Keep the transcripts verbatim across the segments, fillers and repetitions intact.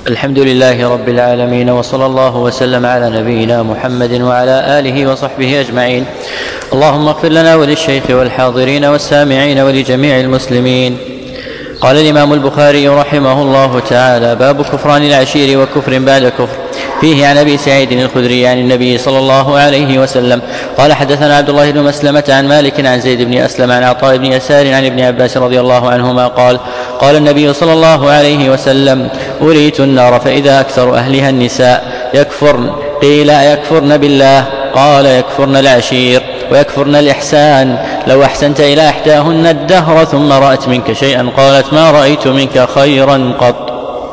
الحمد لله رب العالمين، وصلى الله وسلم على نبينا محمد وعلى آله وصحبه أجمعين. اللهم اغفر لنا وللشيخ والحاضرين والسامعين ولجميع المسلمين. قال الإمام البخاري رحمه الله تعالى: باب كفران العشير وكفر بعد كفر. فيه عن أبي سعيد الخدري عن النبي صلى الله عليه وسلم قال: حدثنا عبد الله بن مسلمة عن مالك عن زيد بن أسلم عن عطاء بن يسار عن ابن عباس رضي الله عنهما قال: قال النبي صلى الله عليه وسلم: أريت النار فإذا أكثر أهلها النساء يكفرن. قيل: يكفرن بالله؟ قال: يكفرن العشير ويكفرن الإحسان. لو أحسنت إلى إحداهن الدهر ثم رأت منك شيئا قالت: ما رأيت منك خيرا قط.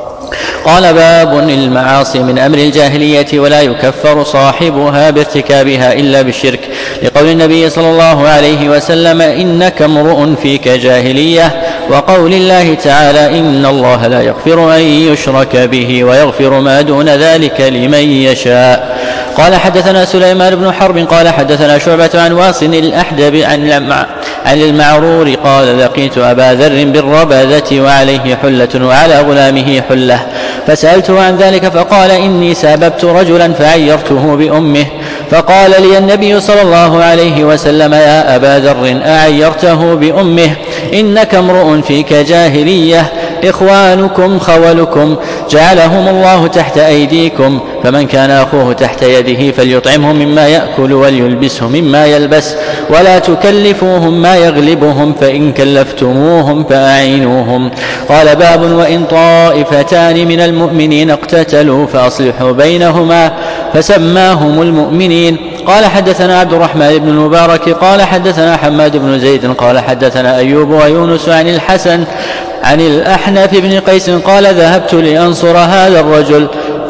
قال: باب المعاصي من أمر الجاهلية ولا يكفر صاحبها بارتكابها إلا بالشرك، لقول النبي صلى الله عليه وسلم: إنك امرؤ فيك جاهلية، وقول الله تعالى: إن الله لا يغفر أن يشرك به ويغفر ما دون ذلك لمن يشاء. قال: حدثنا سليمان بن حرب قال حدثنا شعبة عن واصل الأحدب عن المعرور قال: لقيت أبا ذر بالربذة وعليه حلة وعلى غلامه حلة، فسألته عن ذلك فقال: إني ساببت رجلا فعيرته بأمه، فقال لي النبي صلى الله عليه وسلم: يا أبا ذر، أعيرته بأمه؟ إنك امرؤ فيك جاهلية، إخوانكم خولكم جعلهم الله تحت أيديكم، فمن كان أخوه تحت يده فليطعمه مما يأكل وليلبسه مما يلبس، ولا تكلفوهم ما يغلبهم، فإن كلفتموهم فأعينوهم. قال: باب وإن طائفتان من المؤمنين اقتتلوا فأصلحوا بينهما، فسماهم المؤمنين. قال: حدثنا عبد الرحمن بن المبارك قال حدثنا حماد بن زيد قال حدثنا أيوب ويونس عن الحسن عن الأحنف بن قيس قال: ذهبت لأنصر هذا الرجل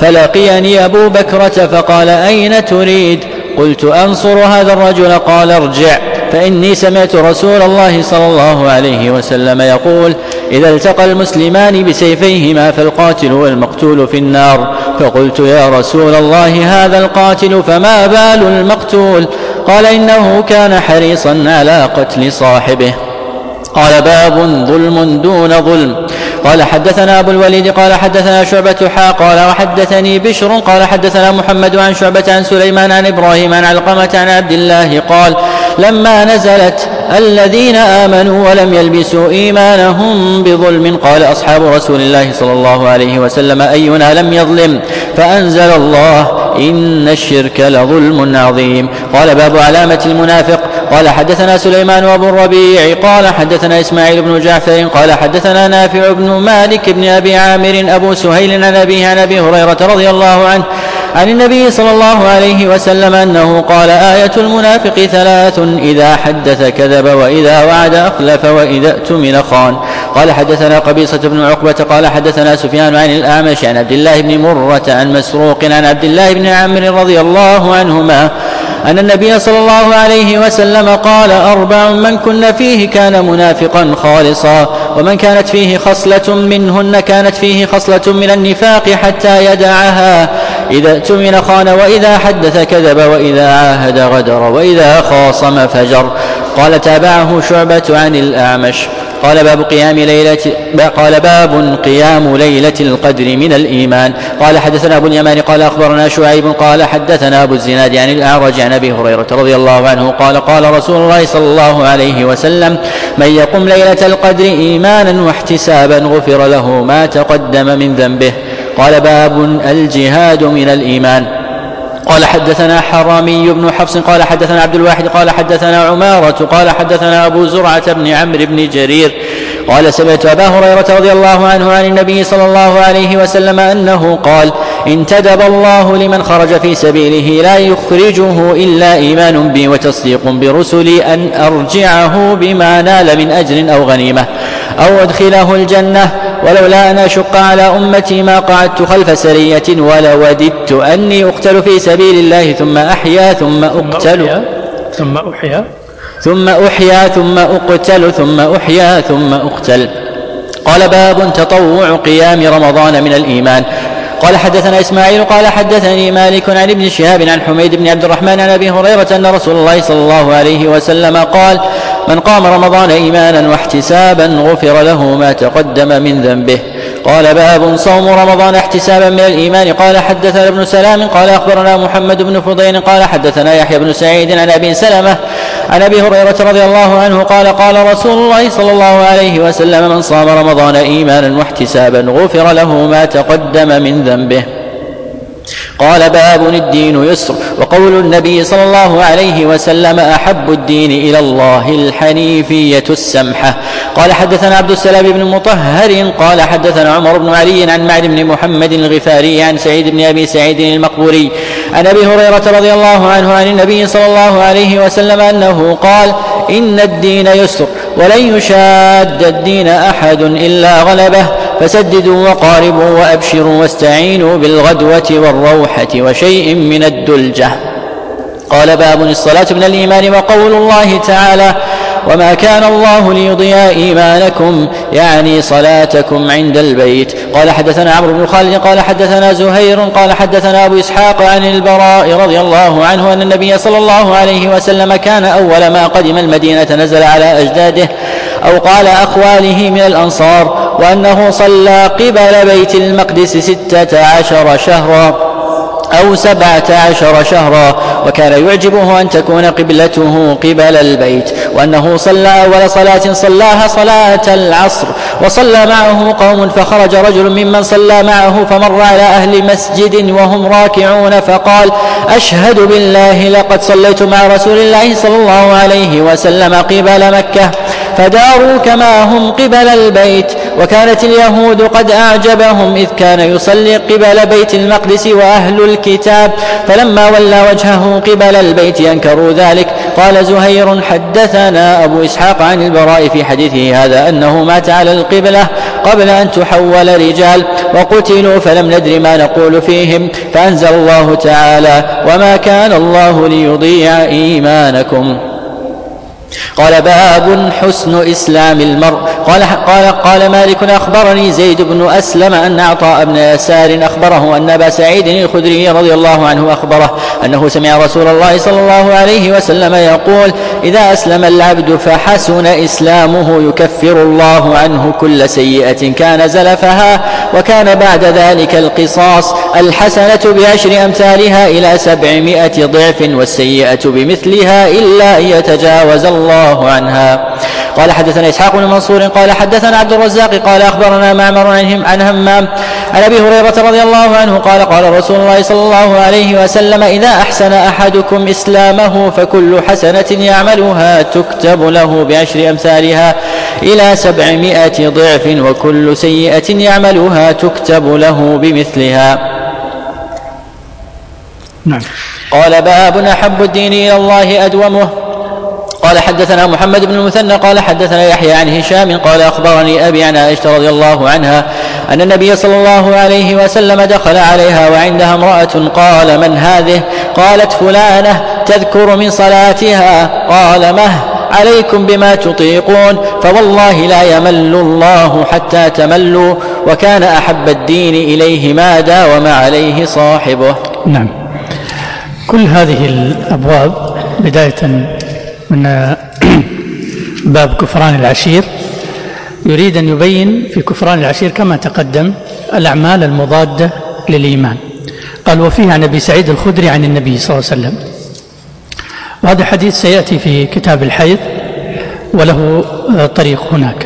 فلقيني أبو بكرة فقال: أين تريد؟ قلت: أنصر هذا الرجل. قال: ارجع، فإني سمعت رسول الله صلى الله عليه وسلم يقول: إذا التقى المسلمان بسيفيهما فالقاتل والمقتول في النار. فقلت: يا رسول الله، هذا القاتل فما بال المقتول؟ قال: إنه كان حريصا على قتل صاحبه. قال: باب ظلم دون ظلم. قال: حدثنا أبو الوليد قال حدثنا شعبة حا قال وحدثني بشر قال حدثنا محمد عن شعبة عن سليمان عن إبراهيم عن علقمة عن عبد الله قال: لما نزلت الذين آمنوا ولم يلبسوا إيمانهم بظلم قال أصحاب رسول الله صلى الله عليه وسلم: أينا لم يظلم؟ فأنزل الله: إن الشرك لظلم عظيم. قال: باب علامة المنافق. قال: حدثنا سليمان وابو الربيع قال حدثنا إسماعيل بن جعفر قال حدثنا نافع بن مالك بن أبي عامر أبو سهيل عن أبيه عن أبي هريرة رضي الله عنه عن النبي صلى الله عليه وسلم أنه قال: آية المنافق ثلاث: إذا حدث كذب، وإذا وعد أخلف، وإذا اؤتمن خان. قال: حدثنا قبيصة بن عقبة قال حدثنا سفيان عن الأعمش عن عبد الله بن مرة عن مسروق عن عبد الله بن عمرو رضي الله عنهما أن النبي صلى الله عليه وسلم قال: أربع من كن فيه كان منافقا خالصا، ومن كانت فيه خصلة منهن كانت فيه خصلة من النفاق حتى يدعها: إذا اؤتمن خان، وإذا حدث كذب، وإذا عاهد غدر، وإذا خاصم فجر. قال: تابعه شعبة عن الأعمش. قال: باب قيام ليلة قال: باب قيام ليلة القدر من الإيمان. قال: حدثنا أبو اليمان قال أخبرنا شعيب قال حدثنا أبو الزناد عن الأعرج عن أبي هريرة رضي الله عنه قال: قال رسول الله صلى الله عليه وسلم: من يقم ليلة القدر إيمانا واحتسابا غفر له ما تقدم من ذنبه. قال: باب الجهاد من الإيمان. قال: حدثنا حرامي بن حفص قال حدثنا عبد الواحد قال حدثنا عمارة قال حدثنا أبو زرعة بن عمرو بن جرير قال: سمعت أبا هريرة رضي الله عنه عن النبي صلى الله عليه وسلم أنه قال: انتدب الله لمن خرج في سبيله لا يخرجه إلا إيمان بي وتصديق برسلي أن أرجعه بما نال من أجر أو غنيمة أو أدخله الجنة، ولولا أن أشق على أمتي ما قعدت خلف سرية ولوددت أني أقتل في سبيل الله ثم أحيا ثم أقتل ثم أحيا ثم أحيا ثم أقتل ثم أحيا ثم أقتل. قال: باب تطوع قيام رمضان من الإيمان. قال: حدثنا إسماعيل قال حدثني مالك عن ابن شهاب عن حميد بن عبد الرحمن عن أبي هريرة أن رسول الله صلى الله عليه وسلم قال: من قام رمضان إيمانا واحتسابا غفر له ما تقدم من ذنبه. قال باب صوم رمضان احتسابا من الإيمان. قال حدثنا ابن سلام قال أخبرنا محمد بن فضيل قال حدثنا يحيى بن سعيد عن أبي سلمة عن أبي هريرة رضي الله عنه قال قال رسول الله صلى الله عليه وسلم من صام رمضان إيمانا واحتسابا غفر له ما تقدم من ذنبه. قال باب الدين يسر. وقول النبي صلى الله عليه وسلم أحب الدين إلى الله الحنيفية السمحة. قال حدثنا عبد السلام بن مطهر قال حدثنا عمر بن علي عن معد بن محمد الغفاري عن سعيد بن أبي سعيد المقبوري عن أبي هريرة رضي الله عنه عن النبي صلى الله عليه وسلم أنه قال إن الدين يسر ولن يشاد الدين أحد إلا غلبه فسددوا وقاربوا وأبشروا واستعينوا بالغدوة والروحة وشيء من الدلجة. قال باب الصلاة من الإيمان. وقول الله تعالى وما كان الله ليضيع إيمانكم يعني صلاتكم عند البيت. قال حدثنا عمرو بن خالد قال حدثنا زهير قال حدثنا أبو إسحاق عن البراء رضي الله عنه أن النبي صلى الله عليه وسلم كان أول ما قدم المدينة نزل على أجداده أو قال أخواله من الأنصار وأنه صلى قبل بيت المقدس ستة عشر شهرا أو سبعة عشر شهرا وكان يعجبه أن تكون قبلته قبل البيت وأنه صلى أول صلاة صلاها صلاة العصر وصلى معه قوم فخرج رجل ممن صلى معه فمر على أهل مسجد وهم راكعون فقال أشهد بالله لقد صليت مع رسول الله صلى الله عليه وسلم قبل مكة فداروا كما هم قبل البيت. وكانت اليهود قد أعجبهم إذ كان يصلي قبل بيت المقدس وأهل الكتاب فلما ولى وجهه قبل البيت ينكروا ذلك. قال زهير حدثنا أبو إسحاق عن البراء في حديثه هذا أنه مات على القبلة قبل أن تحول رجال وقتلوا فلم ندر ما نقول فيهم فأنزل الله تعالى وما كان الله ليضيع إيمانكم. قال باب حسن إسلام المرء. قال, قال, قال مالك أخبرني زيد بن أسلم أن عطاء بن يسار أخبره أن أبا سعيد الخدري رضي الله عنه أخبره أنه سمع رسول الله صلى الله عليه وسلم يقول إذا أسلم العبد فحسن إسلامه يكفر الله عنه كل سيئة كان زلفها وكان بعد ذلك القصاص الحسنة بعشر أمثالها إلى سبعمائة ضعف والسيئة بمثلها إلا أن يتجاوز الله عنها. قال حدثنا إسحاق بن منصور قال حدثنا عبد الرزاق قال أخبرنا معمر عن همام عن أبي هريرة رضي الله عنه قال قال رسول الله صلى الله عليه وسلم إذا أحسن أحدكم إسلامه فكل حسنة يعملها تكتب له بعشر أمثالها إلى سبعمائة ضعف وكل سيئة يعملها تكتب له بمثلها. نعم. قال باب أحب الدين إلى الله أدومه. قال حدثنا محمد بن المثنى قال حدثنا يحيى عن هشام قال أخبرني أبي عن عائشة رضي الله عنها أن النبي صلى الله عليه وسلم دخل عليها وعندها امرأة قال من هذه؟ قالت فلانة تذكر من صلاتها. قال مه عليكم بما تطيقون فوالله لا يمل الله حتى تملوا وكان أحب الدين إليه ما داوم عليه صاحبه. نعم. كل هذه الأبواب بداية من باب كفران العشير يريد أن يبين في كفران العشير كما تقدم الأعمال المضادة للإيمان. قال وفيه عن أبي سعيد الخدري عن النبي صلى الله عليه وسلم وهذا حديث سيأتي في كتاب الحيض وله طريق هناك.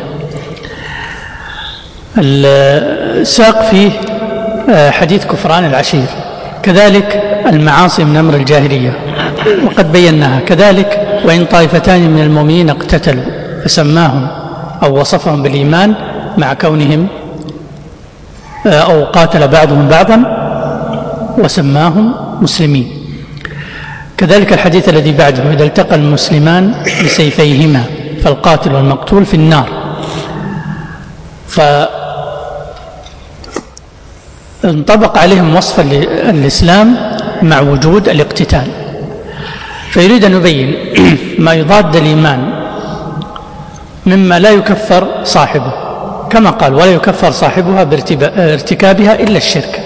الساق فيه حديث كفران العشير كذلك المعاصي من أمر الجاهلية وقد بيناها كذلك وإن طائفتان من المؤمنين اقتتلوا فسماهم أو وصفهم بالإيمان مع كونهم أو قاتل بعضهم بعضا وسماهم مسلمين. كذلك الحديث الذي بعده إذا التقى المسلمان بسيفيهما فالقاتل والمقتول في النار. فانطبق عليهم وصف الإسلام مع وجود الاقتتال فيريد أن يبين ما يضاد الإيمان مما لا يكفر صاحبه كما قال ولا يكفر صاحبها بارتكابها إلا الشرك.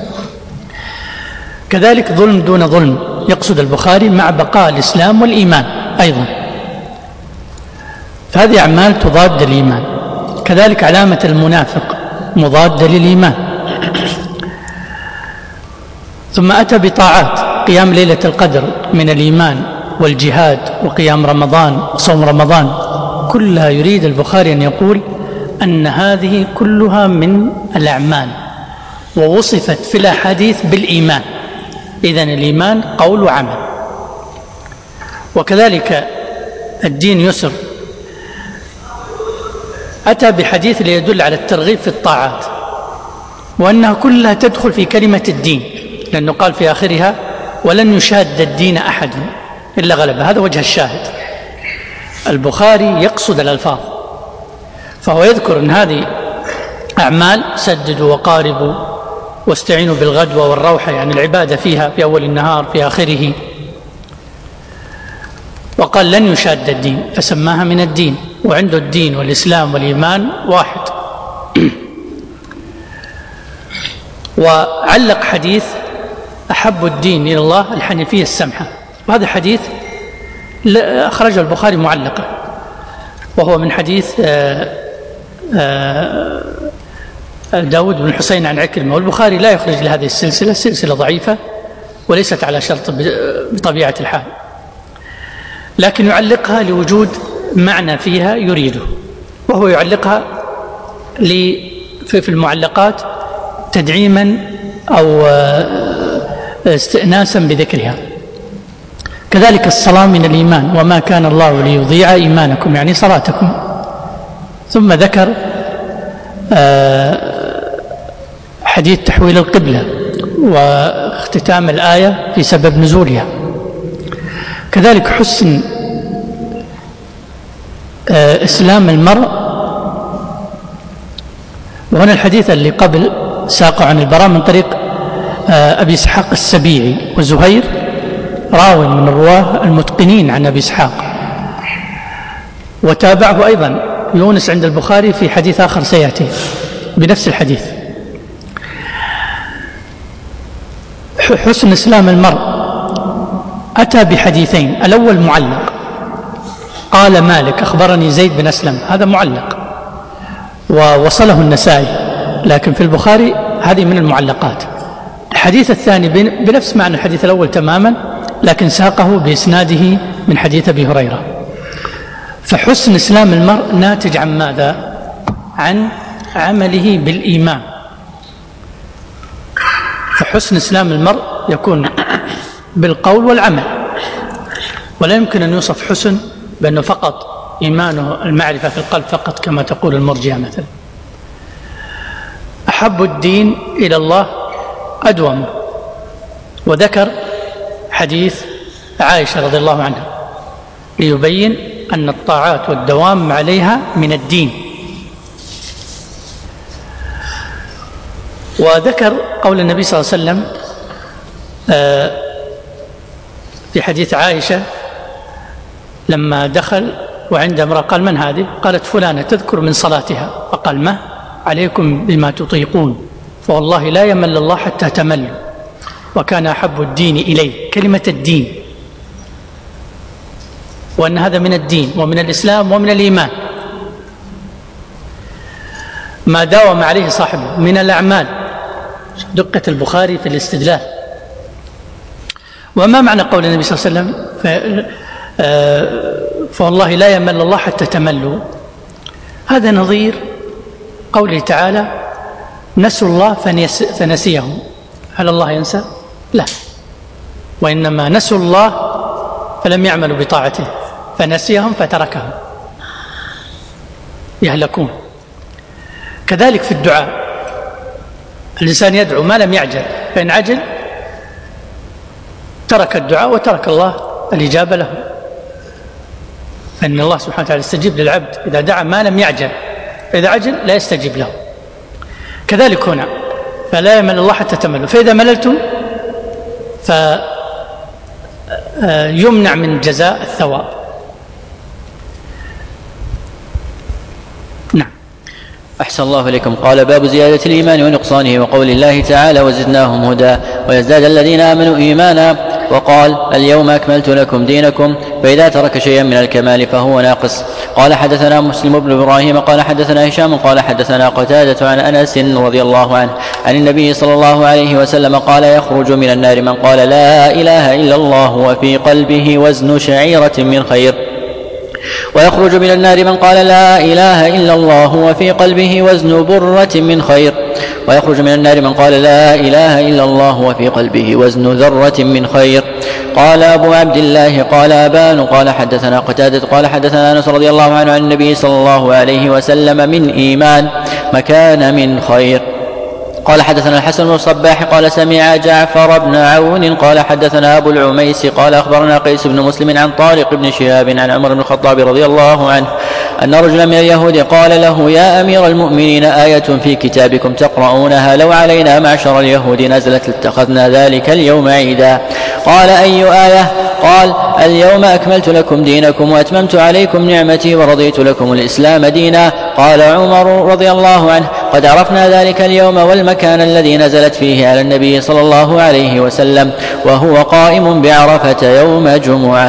كذلك ظلم دون ظلم يقصد البخاري مع بقاء الإسلام والإيمان أيضا فهذه أعمال تضاد الإيمان. كذلك علامة المنافق مضادة للإيمان. ثم أتى بطاعات: قيام ليلة القدر من الإيمان، والجهاد، وقيام رمضان، وصوم رمضان، كلها يريد البخاري أن يقول أن هذه كلها من الأعمال، ووصفت في الأحاديث بالإيمان. إذن الإيمان قول وعمل. وكذلك الدين يسر، أتى بحديث ليدل على الترغيب في الطاعات، وأنها كلها تدخل في كلمة الدين، لأنه قال في آخرها: ولن يشاد الدين أحد إلا غلبه. هذا وجه الشاهد. البخاري يقصد الألفاظ، فهو يذكر أن هذه أعمال: سددوا وقاربوا واستعينوا بالغدوة والروحة، يعني العبادة فيها في أول النهار في آخره. وقال: لن يشاد الدين، فسماها من الدين، وعنده الدين والإسلام والإيمان واحد. وعلق حديث: أحب الدين إلى الله الحنيفية السمحة، وهذا حديث أخرجه البخاري معلقا، وهو من حديث داود بن حسين عن عكرمة. والبخاري لا يخرج لهذه السلسلة، سلسلة ضعيفة وليست على شرط بطبيعة الحال، لكن يعلقها لوجود معنى فيها يريده، وهو يعلقها في المعلقات تدعيما أو استئناسا بذكرها. كذلك الصلاة من الإيمان: وما كان الله ليضيع إيمانكم، يعني صلاتكم. ثم ذكر حديث تحويل القبلة واختتام الآية في سبب نزولها. كذلك حسن إسلام المرء، وهنا الحديث اللي قبل ساقه عن البراء من طريق أبي إسحاق السبيعي، وزهير راو من الرواه المتقنين عن أبي إسحاق، وتابعه أيضا يونس عند البخاري في حديث آخر سيأتي بنفس الحديث. حسن إسلام المرء أتى بحديثين: الأول معلق، قال مالك أخبرني زيد بن أسلم، هذا معلق ووصله النسائي، لكن في البخاري هذه من المعلقات. الحديث الثاني بنفس معنى الحديث الأول تماما، لكن ساقه بإسناده من حديث أبي هريرة. فحسن إسلام المرء ناتج عن ماذا؟ عن عمله بالإيمان. فحسن إسلام المرء يكون بالقول والعمل، ولا يمكن أن يوصف حسن بأنه فقط إيمانه المعرفة في القلب فقط كما تقول المرجئة مثلا. أحب الدين إلى الله أدوم، وذكر حديث عائشة رضي الله عنها ليبين أن الطاعات والدوام عليها من الدين. وذكر قول النبي صلى الله عليه وسلم في حديث عائشة لما دخل وعند امرأة قال: من هذه؟ قالت: فلانة تذكر من صلاتها. فقال: ما عليكم بما تطيقون، فوالله لا يمل الله حتى تملوا، وكان أحب الدين إليه، كلمة الدين، وأن هذا من الدين ومن الإسلام ومن الإيمان ما داوم عليه صاحبه من الأعمال. دقة البخاري في الاستدلال. وما معنى قول النبي صلى الله عليه وسلم: فوالله لا يمل الله حتى تملوا؟ هذا نظير قوله تعالى: نسوا الله فنسيهم. هل الله ينسى؟ لا، وإنما نسوا الله فلم يعملوا بطاعته فنسيهم فتركهم يهلكون. كذلك في الدعاء، الإنسان يدعو ما لم يعجل، فإن عجل ترك الدعاء وترك الله الإجابة له، فإن الله سبحانه وتعالى يستجيب للعبد إذا دعا ما لم يعجل، فإذا عجل لا يستجيب له. كذلك هنا: فلا يمل الله حتى تملوا، فإذا مللتم فيمنع من جزاء الثواب. نعم. أحسن الله إليكم. قال: باب زيادة الإيمان ونقصانه، وقول الله تعالى: وزدناهم هدى ويزداد الذين آمنوا إيمانا. وقال: اليوم أكملت لكم دينكم، فإذا ترك شيئا من الكمال فهو ناقص. قال حدثنا مسلم بن إبراهيم قال حدثنا هشام قال حدثنا قتادة عن أنس رضي الله عنه عن النبي صلى الله عليه وسلم قال يخرج من النار من قال لا إله إلا الله وفي قلبه وزن شعيرة من خير ويخرج من النار من قال لا إله إلا الله وفي قلبه وزن برة من خير ويخرج من النار من قال لا إله إلا الله وفي قلبه وزن ذرة من خير. قال أبو عبد الله قال أبان قال حدثنا قتادة قال حدثنا أنس رضي الله عنه عن النبي صلى الله عليه وسلم من إيمان مكان من خير. قال حدثنا الحسن بن الصباح قال سمع جعفر بن عون قال حدثنا أبو العميس قال أخبرنا قيس بن مسلم عن طارق بن شهاب عن عمر بن الخطاب رضي الله عنه أن رجلا من اليهود قال له يا أمير المؤمنين آية في كتابكم تقرؤونها لو علينا معشر اليهود نزلت لاتخذنا ذلك اليوم عيدا. قال أي آية؟ قال اليوم أكملت لكم دينكم وأتممت عليكم نعمتي ورضيت لكم الإسلام دينا. قال عمر رضي الله عنه قد عرفنا ذلك اليوم والمكان الذي نزلت فيه على النبي صلى الله عليه وسلم وهو قائم بعرفة يوم جمعة.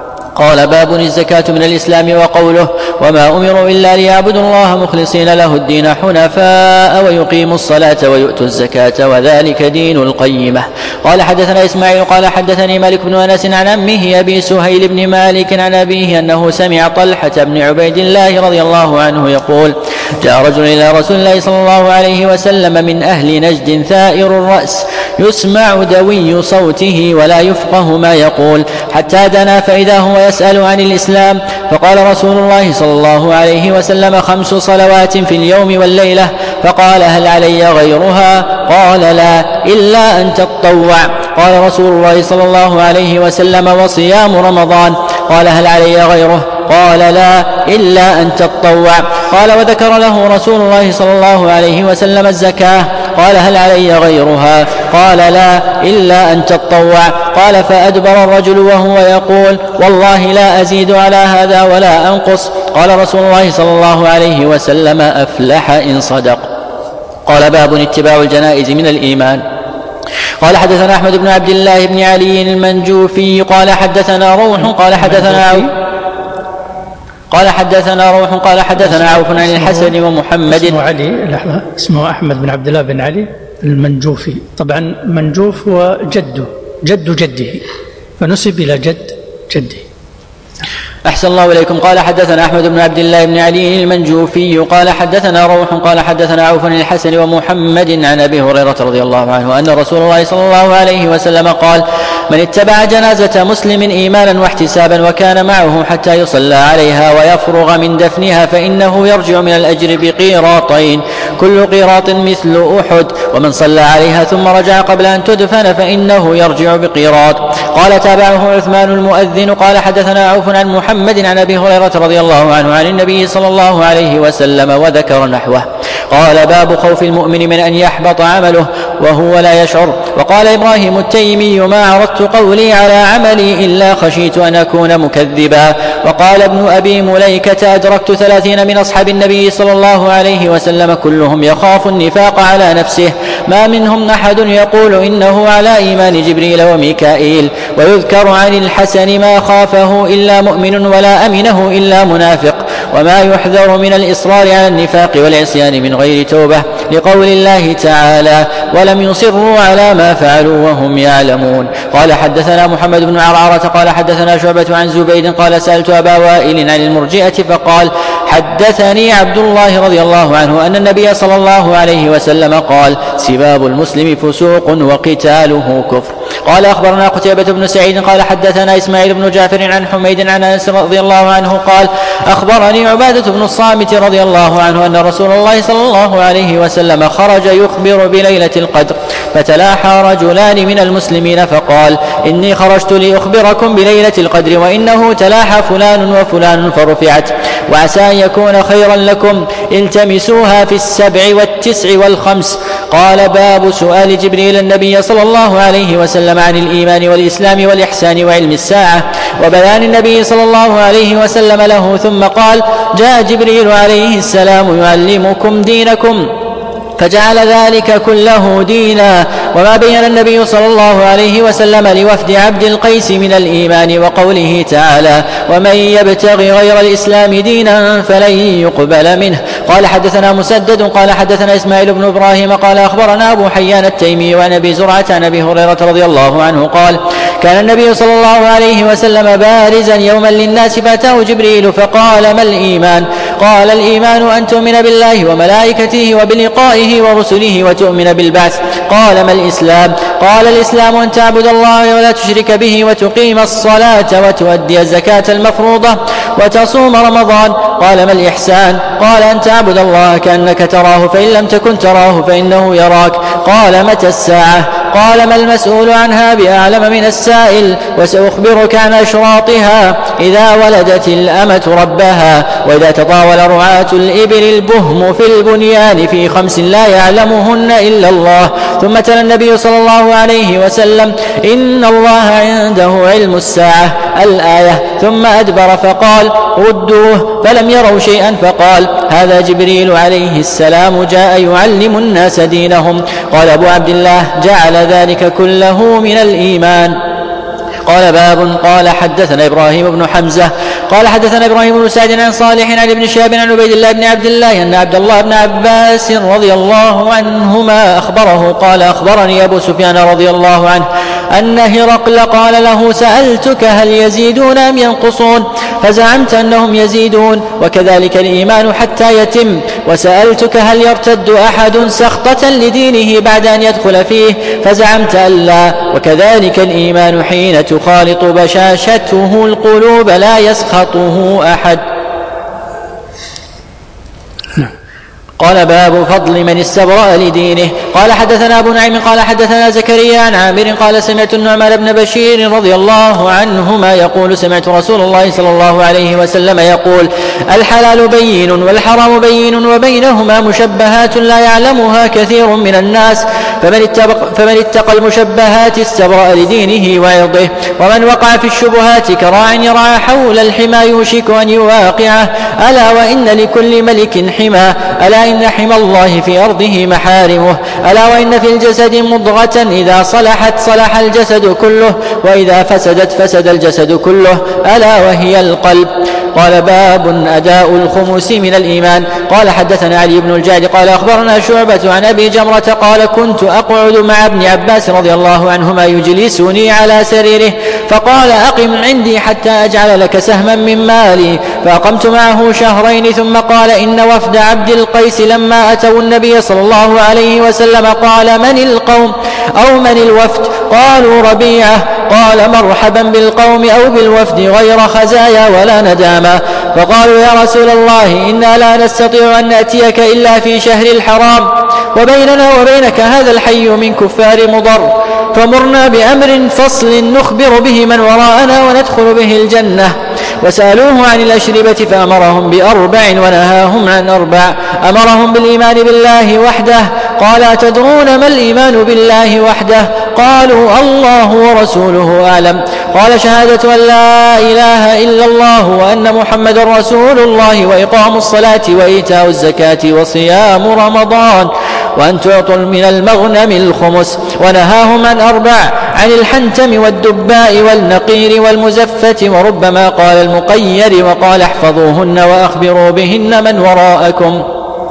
قال باب الزكاة من الإسلام وقوله وما أمروا إلا ليعبدوا الله مخلصين له الدين حنفاء ويقيموا الصلاة ويؤتوا الزكاة وذلك دين القيمة. قال حدثنا إسماعيل قال حدثني مالك بن أنس عن عمه أبي سهيل بن مالك عن أبيه أنه سمع طلحة بن عبيد الله رضي الله عنه يقول جاء رجل إلى رسول الله صلى الله عليه وسلم من أهل نجد ثائر الرأس يسمع دوي صوته ولا يفقه ما يقول حتى دنا فإذا هو يسأل عن الإسلام فقال رسول الله صلى الله عليه وسلم خمس صلوات في اليوم والليلة. فقال هل علي غيرها؟ قال لا إلا أن تطوع. قال رسول الله صلى الله عليه وسلم وصيام رمضان. قال هل علي غيره؟ قال لا إلا أن تطوع. قال وذكر له رسول الله صلى الله عليه وسلم الزكاة. قال هل علي غيرها؟ قال لا إلا أن تطوع. قال فأدبر الرجل وهو يقول والله لا أزيد على هذا ولا أنقص. قال رسول الله صلى الله عليه وسلم أفلح إن صدق. قال باب اتباع الجنائز من الإيمان. قال حدثنا أحمد بن عبد الله بن علي المنجوفي قال حدثنا روح قال حدثنا عوف قال حدثنا روح قال حدثنا عوف عن الحسن ومحمد اسمه علي لحظة اسمه أحمد بن عبد الله بن علي المنجوفي. طبعا منجوف هو جده جد جده فنسب إلى جد جده. أحسن الله إليكم. قال حدثنا أحمد بن عبد الله بن علي المنجوفي قال حدثنا روح قال حدثنا عوف عن الحسن ومحمد عن أبي هريرة رضي الله عنه أن رسول الله صلى الله عليه وسلم قال من اتبع جنازة مسلم إيمانا واحتسابا وكان معه حتى يصلى عليها ويفرغ من دفنها فإنه يرجع من الأجر بقيراطين كل قيراط مثل أحد ومن صلى عليها ثم رجع قبل أن تدفن فإنه يرجع بقيراط. قال تابعه عثمان المؤذن قال حدثنا عوف عن محمد عن أبي هريرة رضي الله عنه عن النبي صلى الله عليه وسلم وذكر نحوه. قال باب خوف المؤمن من أن يحبط عمله وهو لا يشعر. وقال إبراهيم التيمي ما عرضت قولي على عملي إلا خشيت أن أكون مكذبا. وقال ابن أبي مليكة أدركت ثلاثين من أصحاب النبي صلى الله عليه وسلم كلهم يخاف النفاق على نفسه ما منهم أحد يقول إنه على إيمان جبريل وميكائيل. ويذكر عن الحسن ما خافه إلا مؤمن ولا أمنه إلا منافق وما يحذر من الإصرار على النفاق والعصيان من غير توبة لقول الله تعالى ولم يصروا على ما فعلوا وهم يعلمون. قال حدثنا محمد بن عرعرة قال حدثنا شعبة عن زبيد قال سألت أبا وائل عن المرجئة فقال حدثني عبد الله رضي الله عنه أن النبي صلى الله عليه وسلم قال سباب المسلم فسوق وقتاله كفر. قال أخبرنا قتيبة بن سعيد قال حدثنا إسماعيل بن جعفر عن حميد عن أنس رضي الله عنه قال أخبرني عبادة بن الصامت رضي الله عنه أن رسول الله صلى الله عليه وسلم خرج يخبر بليلة القدر فتلاحى رجلان من المسلمين فقال إني خرجت لأخبركم بليلة القدر وإنه تلاحى فلان وفلان فرفعت وعسى أن يكون خيرا لكم التمسوها في السبع والتسع والخمس. قال باب سؤال جبريل النبي صلى الله عليه وسلم عن الإيمان والإسلام والإحسان وعلم الساعة وبيان النبي صلى الله عليه وسلم له ثم قال جاء جبريل عليه السلام يعلمكم دينكم فجعل ذلك كله دينا. وما بين النبي صلى الله عليه وسلم لوفد عبد القيس من الإيمان وقوله تعالى ومن يبتغ غير الإسلام دينا فلن يقبل منه. قال حدثنا مسدد قال حدثنا إسماعيل بن إبراهيم قال أخبرنا أبو حيان التيمي وعن أبي زرعة عن أبي هريرة رضي الله عنه قال كان النبي صلى الله عليه وسلم بارزا يوما للناس فأتاه جبريل فقال ما الإيمان؟ قال الإيمان أن تؤمن بالله وملائكته وبلقائه ورسله وتؤمن بالبعث. قال ما الإسلام؟ قال الإسلام أن تعبد الله ولا تشرك به وتقيم الصلاة وتؤدي الزكاة المفروضة وتصوم رمضان. قال ما الإحسان؟ قال أن تعبد الله كأنك تراه فإن لم تكن تراه فإنه يراك. قال متى الساعة؟ قال ما المسؤول عنها بأعلم من السائل وسأخبرك عن أشراطها إذا ولدت الأمة ربها وإذا تطاول رعاة الإبل البهم في البنيان في خمس لا يعلمهن إلا الله. ثم تلا النبي صلى الله عليه وسلم إن الله عنده علم الساعة الآية ثم أدبر فقال ردوه فلم يروا شيئا فقال هذا جبريل عليه السلام جاء يعلم الناس دينهم. قال أبو عبد الله جعل ذلك كله من الإيمان. قال باب قال حدثنا إبراهيم بن حمزة قال حدثنا إبراهيم بن سعد عن صالح عن ابن شهاب عن عبيد الله بن عبد الله أن عبد الله بن عباس رضي الله عنهما أخبره قال أخبرني أبو سفيان رضي الله عنه أن هرقل قال له سألتك هل يزيدون أم ينقصون فزعمت أنهم يزيدون وكذلك الإيمان حتى يتم وسألتك هل يرتد أحد سخطة لدينه بعد أن يدخل فيه فزعمت ألا وكذلك الإيمان حين تخالط بشاشته القلوب لا يسخطه أحد. قال باب فضل من استبرأ لدينه. قال حدثنا أبو نعيم قال حدثنا زكريا عن عامر قال سمعت النعمان بن بشير رضي الله عنهما يقول سمعت رسول الله صلى الله عليه وسلم يقول الحلال بين والحرام بين وبينهما مشبهات لا يعلمها كثير من الناس فمن اتقى, فمن اتقى المشبهات استبرأ لدينه وعرضه ومن وقع في الشبهات كراع يرعى حول الحمى يوشك أن يواقعه. ألا وإن لكل ملك حمى ألا إن حمى الله في أرضه محارمه. ألا وإن في الجسد مضغة إذا صلحت صلح الجسد كله وإذا فسدت فسد الجسد كله ألا وهي القلب. قال باب أداء الخمس من الإيمان. قال حدثنا علي بن الجعد قال أخبرنا شعبة عن أبي جمرة قال كنت أقعد مع ابن عباس رضي الله عنهما يجلسني على سريره فقال أقم عندي حتى أجعل لك سهما من مالي فأقمت معه شهرين ثم قال إن وفد عبد القيس لما أتوا النبي صلى الله عليه وسلم قال من القوم أو من الوفد؟ قالوا ربيعة. قال مرحبا بالقوم أو بالوفد غير خزايا ولا نداما. فقالوا يا رسول الله إنا لا نستطيع أن نأتيك إلا في شهر الحرام وبيننا وبينك هذا الحي من كفار مضر فمرنا بأمر فصل نخبر به من وراءنا وندخل به الجنة. وسألوه عن الأشربة فأمرهم بأربع ونهاهم عن أربع. أمرهم بالإيمان بالله وحده. قال أتدرون ما الإيمان بالله وحده؟ قالوا الله ورسوله أعلم. قال شهادة أن لا إله إلا الله وأن محمد رسول الله وإقام الصلاة وإيتاء الزكاة وصيام رمضان وأن تعطوا من المغنم الخمس. ونهاهم عن أربع عن الحنتم والدباء والنقير والمزفة وربما قال المقير وقال احفظوهن وأخبروا بهن من وراءكم.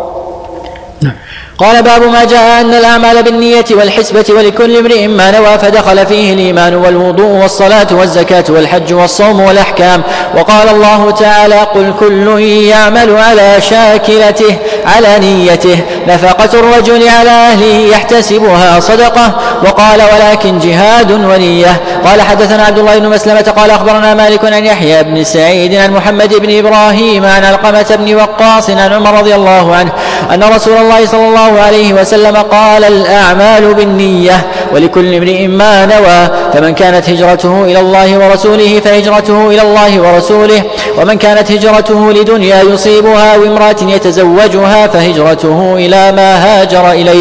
قال باب ما جاء أن الأعمال بالنية والحسبة ولكل امرئ ما نوى فدخل فيه الإيمان والوضوء والصلاة والزكاة والحج والصوم والأحكام. وقال الله تعالى قل كل يعمل على شاكلته على نيته نفقة الرجل على أهله يحتسبها صدقة. وقال ولكن جهاد ونية. قال حدثنا عبد الله بن مسلمة قال أخبرنا مالك عن يحيى بن سعيد عن محمد بن إبراهيم عن علقمة بن وقاص عن عمر رضي الله عنه أن رسول الله صلى الله عليه وسلم قال الأعمال بالنية ولكل امرئ ما نوى فمن كانت هجرته إلى الله ورسوله فهجرته إلى الله ورسوله ومن كانت هجرته لدنيا يصيبها وامرأة يتزوجها فهجرته إلى ما هاجر إليه.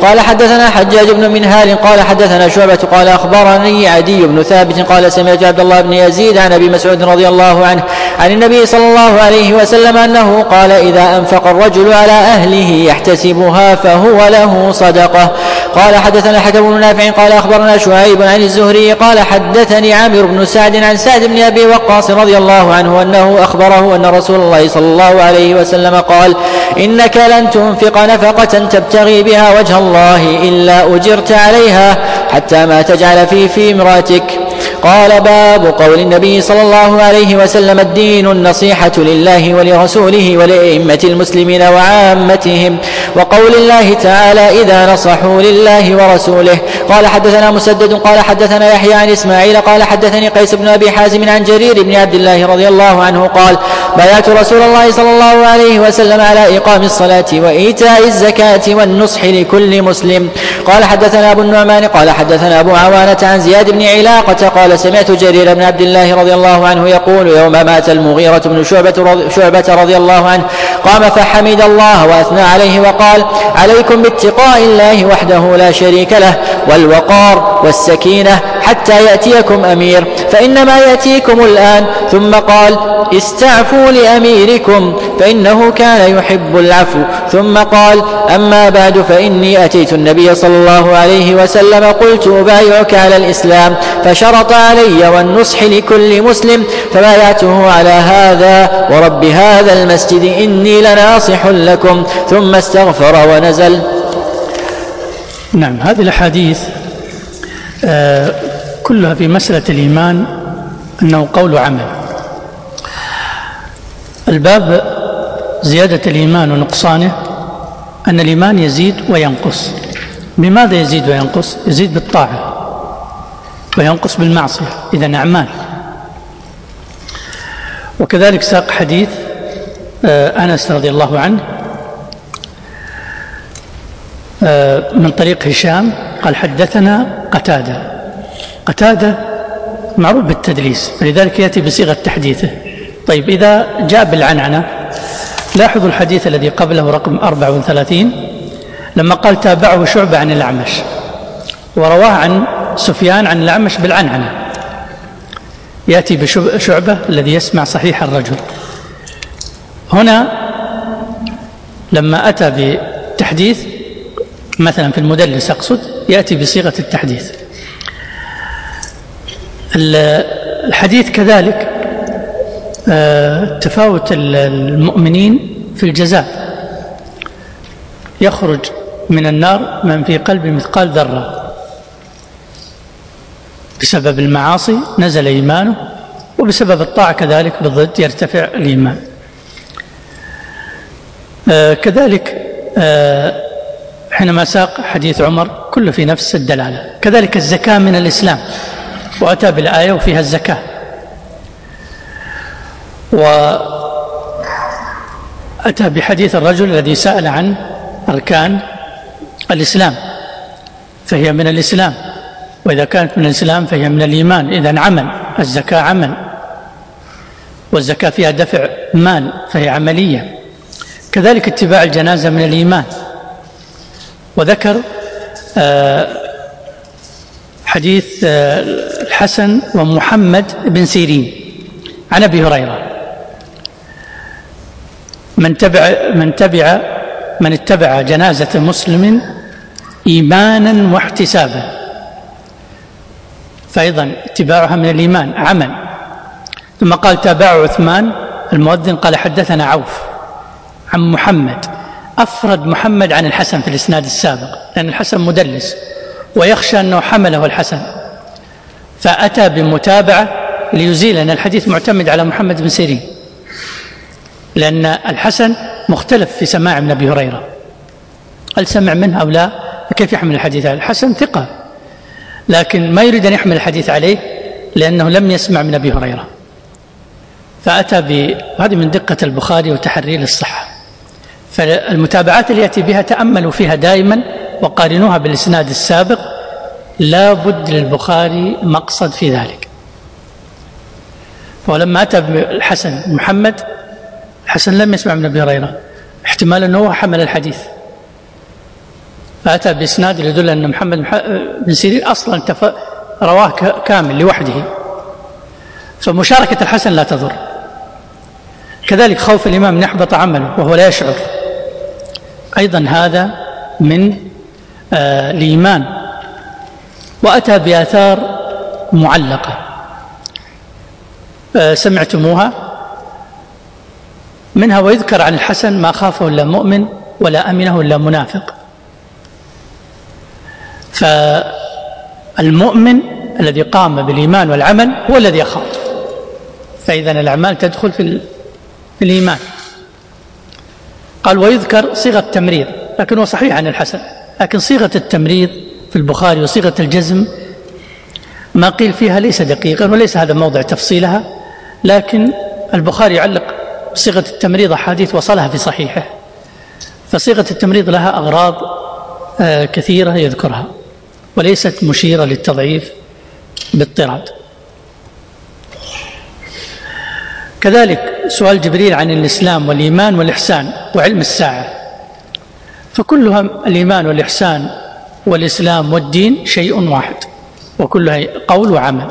قال حدثنا حجاج بن منهال قال حدثنا شعبة قال أخبرني عدي بن ثابت قال سمعت عبد الله بن يزيد عن أبي مسعود رضي الله عنه عن النبي صلى الله عليه وسلم أنه قال إذا أنفق الرجل على أهله يحتسبها فهو له صدقة. قال حدثنا الحكم بن نافع قال أخبرنا شعيب عن الزهري قال حدثني عامر بن سعد عن سعد بن أبي وقاص رضي الله عنه أنه أخبره أن رسول الله صلى الله عليه وسلم قال إنك لن تنفق نفقة تبتغي بها وجه الله إلا أجرت عليها حتى ما تجعل في في امرأتك. قال باب قول النبي صلى الله عليه وسلم الدين النصيحة لله ولرسوله ولأئمة المسلمين وعامتهم وقول الله تعالى إذا نصحوا لله ورسوله. قال حدثنا مسدد قال حدثنا يحيى عن إسماعيل قال حدثني قيس بن أبي حازم عن جرير بن عبد الله رضي الله عنه قال بايعت رسول الله صلى الله عليه وسلم على إقام الصلاة وإيتاء الزكاة والنصح لكل مسلم. قال حدثنا أبو النعمان قال حدثنا أبو عوانة عن زياد بن علاقة قال سمعت جرير بن عبد الله رضي الله عنه يقول يوم مات المغيرة بن شعبة, شعبة رضي الله عنه قام فحمد الله وأثنى عليه وقال عليكم باتقاء الله وحده لا شريك له والوقار والسكينة حتى يأتيكم أمير فإنما يأتيكم الآن. ثم قال استعفوا لأميركم فإنه كان يحب العفو. ثم قال أما بعد فإني أتيت النبي صلى الله عليه وسلم قلت أبايعك على الإسلام فشرط علي والنصح لكل مسلم فبايعته على هذا ورب هذا المسجد إني لناصح لكم ثم استغفر ونزل. نعم، هذه الأحاديث آه كلها في مسألة الإيمان أنه قول وعمل. الباب زيادة الإيمان ونقصانه أن الإيمان يزيد وينقص. بماذا يزيد وينقص؟ يزيد بالطاعة وينقص بالمعصية، إذن أعمال. وكذلك ساق حديث آه أنس رضي الله عنه آه من طريق هشام قال حدثنا قتادة. قتادة معروف بالتدليس فلذلك يأتي بصيغة تحديثه. طيب إذا جاء بالعنعنة لاحظوا الحديث الذي قبله رقم أربعة وثلاثين لما قال تابعه شعبة عن الأعمش ورواه عن سفيان عن الأعمش بالعنعنة، يأتي بشعبة الذي يسمع صحيح الرجل. هنا لما أتى بالتحديث مثلا في المدلس أقصد يأتي بصيغة التحديث. الحديث كذلك تفاوت المؤمنين في الجزاء، يخرج من النار من في قلبه مثقال ذرة، بسبب المعاصي نزل إيمانه وبسبب الطاعة كذلك بالضد يرتفع الإيمان. كذلك حينما ساق حديث عمر كله في نفس الدلالة. كذلك الزكاة من الإسلام وأتى بالآية وفيها الزكاة. وأتى بحديث الرجل الذي سأل عن أركان الإسلام فهي من الإسلام، وإذا كانت من الإسلام فهي من الإيمان، إذن عمل. الزكاة عمل، والزكاة فيها دفع مال فهي عملية. كذلك اتباع الجنازة من الإيمان. وذكر حديث الحسن ومحمد بن سيرين عن أبي هريرة من تبع من تبع من اتبع جنازة مسلم إيمانا واحتسابا، فأيضا اتباعها من الإيمان عمل. ثم قال تابعه عثمان المؤذن قال حدثنا عوف عن محمد، أفرد محمد عن الحسن في الإسناد السابق لأن الحسن مدلس ويخشى أنه حمله الحسن، فأتى بمتابعة ليزيل أن الحديث معتمد على محمد بن سيرين، لأن الحسن مختلف في سماع من أبي هريرة، هل سمع منه أو لا؟ كيف يحمل الحديث عليه؟ الحسن ثقة لكن ما يريد أن يحمل الحديث عليه لأنه لم يسمع من أبي هريرة، فأتى بهذه من دقة البخاري وتحريه للصحة. فالمتابعات اللي يأتي بها تأملوا فيها دائما وقارنوها بالإسناد السابق، لا بد للبخاري مقصد في ذلك. فلما أتى بالحسن محمد، الحسن لم يسمع من أبي هريرة، احتمال أنه حمل الحديث، فأتى بإسناد يدل أن محمد بن سيرين أصلا رواه كامل لوحده، فمشاركة الحسن لا تضر. كذلك خوف الإمام أن يحبط عمله وهو لا يشعر، أيضا هذا من آه الإيمان. وأتى بآثار معلقة آه سمعتموها، منها ويذكر عن الحسن ما خافه إلا مؤمن ولا أمنه إلا منافق. فالمؤمن الذي قام بالإيمان والعمل هو الذي يخاف، فإذا الأعمال تدخل في الإيمان. قال ويذكر صيغة التمريض، لكن هو صحيح عن الحسن، لكن صيغة التمريض في البخاري وصيغة الجزم ما قيل فيها ليس دقيقا، وليس هذا موضع تفصيلها، لكن البخاري يعلق صيغة التمريض أحاديث وصلها في صحيحه، فصيغة التمريض لها أغراض كثيرة يذكرها وليست مشيرة للتضعيف باضطراد. كذلك سؤال جبريل عن الإسلام والإيمان والإحسان وعلم الساعة، فكلها الإيمان والإحسان والإسلام والدين شيء واحد، وكلها قول وعمل.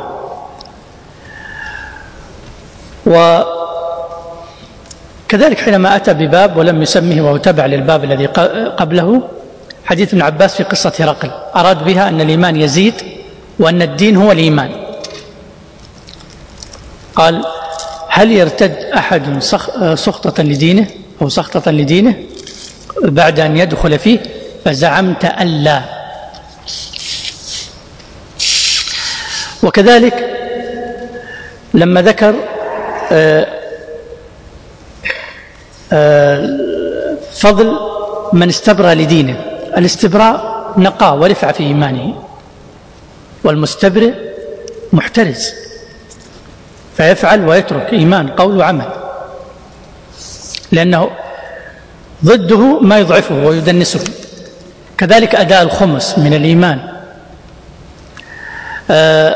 وكذلك حينما أتى بباب ولم يسمه وهو تبع للباب الذي قبله، حديث ابن عباس في قصة هرقل، أراد بها أن الإيمان يزيد وأن الدين هو الإيمان. قال هل يرتد أحد سخطة لدينه أو سخطة لدينه بعد أن يدخل فيه؟ فزعمت أن لا. وكذلك لما ذكر فضل من استبرأ لدينه، الاستبراء نقاء ورفع في إيمانه، والمستبرئ محترز فيفعل ويترك إيمان قول وعمل، لأنه ضده ما يضعفه ويدنسه. كذلك أداء الخمس من الإيمان. آه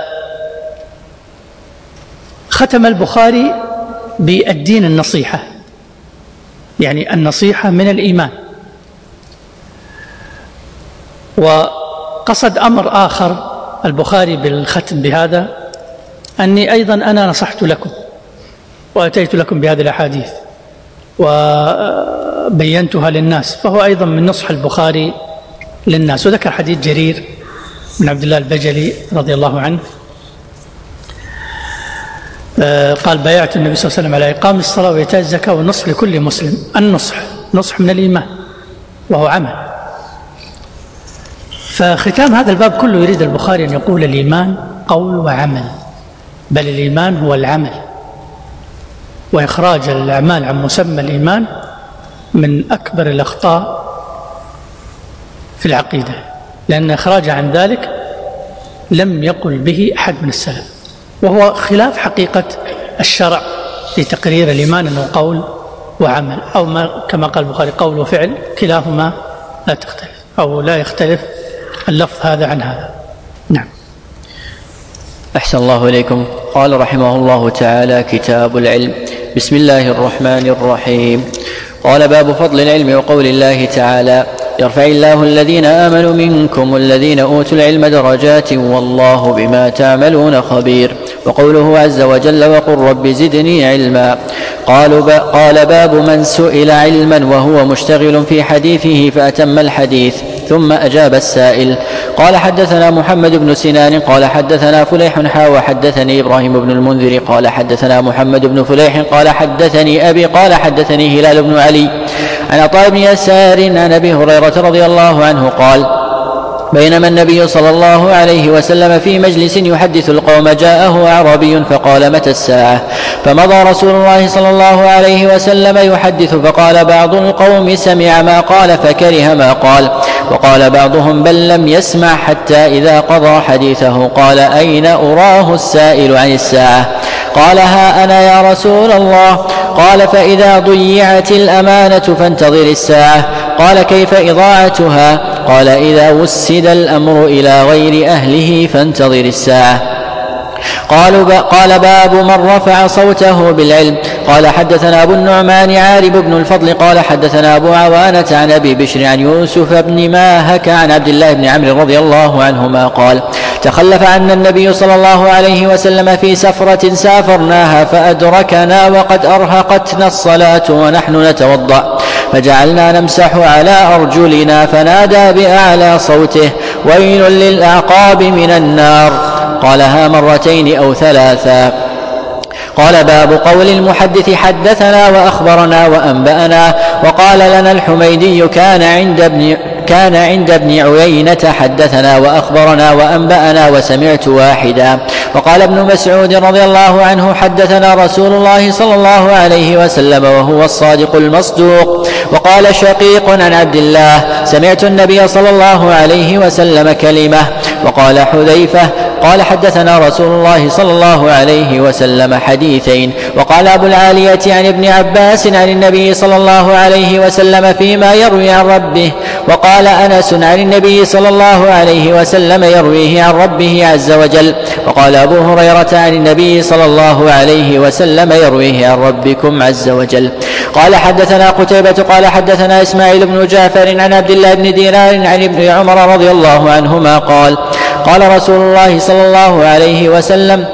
ختم البخاري بالدين النصيحة، يعني النصيحة من الإيمان. وقصد أمر آخر البخاري بالختم بهذا، أني أيضا أنا نصحت لكم وأتيت لكم بهذه الأحاديث وبينتها للناس، فهو أيضا من نصح البخاري للناس. وذكر حديث جرير بن عبد الله البجلي رضي الله عنه قال بايعت النبي صلى الله عليه وسلم على إقام الصلاة وإيتاء الزكاة والنصح لكل مسلم. النصح نصح من الإيمان وهو عمل. فختام هذا الباب كله يريد البخاري أن يقول الإيمان قول وعمل، بل الإيمان هو العمل، وإخراج الأعمال عن مسمى الإيمان من أكبر الأخطاء في العقيدة، لأن إخراج عن ذلك لم يقل به أحد من السلف، وهو خلاف حقيقة الشرع في تقرير الإيمان أنه قول وعمل، أو ما كما قال البخاري قول وفعل كلاهما لا تختلف أو لا يختلف اللفظ هذا عن هذا. نعم. أحسن الله إليكم. قال رحمه الله تعالى: كتاب العلم. بسم الله الرحمن الرحيم. قال: باب فضل العلم وقول الله تعالى: يرفع الله الذين آمنوا منكم والذين أوتوا العلم درجات والله بما تعملون خبير. وقوله عز وجل: وقل رب زدني علما. قالوا قال: باب من سئل علما وهو مشتغل في حديثه فأتم الحديث ثم أجاب السائل. قال: حدثنا محمد بن سنان قال حدثنا فليح حا وحدثني إبراهيم بن المنذر قال حدثنا محمد بن فليح قال حدثني أبي قال حدثني هلال بن علي عن عطاء بن يسار عن أبي هريرة رضي الله عنه قال: بينما النبي صلى الله عليه وسلم في مجلس يحدث القوم جاءه أعرابي فقال: متى الساعة؟ فمضى رسول الله صلى الله عليه وسلم يحدث، فقال بعض القوم: سمع ما قال فكره ما قال، وقال بعضهم: بل لم يسمع حتى إذا قضى حديثه قال: أين أراه السائل عن الساعة؟ قال: ها أنا يا رسول الله. قال: فإذا ضيعت الأمانة فانتظر الساعة. قال: كيف إضاعتها؟ قال: إذا وسد الأمر إلى غير أهله فانتظر الساعة. قالوا قال باب من رفع صوته بالعلم. قال حدثنا أبو النعمان عارب بن الفضل قال حدثنا أبو عوانة عن أبي بشر عن يوسف بن ماهك عن عبد الله بن عمرو رضي الله عنهما قال تخلف عنا النبي صلى الله عليه وسلم في سفرة سافرناها فأدركنا وقد أرهقتنا الصلاة ونحن نتوضأ فجعلنا نمسح على أرجلنا فنادى بأعلى صوته ويل للأعقاب من النار. قالها مرتين أو ثلاثا. قال باب قول المحدث حدثنا وأخبرنا وأنبأنا. وقال لنا الحميدي كان عند ابن كان عند ابن عيينة حدثنا وأخبرنا وأنبأنا وسمعت واحدا. وقال ابن مسعود رضي الله عنه حدثنا رسول الله صلى الله عليه وسلم وهو الصادق المصدوق. وقال شقيق عن عبد الله سمعت النبي صلى الله عليه وسلم كلمة. وقال حذيفة قال حدثنا رسول الله صلى الله عليه وسلم حديثين. وقال أبو العالية عن ابن عباس عن النبي صلى الله عليه وسلم فيما يروي عن ربه. وقال أنس عن النبي صلى الله عليه وسلم يرويه عن ربه عز وجل. وقال أبو هريرة عن النبي صلى الله عليه وسلم يرويه عن ربكم عز وجل. قال حدثنا قتيبة قال حدثنا إسماعيل بن جعفر عن عبد الله بن دينار عن ابن عمر رضي الله عنهما قال قال رسول الله صلى الله عليه وسلم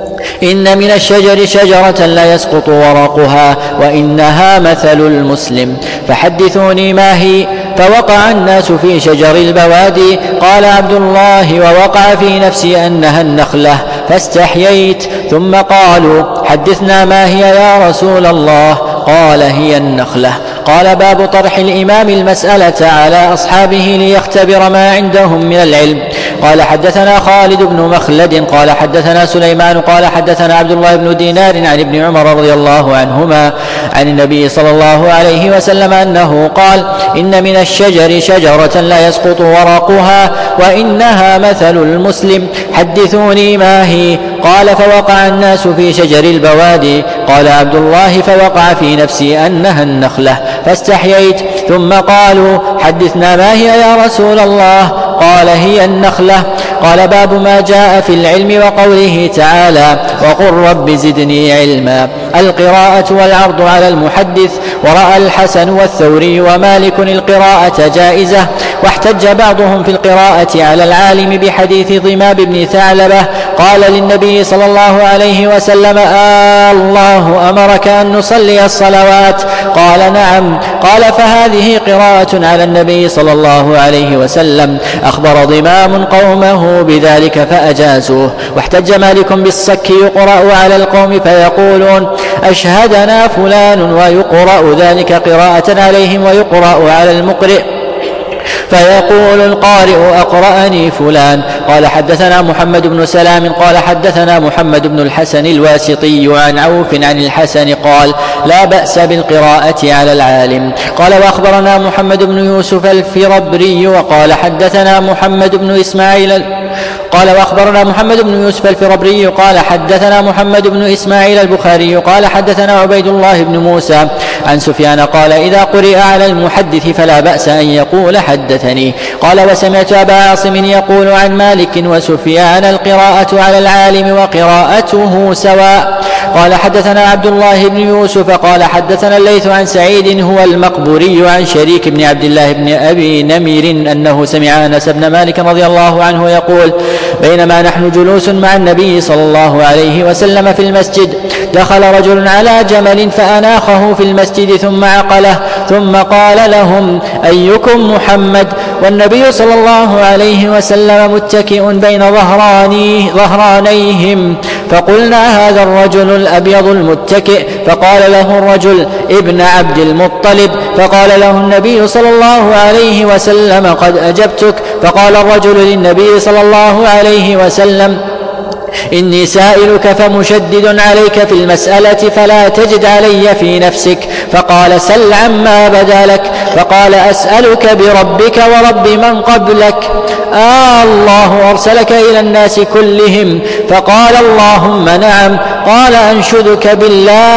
إن من الشجر شجرة لا يسقط ورقها وإنها مثل المسلم فحدثوني ما هي. فوقع الناس في شجر البوادي. قال عبد الله ووقع في نفسي أنها النخلة فاستحييت. ثم قالوا حدثنا ما هي يا رسول الله. قال هي النخلة. قال باب طرح الإمام المسألة على أصحابه ليختبر ما عندهم من العلم. قال حدثنا خالد بن مخلد قال حدثنا سليمان قال حدثنا عبد الله بن دينار عن ابن عمر رضي الله عنهما عن النبي صلى الله عليه وسلم أنه قال إن من الشجر شجرة لا يسقط ورقها وإنها مثل المسلم حدثوني ما هي. قال فوقع الناس في شجر البوادي. قال عبد الله فوقع في نفسي أنها النخلة فاستحييت. ثم قالوا حدثنا ما هي يا رسول الله. قال هي النخلة. قال باب ما جاء في العلم وقوله تعالى وقل رب زدني علما. القراءة والعرض على المحدث. ورأى الحسن والثوري ومالك القراءة جائزة. واحتج بعضهم في القراءة على العالم بحديث ضمام بن ثعلبة قال للنبي صلى الله عليه وسلم آه الله أمرك أن نصلي الصلوات. قال نعم. قال فهذه قراءة على النبي صلى الله عليه وسلم. أخبر ضمام قومه بذلك فأجازوه. واحتج مالك بالصك يقرأ على القوم فيقولون أشهدنا فلان ويقرأ ذلك قراءة عليهم ويقرأ على المقرئ فيقول القارئ أقرأني فلان. قال حدثنا محمد بن سلام قال حدثنا محمد بن الحسن الواسطي عن عوف عن الحسن قال لا بأس بالقراءة على العالم. قال وأخبرنا محمد بن يوسف الفربري وقال حدثنا محمد بن إسماعيل قال وأخبرنا محمد بن يوسف الفربري قال حدثنا محمد بن إسماعيل البخاري قال حدثنا عبيد الله بن موسى عن سفيان قال إذا قرئ على المحدث فلا بأس أن يقول حدثني. قال وسمعت أبا عاصم يقول عن مالك وسفيان القراءة على العالم وقراءته سواء. قال حدثنا عبد الله بن يوسف قال حدثنا الليث عن سعيد هو المقبوري عن شريك بن عبد الله بن أبي نمير أنه سمع أنس بن مالك رضي الله عنه يقول بينما نحن جلوس مع النبي صلى الله عليه وسلم في المسجد دخل رجل على جمل فأناخه في المسجد ثم عقله ثم قال لهم أيكم محمد والنبي صلى الله عليه وسلم متكئ بين ظهرانيه ظهرانيهم. فقلنا هذا الرجل الأبيض المتكئ. فقال له الرجل ابن عبد المطلب. فقال له النبي صلى الله عليه وسلم قد أجبتك. فقال الرجل للنبي صلى الله عليه وسلم إني سائلك فمشدد عليك في المسألة فلا تجد علي في نفسك. فقال سل عما بدا لك. فقال أسألك بربك ورب من قبلك آه الله أرسلك إلى الناس كلهم. فقال اللهم نعم. قال أنشدك بالله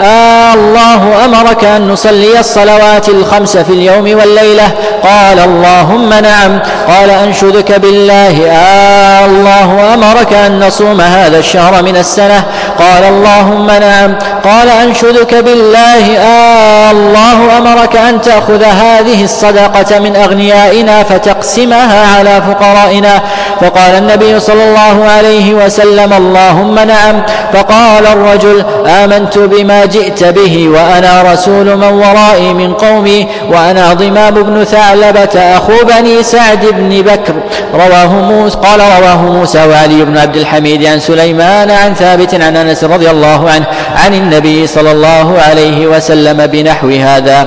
آه الله أمرك أن نصلي الصلوات الخمس في اليوم والليلة؟ قال اللهم نعم. قال أنشدك بالله آه الله أمرك أن نصوم هذا الشهر من السنة؟ قال اللهم نعم. قال أنشدك بالله آه الله أمرك أن تأخذ هذه الصدقة من أغنيائنا فتقسمها على فقرائنا؟ فقال النبي صلى الله عليه وسلم اللهم نعم. فقال الرجل آمنت بما جئت به وأنا رسول من ورائي من قومي وأنا ضمام بن ثعلبة أخو بني سعد بن بكر. رواه موسى. قال رواه موسى وعلي بن عبد الحميد عن سليمان عن ثابت عن أنس رضي الله عنه عن النبي صلى الله عليه وسلم بنحو هذا.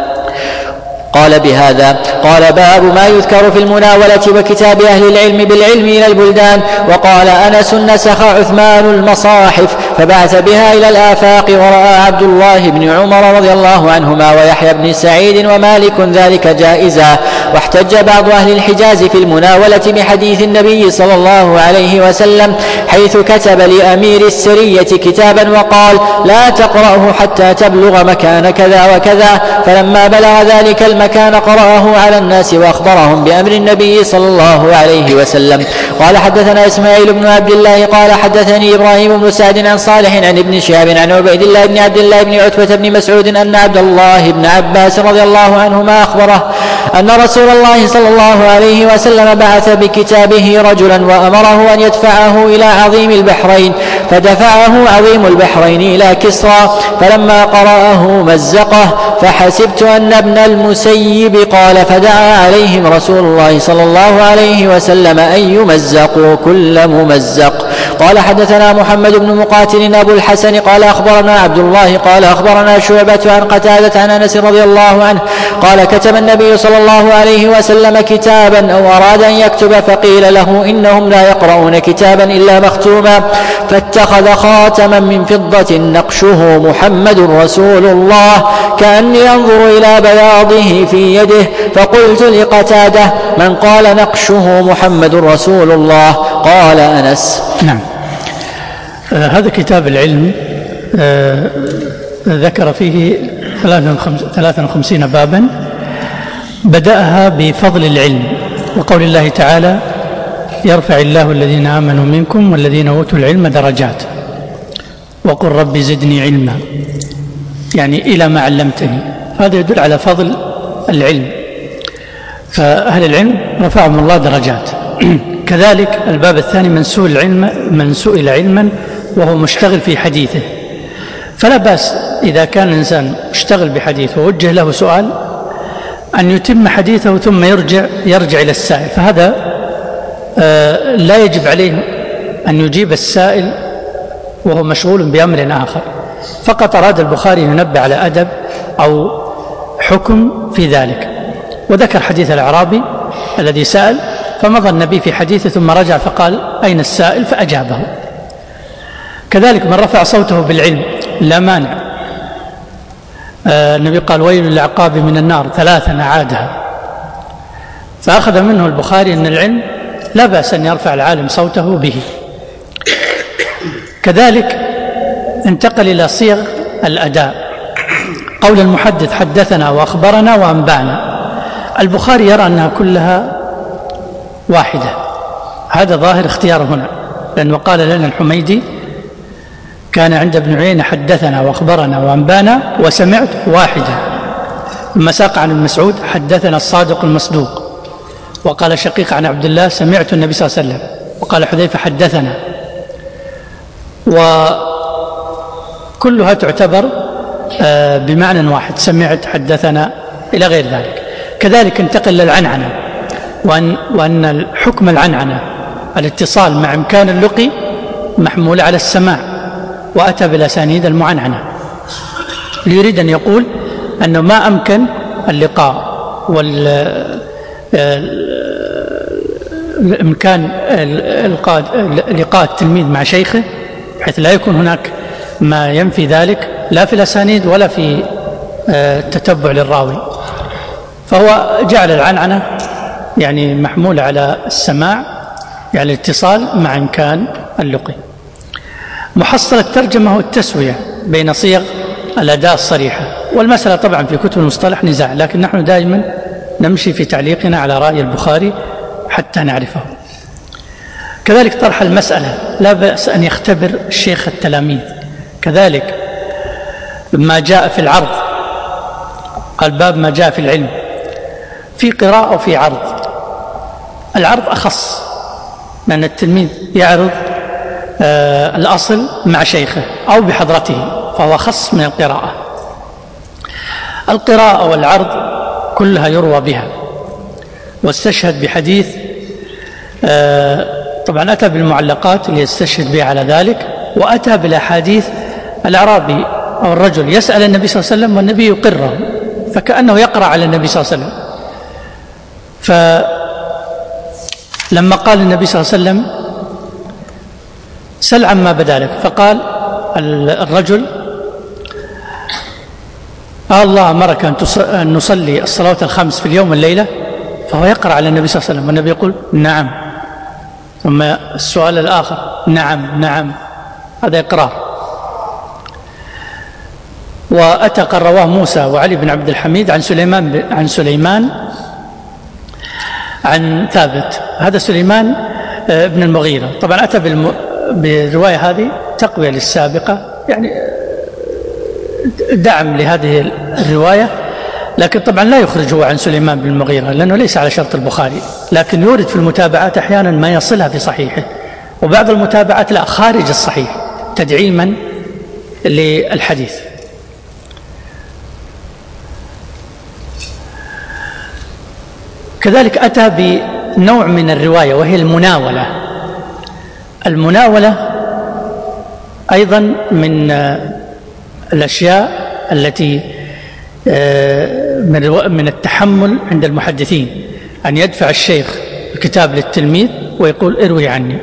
قال بهذا. قال باب ما يذكر في المناولة وكتاب أهل العلم بالعلم إلى البلدان. وقال أنس نسخ عثمان المصاحف فبعث بها إلى الآفاق، ورأى عبد الله بن عمر رضي الله عنهما ويحيى بن سعيد ومالك ذلك جائزا. واحتج بعض أهل الحجاز في المناولة بحديث النبي صلى الله عليه وسلم حيث كتب لأمير السرية كتابا وقال لا تقرأه حتى تبلغ مكان كذا وكذا، فلما بلغ ذلك المكان قرأه على الناس وأخبرهم بأمر النبي صلى الله عليه وسلم. قال حدثنا إسماعيل بن عبد الله قال حدثني إبراهيم بن سعد عن صالح عن ابن شهاب عن عبيد الله بن عبد الله بن عتبة بن مسعود أن عبد الله بن عباس رضي الله عنهما أخبره أن رسول الله صلى الله عليه وسلم بعث بكتابه رجلا وأمره أن يدفعه إلى عظيم البحرين، فدفعه عظيم البحرين إلى كسرى، فلما قرأه مزقه، فحسبت أن ابن المسيب قال فدعا عليهم رسول الله صلى الله عليه وسلم أن يمزقوا كل ممزق. قال حدثنا محمد بن مقاتل أبو الحسن قال أخبرنا عبد الله قال أخبرنا شعبة عن قتادة عن أنس رضي الله عنه قال كتب النبي صلى الله عليه وسلم كتابا أو أراد أن يكتب فقيل له إنهم لا يقرؤون كتابا إلا مختوما، فاتخذ خاتما من فضة نقشه محمد رسول الله كأني أنظر إلى بياضه في يده، فقلت لقتادة من قال نقشه محمد رسول الله؟ قال أنس. نعم. آه هذا كتاب العلم آه ذكر فيه ثلاثة وخمسين بابا، بدأها بفضل العلم وقول الله تعالى يرفع الله الذين آمنوا منكم والذين أوتوا العلم درجات، وقل رب زدني علما، يعني إلى ما علمتني. هذا يدل على فضل العلم، فأهل العلم رفعهم الله درجات. كذلك الباب الثاني من سئل العلم من سئل علما وهو مشتغل في حديثه، فلا بأس إذا كان الإنسان مشتغل بحديثه ووجه له سؤال أن يتم حديثه ثم يرجع يرجع إلى السائل، فهذا آه لا يجب عليه أن يجيب السائل وهو مشغول بأمر آخر. فقط أراد البخاري ينبه على أدب أو حكم في ذلك، وذكر حديث الأعرابي الذي سأل فمضى النبي في حديثه ثم رجع فقال أين السائل؟ فأجابه. كذلك من رفع صوته بالعلم لا مانع. آه النبي قال ويل للعقاب من النار ثلاثا أعادها، فأخذ منه البخاري أن العلم لا بأس أن يرفع العالم صوته به. كذلك انتقل إلى صيغ الأداء، قول المحدث حدثنا وأخبرنا وأنبأنا. البخاري يرى أنها كلها واحدة، هذا ظاهر اختياره هنا، لأنه قال لنا الحميدي كان عند ابن عيينة حدثنا وأخبرنا وأنبأنا وسمعت واحدة، ثم ساق عن المسعود حدثنا الصادق المصدوق، وقال شقيق عن عبد الله سمعت النبي صلى الله عليه وسلم، وقال حذيفة حدثنا، وكلها تعتبر بمعنى واحد، سمعت حدثنا إلى غير ذلك. كذلك انتقل للعنعنة، وأن, وأن الحكم العنعنة الاتصال مع إمكان اللقي محمول على السماع، وأتى بالأسانيد المعنعنة ليريد أن يقول أنه ما أمكن اللقاء والإمكان لقاء التلميذ مع شيخه بحيث لا يكون هناك ما ينفي ذلك لا في الأسانيد ولا في التتبع للراوي، فهو جعل العنعنة يعني محمول على السماع، يعني الاتصال مع إمكان اللقي. محصل الترجمة هو التسوية بين صيغ الأداة الصريحة. والمسألة طبعا في كتب المصطلح نزاع، لكن نحن دائما نمشي في تعليقنا على رأي البخاري حتى نعرفه. كذلك طرح المسألة لا بأس أن يختبر الشيخ التلاميذ. كذلك ما جاء في العرض، قال باب ما جاء في العلم في قراءة وفي عرض. العرض أخص، لأن التلميذ يعرض آه الأصل مع شيخه أو بحضرته، فهو أخص من القراءة. القراءة والعرض كلها يروى بها. واستشهد بحديث آه طبعا أتى بالمعلقات اللي يستشهد بها على ذلك، وأتى بالأحاديث الأعرابي أو الرجل يسأل النبي صلى الله عليه وسلم والنبي يقره، فكأنه يقرأ على النبي صلى الله عليه وسلم. فلما قال النبي صلى الله عليه وسلم سل عما بدا لك، فقال الرجل آه الله أمرك أن نصلي الصلوات الخمس في اليوم والليلة، فهو يقرأ على النبي صلى الله عليه وسلم والنبي يقول نعم. ثم السؤال الآخر نعم نعم، هذا إقرار. وأتى قال رواه موسى وعلي بن عبد الحميد عن سليمان عن سليمان عن ثابت، هذا سليمان بن المغيرة. طبعا أتى بالرواية هذه تقوية للسابقة، يعني دعم لهذه الرواية، لكن طبعا لا يخرجه عن سليمان بن المغيرة لأنه ليس على شرط البخاري، لكن يورد في المتابعات أحيانا ما يصلها في صحيحه، وبعض المتابعات لا خارج الصحيح تدعيما للحديث. كذلك أتى بنوع من الرواية وهي المناولة. المناولة أيضا من الأشياء التي من التحمل عند المحدثين، أن يدفع الشيخ الكتاب للتلميذ ويقول اروي عني.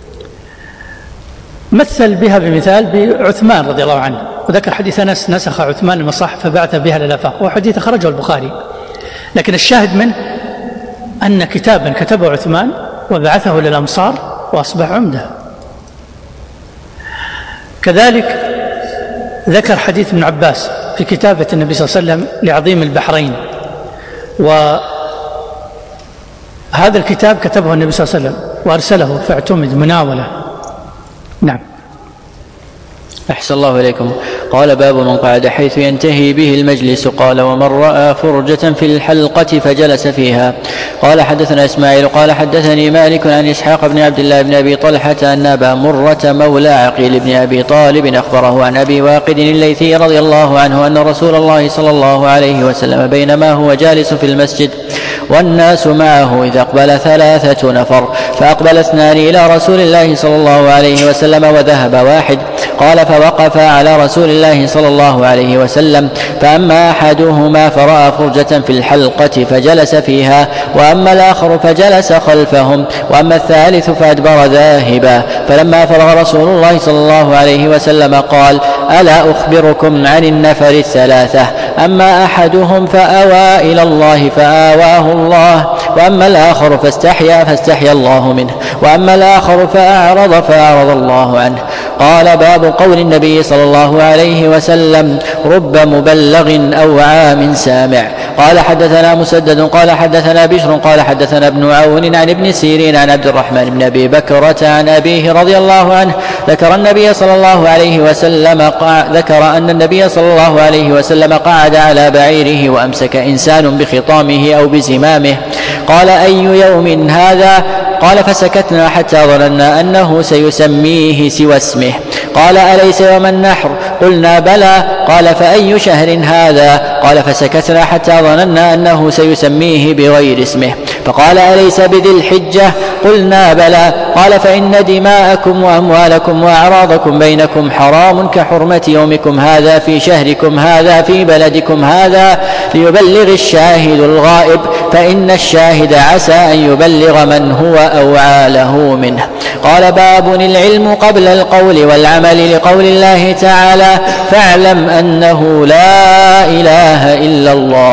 مثل بها بمثال بعثمان رضي الله عنه، وذكر حديث أنس نسخ عثمان المصاحف فبعث بها للآفاق، وهو حديث أخرجه البخاري، لكن الشاهد منه أن كتابا كتبه عثمان وبعثه للأمصار وأصبح عمدة. كذلك ذكر حديث ابن عباس في كتابة النبي صلى الله عليه وسلم لعظيم البحرين، وهذا الكتاب كتبه النبي صلى الله عليه وسلم وأرسله فاعتمد مناولة. نعم. أحسن الله إليكم. قال باب من قعد حيث ينتهي به المجلس. قال ومن رأى فرجة في الحلقة فجلس فيها. قال حدثنا إسماعيل قال حدثني مالك عن إسحاق بن عبد الله بن أبي طلحة أن أبا مرة مولى عقيل بن أبي طالب أخبره عن أبي واقد الليثي رضي الله عنه أن رسول الله صلى الله عليه وسلم بينما هو جالس في المسجد والناس معه إذ أقبل ثلاثة نفر، فأقبل اثنان إلى رسول الله صلى الله عليه وسلم وذهب واحد. قال فوقف على رسول الله صلى الله عليه وسلم، فأما أحدهما فرأى فرجة في الحلقة فجلس فيها، وأما الآخر فجلس خلفهم، وأما الثالث فأدبر ذاهبا. فلما فرغ رسول الله صلى الله عليه وسلم قال ألا أخبركم عن النفر الثلاثة؟ أما أحدهم فأوى إلى الله فآواه الله، وأما الآخر فاستحيا فاستحيا الله منه، وأما الآخر فأعرض فأعرض الله عنه. قال باب قول النبي صلى الله عليه وسلم رب مبلغ أو عام سامع. قال حدثنا مسدد قال حدثنا بشر قال حدثنا ابن عون عن ابن سيرين عن عبد الرحمن بن أبي بكرة عن أبيه رضي الله عنه ذكر النبي صلى الله عليه وسلم قع... ذكر أن النبي صلى الله عليه وسلم قعد على بعيره وأمسك إنسان بخطامه أو بزمامه. قال أي يوم هذا؟ قال فسكتنا حتى ظننا أنه سيسميه سوى اسمه. قال أليس يوم النحر؟ قلنا بلى. قال فأي شهر هذا؟ قال فسكتنا حتى ظننا أنه سيسميه بغير اسمه. فقال أليس بذي الحجة؟ قلنا بلى. قال فإن دماءكم وأموالكم وأعراضكم بينكم حرام كحرمة يومكم هذا في شهركم هذا في بلدكم هذا، ليبلغ الشاهد الغائب، فإن الشاهد عسى أن يبلغ من هو أوعى له منه. قال باب العلم قبل القول والعمل، لقول الله تعالى فاعلم أنه لا إله إلا الله.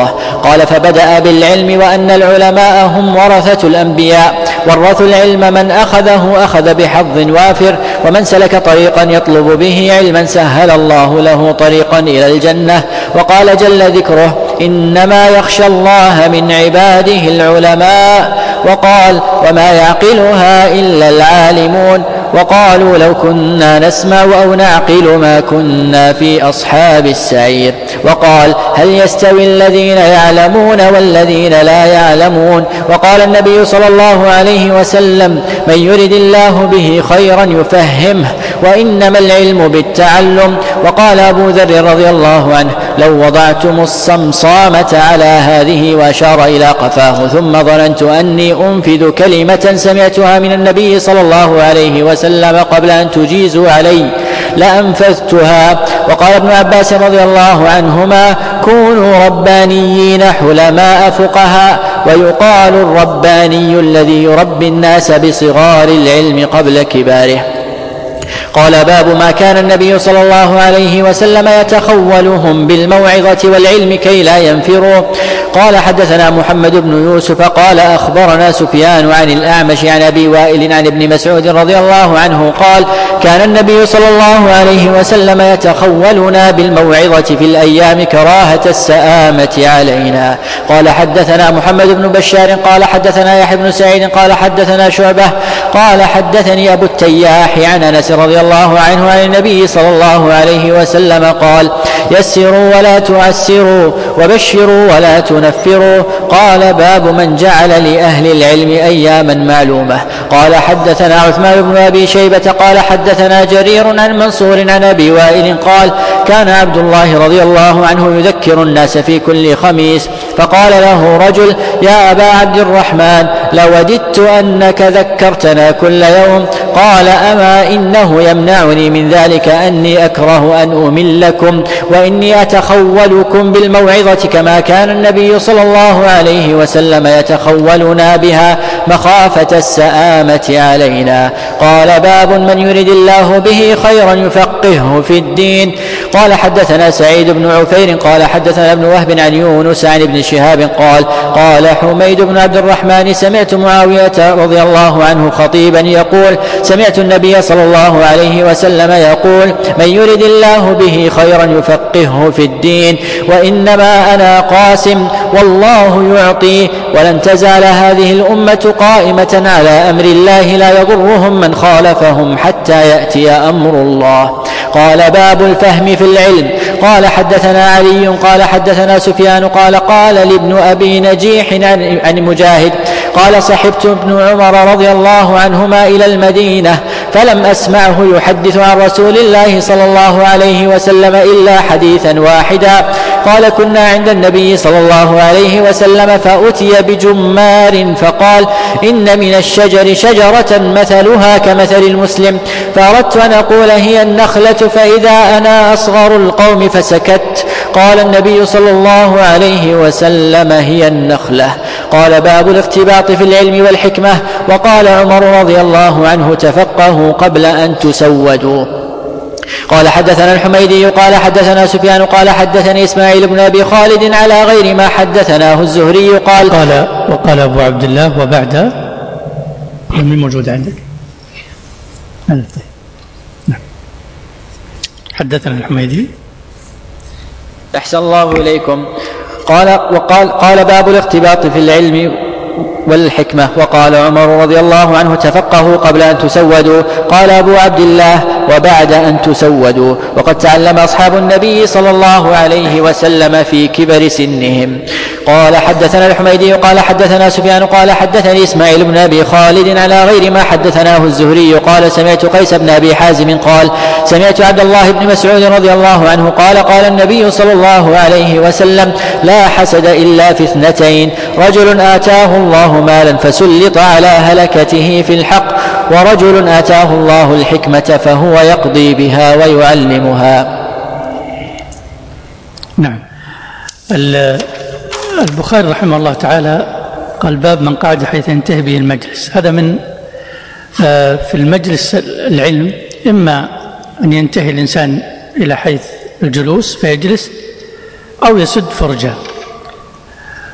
قال: فبدأ بالعلم وأن العلماء هم ورثة الأنبياء، ورثوا العلم من أخذه أخذ بحظ وافر، ومن سلك طريقا يطلب به علما سهل الله له طريقا إلى الجنة. وقال جل ذكره: إنما يخشى الله من عباده العلماء. وقال: وما يعقلها إلا العالمون. وقالوا: لو كنا نسمع أو نعقل ما كنا في أصحاب السعير. وقال: هل يستوي الذين يعلمون والذين لا يعلمون؟ وقال النبي صلى الله عليه وسلم: من يرد الله به خيرا يفهمه، وإنما العلم بالتعلم. وقال أبو ذر رضي الله عنه: لو وضعتم الصمصامة على هذه، وأشار إلى قفاه، ثم ظننت أني أنفذ كلمة سمعتها من النبي صلى الله عليه وسلم قبل أن تجيزوا علي لأنفذتها. وقال ابن عباس رضي الله عنهما: كونوا ربانيين حلماء فقهاء. ويقال الرباني الذي يربي الناس بصغار العلم قبل كباره. قال: باب ما كان النبي صلى الله عليه وسلم يتخولهم بالموعظة والعلم كي لا ينفروا. قال: حدثنا محمد بن يوسف قال: أخبرنا سفيان عن الأعمش عن أبي وائل عن ابن مسعود رضي الله عنه قال: كان النبي صلى الله عليه وسلم يتخولنا بالموعظة في الأيام كراهة السآمة علينا. قال: حدثنا محمد بن بشار قال: حدثنا يحيى بن سعيد قال: حدثنا شعبة قال: حدثني أبو التياح عن أنس رضي الله عنه عن النبي صلى الله عليه وسلم قال: يسروا ولا تعسروا، وبشروا ولا تنفروا. قال: باب من جعل لأهل العلم أياما معلومة. قال: حدثنا عثمان بن أبي شيبة قال: حدثنا جرير عن منصور عن أبي وائل قال: كان عبد الله رضي الله عنه يذكر الناس في كل خميس، فقال له رجل: يا أبا عبد الرحمن، لوددت أنك ذكرتنا كل يوم. قال: أما إنه يمنعني من ذلك أني أكره أن أملكم، وإني أتخولكم بالموعظة كما كان النبي صلى الله عليه وسلم يتخولنا بها مخافة السآمة علينا. قال: باب من يرد الله به خيرا يفقهه في الدين. قال: حدثنا سعيد بن عفير قال: حدثنا ابن وهب عن يونس عن ابن شهاب قال: قال حميد بن عبد الرحمن: سمعت معاوية رضي الله عنه خطيبا يقول: سمعت النبي صلى الله عليه وسلم يقول: من يرد الله به خيرا يفقهه في الدين، وإنما أنا قاسم والله يعطي، ولن تزال هذه الأمة قائمة على أمر الله لا يضرهم من خالفهم حتى يأتي أمر الله. قال: باب الفهم في العلم. قال: حدثنا علي قال: حدثنا سفيان قال: قال لابن أبي نجيح عن مجاهد قال: صحبت ابن عمر رضي الله عنهما إلى المدينة، فلم أسمعه يحدث عن رسول الله صلى الله عليه وسلم إلا حديثا واحدا. قال: كنا عند النبي صلى الله عليه وسلم فأتي بجمار، فقال: إن من الشجر شجرة مثلها كمثل المسلم، فأردت أن أقول هي النخلة، فإذا أنا أصغر القوم فسكت. قال النبي صلى الله عليه وسلم: هي النخلة. قال: باب الاختباط في العلم والحكمة. وقال عمر رضي الله عنه: تفقهوا قبل أن تسودوا. قال: حدثنا الحميدي قال: حدثنا سفيان قال: حدثني إسماعيل بن أبي خالد على غير ما حدثناه الزهري قال قال وقال أبو عبد الله وبعد من موجود عندك؟ نعم. حدثنا الحميدي. أحسن الله إليكم. قال وقال قال: باب الاختباط في العلم والحكمة. وقال عمر رضي الله عنه: تفقهوا قبل أن تسودوا. قال أبو عبد الله: وبعد أن تسودوا. وقد تعلم أصحاب النبي صلى الله عليه وسلم في كبر سنهم. قال: حدثنا الحميدي قال: حدثنا سفيان قال: حدثني إسماعيل بن أبي خالد على غير ما حدثناه الزهري قال: سمعت قيس بن أبي حازم قال: سمعت عبد الله بن مسعود رضي الله عنه قال: قال النبي صلى الله عليه وسلم: لا حسد إلا في اثنتين: رجل آتاه الله مالا فسلط على هلكته في الحق، ورجل آتاه الله الحكمة فهو يقضي بها ويعلمها. نعم. البخاري رحمه الله تعالى قال: باب من قعد حيث ينتهي به المجلس. هذا من في المجلس العلم، إما أن ينتهي الإنسان إلى حيث الجلوس فيجلس، أو يسد فرجة.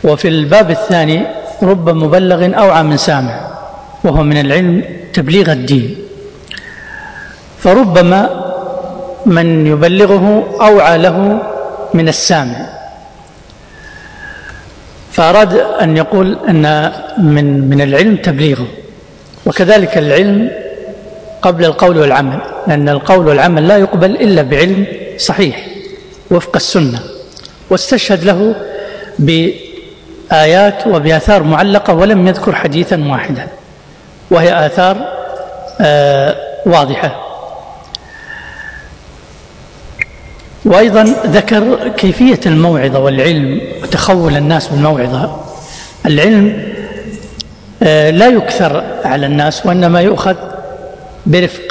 وفي الباب الثاني رب مبلغ أوعى من سامع، وهو من العلم تبليغ الدين، فربما من يبلغه أوعى له من السامع، فأراد أن يقول أن من من العلم تبليغه. وكذلك العلم قبل القول والعمل، لأن القول والعمل لا يقبل إلا بعلم صحيح وفق السنة، واستشهد له بآيات وبآثار معلقة ولم يذكر حديثا واحدا، وهي آثار آه واضحة. وأيضا ذكر كيفية الموعظة والعلم وتخول الناس بالموعظة. العلم آه لا يكثر على الناس، وإنما يؤخذ برفق،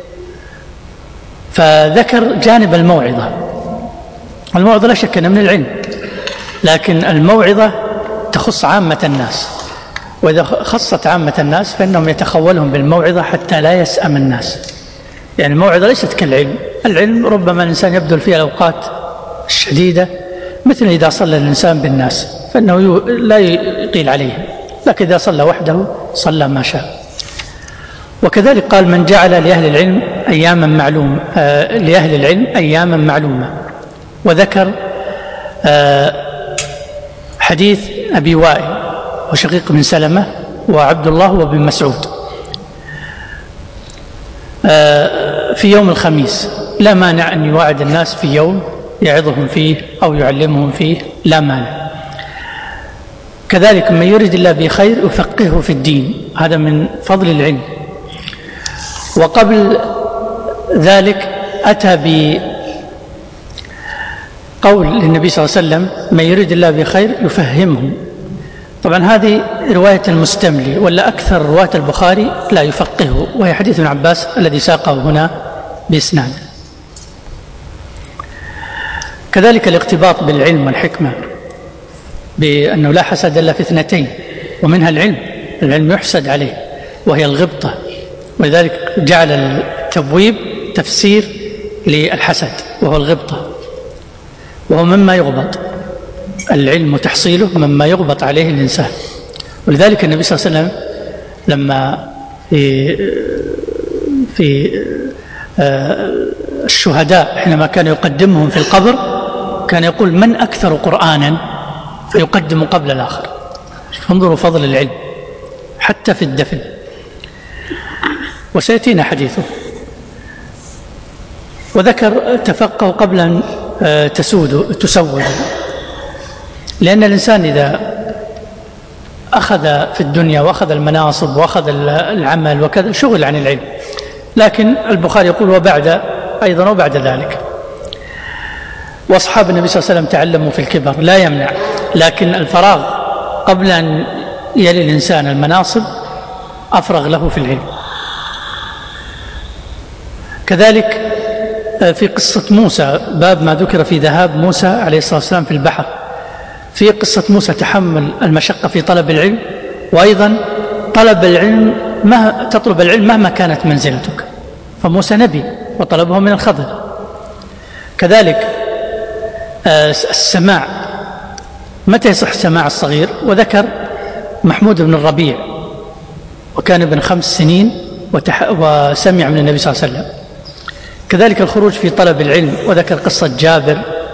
فذكر جانب الموعظة. الموعظة لا شك أنها من العلم، لكن الموعظة تخص عامة الناس، وإذا خصت عامة الناس فإنهم يتخولهم بالموعظة حتى لا يسأم الناس. يعني الموعظة ليست كالعلم. العلم ربما الإنسان يبذل فيها الأوقات الشديدة، مثل إذا صلى الإنسان بالناس فإنه لا يقيل عليه، لكن إذا صلى وحده صلى ما شاء. وكذلك قال من جعل لأهل العلم أياما معلومة آه لأهل العلم أياما معلومة. وذكر آه حديث أبي وائل وشقيق بن سلمة وعبد الله وابن مسعود آه في يوم الخميس، لا مانع أن يواعد الناس في يوم يعظهم فيه أو يعلمهم فيه، لا مانع. كذلك من يريد الله بخير يفقهه في الدين، هذا من فضل العلم. وقبل ذلك أتى بقول للنبي صلى الله عليه وسلم من يريد الله بخير يفهمه. طبعا هذه رواية المستملي، ولا أكثر رواة البخاري لا يفقهه، وهي حديث ابن عباس الذي ساقه هنا بإسناد. كذلك الاقتباط بالعلم والحكمة، بأنه لا حسد إلا في اثنتين، ومنها العلم. العلم يحسد عليه وهي الغبطة، ولذلك جعل التبويب تفسير للحسد وهو الغبطة، وهو مما يغبط. العلم وتحصيله مما يغبط عليه الإنسان. ولذلك النبي صلى الله عليه وسلم لما في, في الشهداء حينما كان يقدمهم في القبر كان يقول من أكثر قرآنا، فيقدم قبل الآخر. انظروا فضل العلم حتى في الدفن، وسيأتينا حديثه. وذكر تفقه قبل أن تسود تسود، لأن الإنسان إذا أخذ في الدنيا وأخذ المناصب وأخذ العمل وكذا شغل عن العلم. لكن البخاري يقول وبعد أيضا وبعد ذلك. وأصحاب النبي صلى الله عليه وسلم تعلموا في الكبر، لا يمنع، لكن الفراغ قبل أن يلي الإنسان المناصب أفرغ له في العلم. كذلك في قصة موسى، باب ما ذكر في ذهاب موسى عليه الصلاة والسلام في البحر، في قصة موسى تحمل المشقة في طلب العلم، وأيضا طلب العلم ما تطلب العلم مهما كانت منزلتك، فموسى نبي وطلبه من الخضر. كذلك السماع، متى يصح سماع الصغير؟ وذكر محمود بن الربيع وكان ابن خمس سنين وسمع من النبي صلى الله عليه وسلم. كذلك الخروج في طلب العلم، وذكر قصة جابر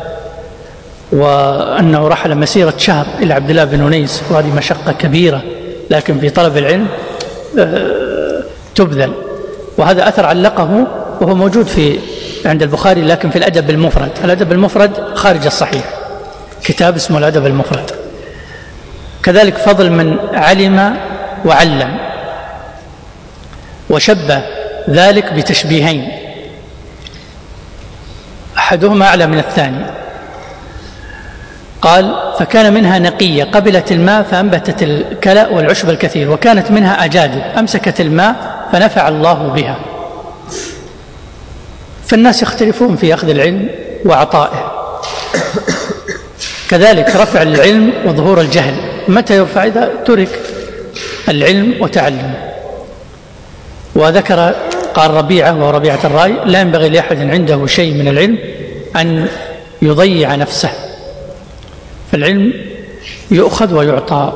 وأنه رحل مسيرة شهر إلى عبد الله بن أنيس، وهذه مشقة كبيرة، لكن في طلب العلم تبذل. وهذا أثر علقه وهو موجود في عند البخاري، لكن في الأدب المفرد. الأدب المفرد خارج الصحيح، كتاب اسمه الأدب المفرد. كذلك فضل من علم وعلم، وشبه ذلك بتشبيهين أحدهما أعلى من الثاني. قال فكان منها نقية قبلت الماء فأنبتت الكلأ والعشب الكثير، وكانت منها أجادب أمسكت الماء فنفع الله بها. فالناس يختلفون في أخذ العلم وعطائه. كذلك رفع العلم وظهور الجهل، متى يرفع؟ إذا ترك العلم وتعلمه. وذكر قال ربيعة وهو ربيعة الرأي لا ينبغي لأحد عنده شيء من العلم أن يضيع نفسه، فالعلم يؤخذ ويعطى.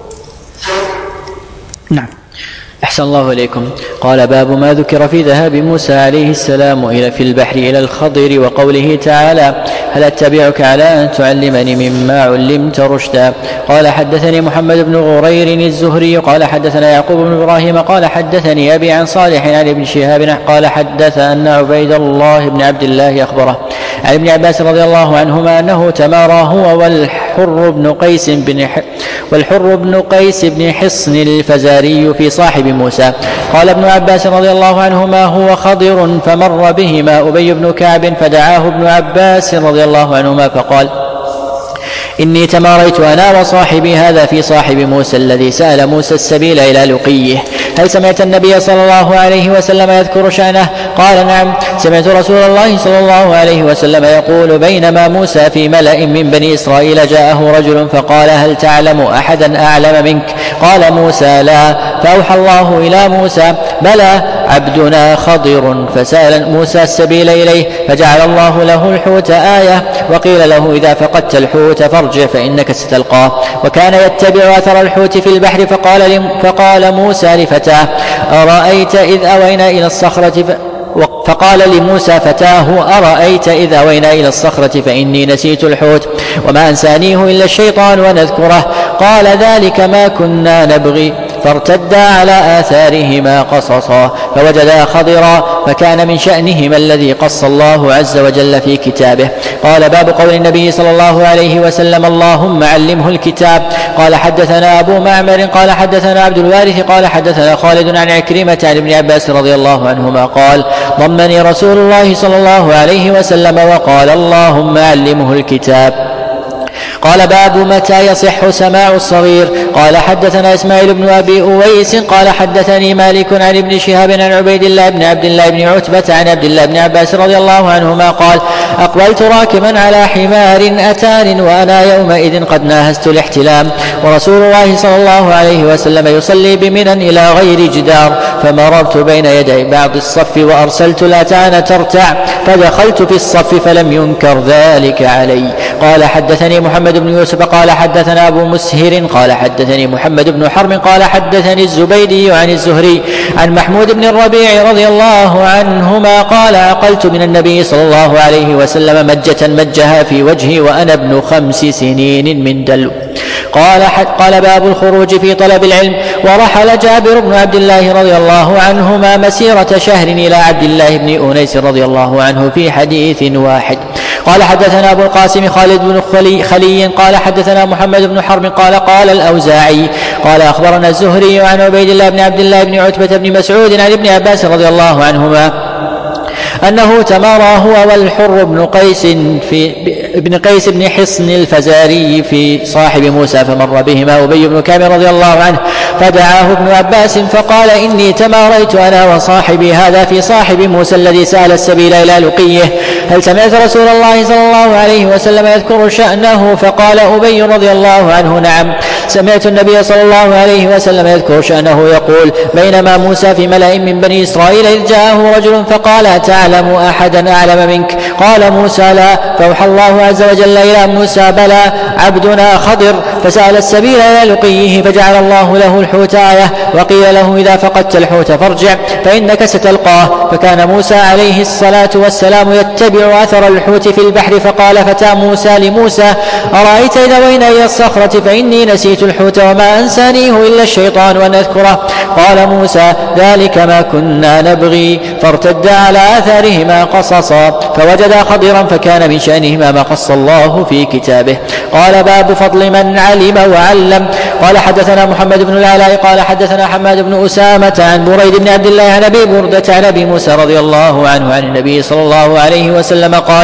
نعم. أحسن الله إليكم. قال: باب ما ذكر في ذهاب موسى عليه السلام إلى في البحر إلى الخضر وقوله تعالى: هل أتبعك على أن تعلمني مما علمت رشدا. قال: حدثني محمد بن غرير الزهري قال حدثنا يعقوب بن إبراهيم قال حدثني أبي عن صالح عن ابن شهاب قال حدث أن عبيد الله بن عبد الله أخبره عن ابن عباس رضي الله عنهما أنه تمارى هو والحر بن قيس بن ح... والحر بن قيس بن حصن الفزاري في صاحب موسى. قال ابن عباس رضي الله عنهما: هو خضر فمر بهما أبي بن كعب فدعاه ابن عباس رضي الله عنهما فقال: إني تماريت أنا وصاحبي هذا في صاحب موسى الذي سأل موسى السبيل إلى لقيه، هل سمعت النبي صلى الله عليه وسلم يذكر شأنه؟ قال: نعم، سمعت رسول الله صلى الله عليه وسلم يقول: بينما موسى في ملأ من بني إسرائيل جاءه رجل فقال: هل تعلم أحدا أعلم منك؟ قال موسى: لا. فأوحى الله إلى موسى: بلى، عبدنا خضر. فسأل موسى السبيل إليه فجعل الله له الحوت آية، وقيل له: إذا فقدت الحوت فارجع فإنك ستلقاه. وكان يتبع أثر الحوت في البحر فقال, فقال موسى لفتاه: أرأيت إذ أوينا إلى الصخرة ف... فقال لموسى فتاه: أرأيت إذ أوينا إلى الصخرة فإني نسيت الحوت وما أنسانيه إلا الشيطان ونذكره. قال: ذلك ما كنا نبغي. فارتدا على آثارهما قصصا فوجدا خضرا، فكان من شأنهما الذي قص الله عز وجل في كتابه. قال: باب قول النبي صلى الله عليه وسلم: اللهم علمه الكتاب. قال: حدثنا أبو معمر قال حدثنا عبد الوارث قال حدثنا خالد عن عكرمة عن ابن عباس رضي الله عنهما قال: ضمني رسول الله صلى الله عليه وسلم وقال: اللهم علمه الكتاب. قال: باب متى يصح سماع الصغير. قال: حدثنا إسماعيل بن أبي أويس قال حدثني مالك عن ابن شهاب عن عبيد الله بن عبد الله بن عتبة عن عبد الله بن عباس رضي الله عنهما قال: أقبلت راكبا على حمار أتان وأنا يومئذ قد ناهزت الاحتلام، ورسول الله صلى الله عليه وسلم يصلي بمنى إلى غير جدار، فمررت بين يدي بعض الصف وأرسلت الأتان ترتع، فدخلت في الصف فلم ينكر ذلك علي. قال: حدثني محمد بن يوسف قال حدثنا أبو مسهر قال حدثني محمد بن حرب قال حدثني الزبيدي عن الزهري عن محمود بن الربيع رضي الله عنهما قال: عقلت من النبي صلى الله عليه وسلم مجة مجها في وجهي وأنا ابن خمس سنين من دلو. قال, قال: باب الخروج في طلب العلم. ورحل جابر بن عبد الله رضي الله عنهما مسيرة شهر إلى عبد الله بن أنيس رضي الله عنه في حديث واحد. قال: حدثنا أبو القاسم خالد بن خلي, خلي قال حدثنا محمد بن حرب قال: قال الأوزاعي قال: أخبرنا الزهري عن عبيد الله بن عبد الله بن عتبة بن مسعود عن ابن عباس رضي الله عنهما أنه تمارى هو والحر بن قيس في ابن قيس بن حصن الفزاري في صاحب موسى، فمر بهما أبي بن كعب رضي الله عنه فدعاه ابن عباس فقال: إني تماريت أنا وصاحبي هذا في صاحب موسى الذي سأل السبيل إلى لقيه، هل سمعت رسول الله صلى الله عليه وسلم يذكر شأنه؟ فقال أبي رضي الله عنه: نعم، سمعت النبي صلى الله عليه وسلم يذكر شأنه يقول: بينما موسى في ملأ من بني إسرائيل إذ جاءه رجل فقال: تعلم أحدا أعلم منك؟ قال موسى: لا. فأوحى الله عز وجل إلى موسى: بلى، عبدنا خضر. فسأل السبيل إلى لقيه فجعل الله له الحوت آية، وقيل له: إذا فقدت الحوت فارجع فإنك ستلقاه. فكان موسى عليه الصلاة والسلام يتبع أثر الحوت في البحر. فقال فتى موسى لموسى: أرأيت إذا وينا إلى الصخرة فإني نسيت الحوت وما أنسانيه إلا الشيطان وأن أذكره. قال موسى: ذلك ما كنا نبغي. فارتد على آثارهما قصصا فوجدا خضرا، فكان من شأنهما ما قص الله في كتابه. قال: باب فضل من علم وعلم. قال: حدثنا محمد بن العلاء قال حدثنا حماد بن أسامة عن بريد بن عبد الله عن أبي بردة عن أبي موسى رضي الله عنه عن النبي صلى الله عليه وسلم قال: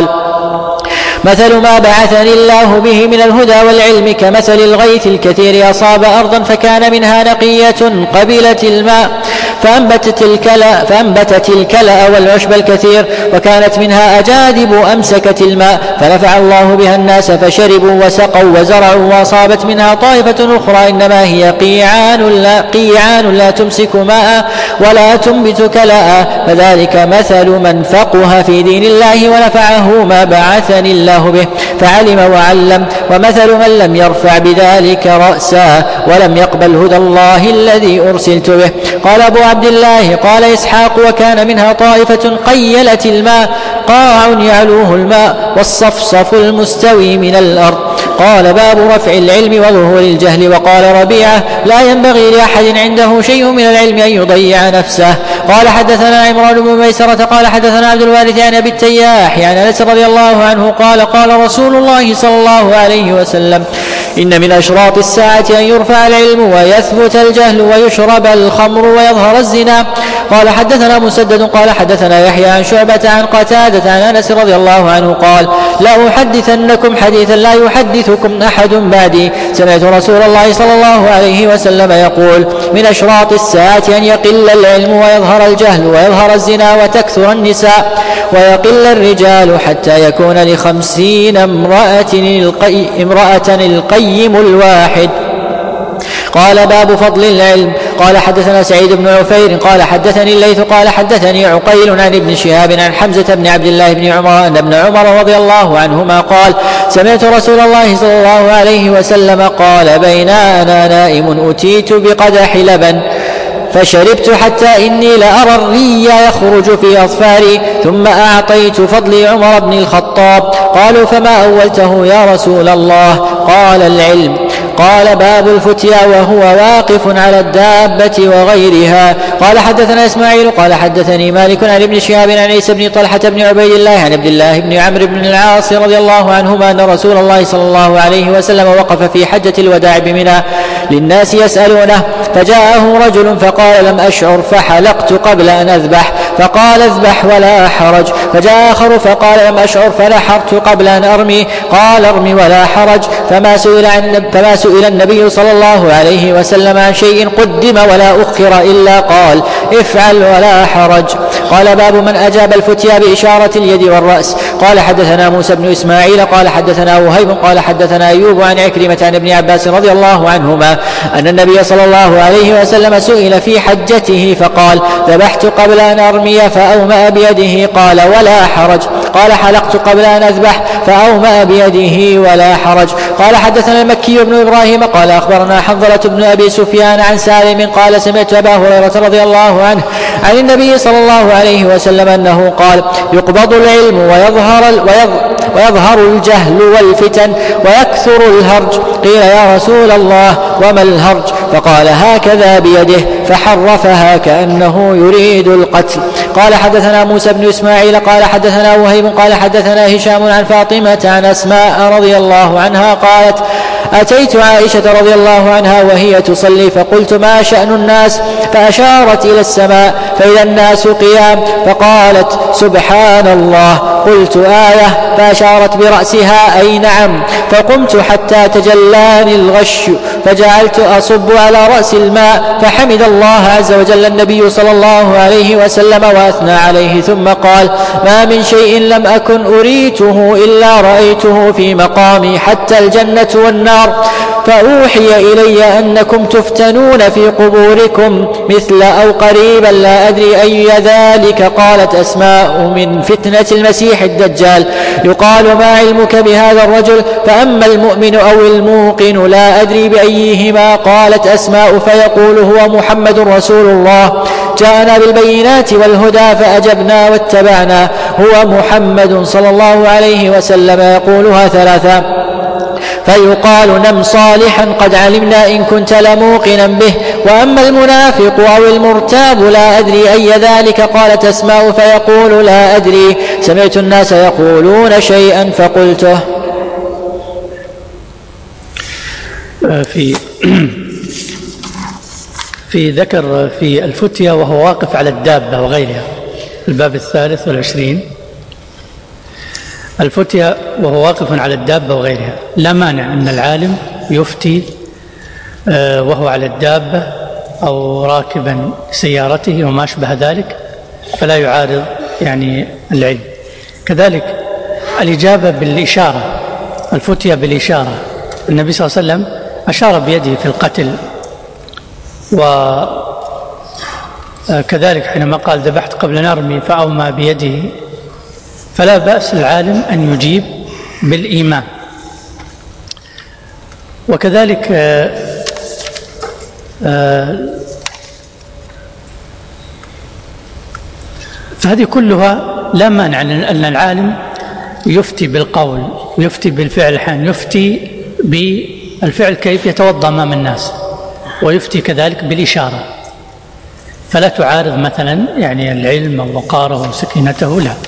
مثل ما بعثني الله به من الهدى والعلم كمثل الغيث الكثير أصاب أرضا فكان منها نقية قبلت الماء فأنبتت الكلأ, فأنبتت الكلأ والعشب الكثير، وكانت منها أجادب أمسكت الماء فنفع الله بها الناس فشربوا وسقوا وزرعوا، وأصابت منها طائفة أخرى إنما هي قيعان لا, قيعان لا تمسك ماء ولا تنبت كلأ، فذلك مثل من فقه في دين الله ونفعه ما بعثني الله به فعلم وعلم، ومثل من لم يرفع بذلك رأسا ولم يقبل هدى الله الذي أرسلت به. قال أبو عبد الله قال إسحاق: وكان منها طائفة قيلت الماء قاع يعلوه الماء والصفصف المستوي من الأرض. قال: باب رفع العلم وظهور الجهل. وقال ربيعة: لا ينبغي لأحد عنده شيء من العلم أن يضيع نفسه. قال: حدثنا عمران بن ميسرة قال حدثنا عبد الوارث عن أبي التياح عن أنس رضي الله عنه قال: قال رسول الله صلى الله عليه وسلم: إن من أشراط الساعة أن يرفع العلم ويثبت الجهل ويشرب الخمر ويظهر الزنا. قال: حدثنا مسدد قال حدثنا يحيى عن شعبة عن قتادة عن أنس رضي الله عنه قال: لا أحدثنكم حديثا لا يحدثكم أحد بعدي، سمعت رسول الله صلى الله عليه وسلم يقول: من أشراط الساعة أن يقل العلم ويظهر الجهل ويظهر الزنا وتكثر النساء ويقل الرجال حتى يكون لخمسين امرأة القي... امرأة القيم الواحد. قال: باب فضل العلم. قال: حدثنا سعيد بن عفير قال حدثني الليث قال حدثني عقيل عن ابن شهاب عن حمزة بن عبد الله بن عمر أن ابن عمر رضي الله عنهما قال: سمعت رسول الله صلى الله عليه وسلم قال: بين أنا نائم أتيت بقدح لبن فشربت حتى إني لأرى الري يخرج في أظفاري، ثم أعطيت فضلي عمر بن الخطاب. قالوا: فما أولته يا رسول الله؟ قال: العلم. قال: باب الفتيا وهو واقف على الدابة وغيرها. قال: حدثنا إسماعيل قال حدثني مالك عن ابن شهاب عن عيسى بن طلحة بن عبيد الله عن عبد الله بن عمرو بن العاص رضي الله عنهما أن رسول الله صلى الله عليه وسلم وقف في حجة الوداع بمنى للناس يسألونه، فجاءه رجل فقال: لم أشعر فحلقت قبل أن أذبح، فقال: اذبح ولا حرج. فجاء آخر فقال: لم أشعر فنحرت قبل أن أرمي، قال: ارمي ولا حرج. فما سئل, عن فما سئل النبي صلى الله عليه وسلم عن شيء قدم ولا أخر إلا قال: افعل ولا حرج. قال: باب من أجاب الفتيا بإشارة اليد والرأس. قال: حدثنا موسى بن إسماعيل قال حدثنا وهيب قال حدثنا أيوب عن عكرمة عن ابن عباس رضي الله عنهما أن النبي صلى الله عليه وسلم سئل في حجته فقال: ذبحت قبل أن أرمي فأومأ بيده، قال: ولا حرج. قال: حلقت قبل أن أذبح فأومأ بيده ولا حرج. قال: حدثنا المكي بن إبراهيم قال أخبرنا حنظلة بن أبي سفيان عن سالم قال: سمعت أبا هريرة رضي الله عنه عن النبي صلى الله عليه وسلم أنه قال: يقبض العلم ويظهر, ويظهر الجهل والفتن ويكثر الهرج. قيل: يا رسول الله وما الهرج؟ فقال: هكذا بيده، فحرفها كأنه يريد القتل. قال: حدثنا موسى بن إسماعيل قال حدثنا وهيب قال حدثنا هشام عن فاطمة عن أسماء رضي الله عنها قالت: أتيت عائشة رضي الله عنها وهي تصلي فقلت: ما شأن الناس؟ فأشارت إلى السماء فإذا الناس قيام، فقالت: سبحان الله. قلت: آية؟ فأشارت برأسها: أي نعم. فقمت حتى تجلاني الغش فجعلت أصب على رأس الماء، فحمد الله عز وجل النبي صلى الله عليه وسلم وأثنى عليه، ثم قال: ما من شيء لم أكن أريته إلا رأيته في مقامي حتى الجنة والنار، فأوحي إلي أنكم تفتنون في قبوركم مثل أو قريبا لا أدري أي ذلك. قالت أسماء: من فتنة المسيح الدجال. يقال: ما علمك بهذا الرجل؟ فأما المؤمن أو الموقن لا أدري بأيهما. قالت أسماء: فيقول: هو محمد رسول الله، جاءنا بالبينات والهدى فأجبنا واتبعنا. هو محمد صلى الله عليه وسلم يقولها ثلاثا، فيقال: نم صالحا قد علمنا إن كنت لموقنا به. وأما المنافق أو المرتاب لا أدري أي ذلك. قالت أسماء: فيقول: لا أدري، سمعت الناس يقولون شيئا فقلته. في في ذكر في الفتيا وهو واقف على الدابة وغيرها، الباب الثالث والعشرين. الفتيا وهو واقف على الدابة وغيرها، لا مانع أن العالم يفتي وهو على الدابة أو راكبا سيارته وما أشبه ذلك فلا يعارض يعني العلم. كذلك الإجابة بالإشارة، الفتية بالإشارة، النبي صلى الله عليه وسلم أشار بيده في القتل، وكذلك حينما قال ذبحت قبل نرمي فأومى بيده، فلا بأس العالم أن يجيب بالإيمان. وكذلك آآ آآ فهذه كلها لا مانع أن العالم يفتي بالقول ويفتي بالفعل، الحين يفتي بالفعل كيف يتوضأ أمام الناس، ويفتي كذلك بالإشارة، فلا تعارض مثلا يعني العلم ووقاره وسكينته، لا.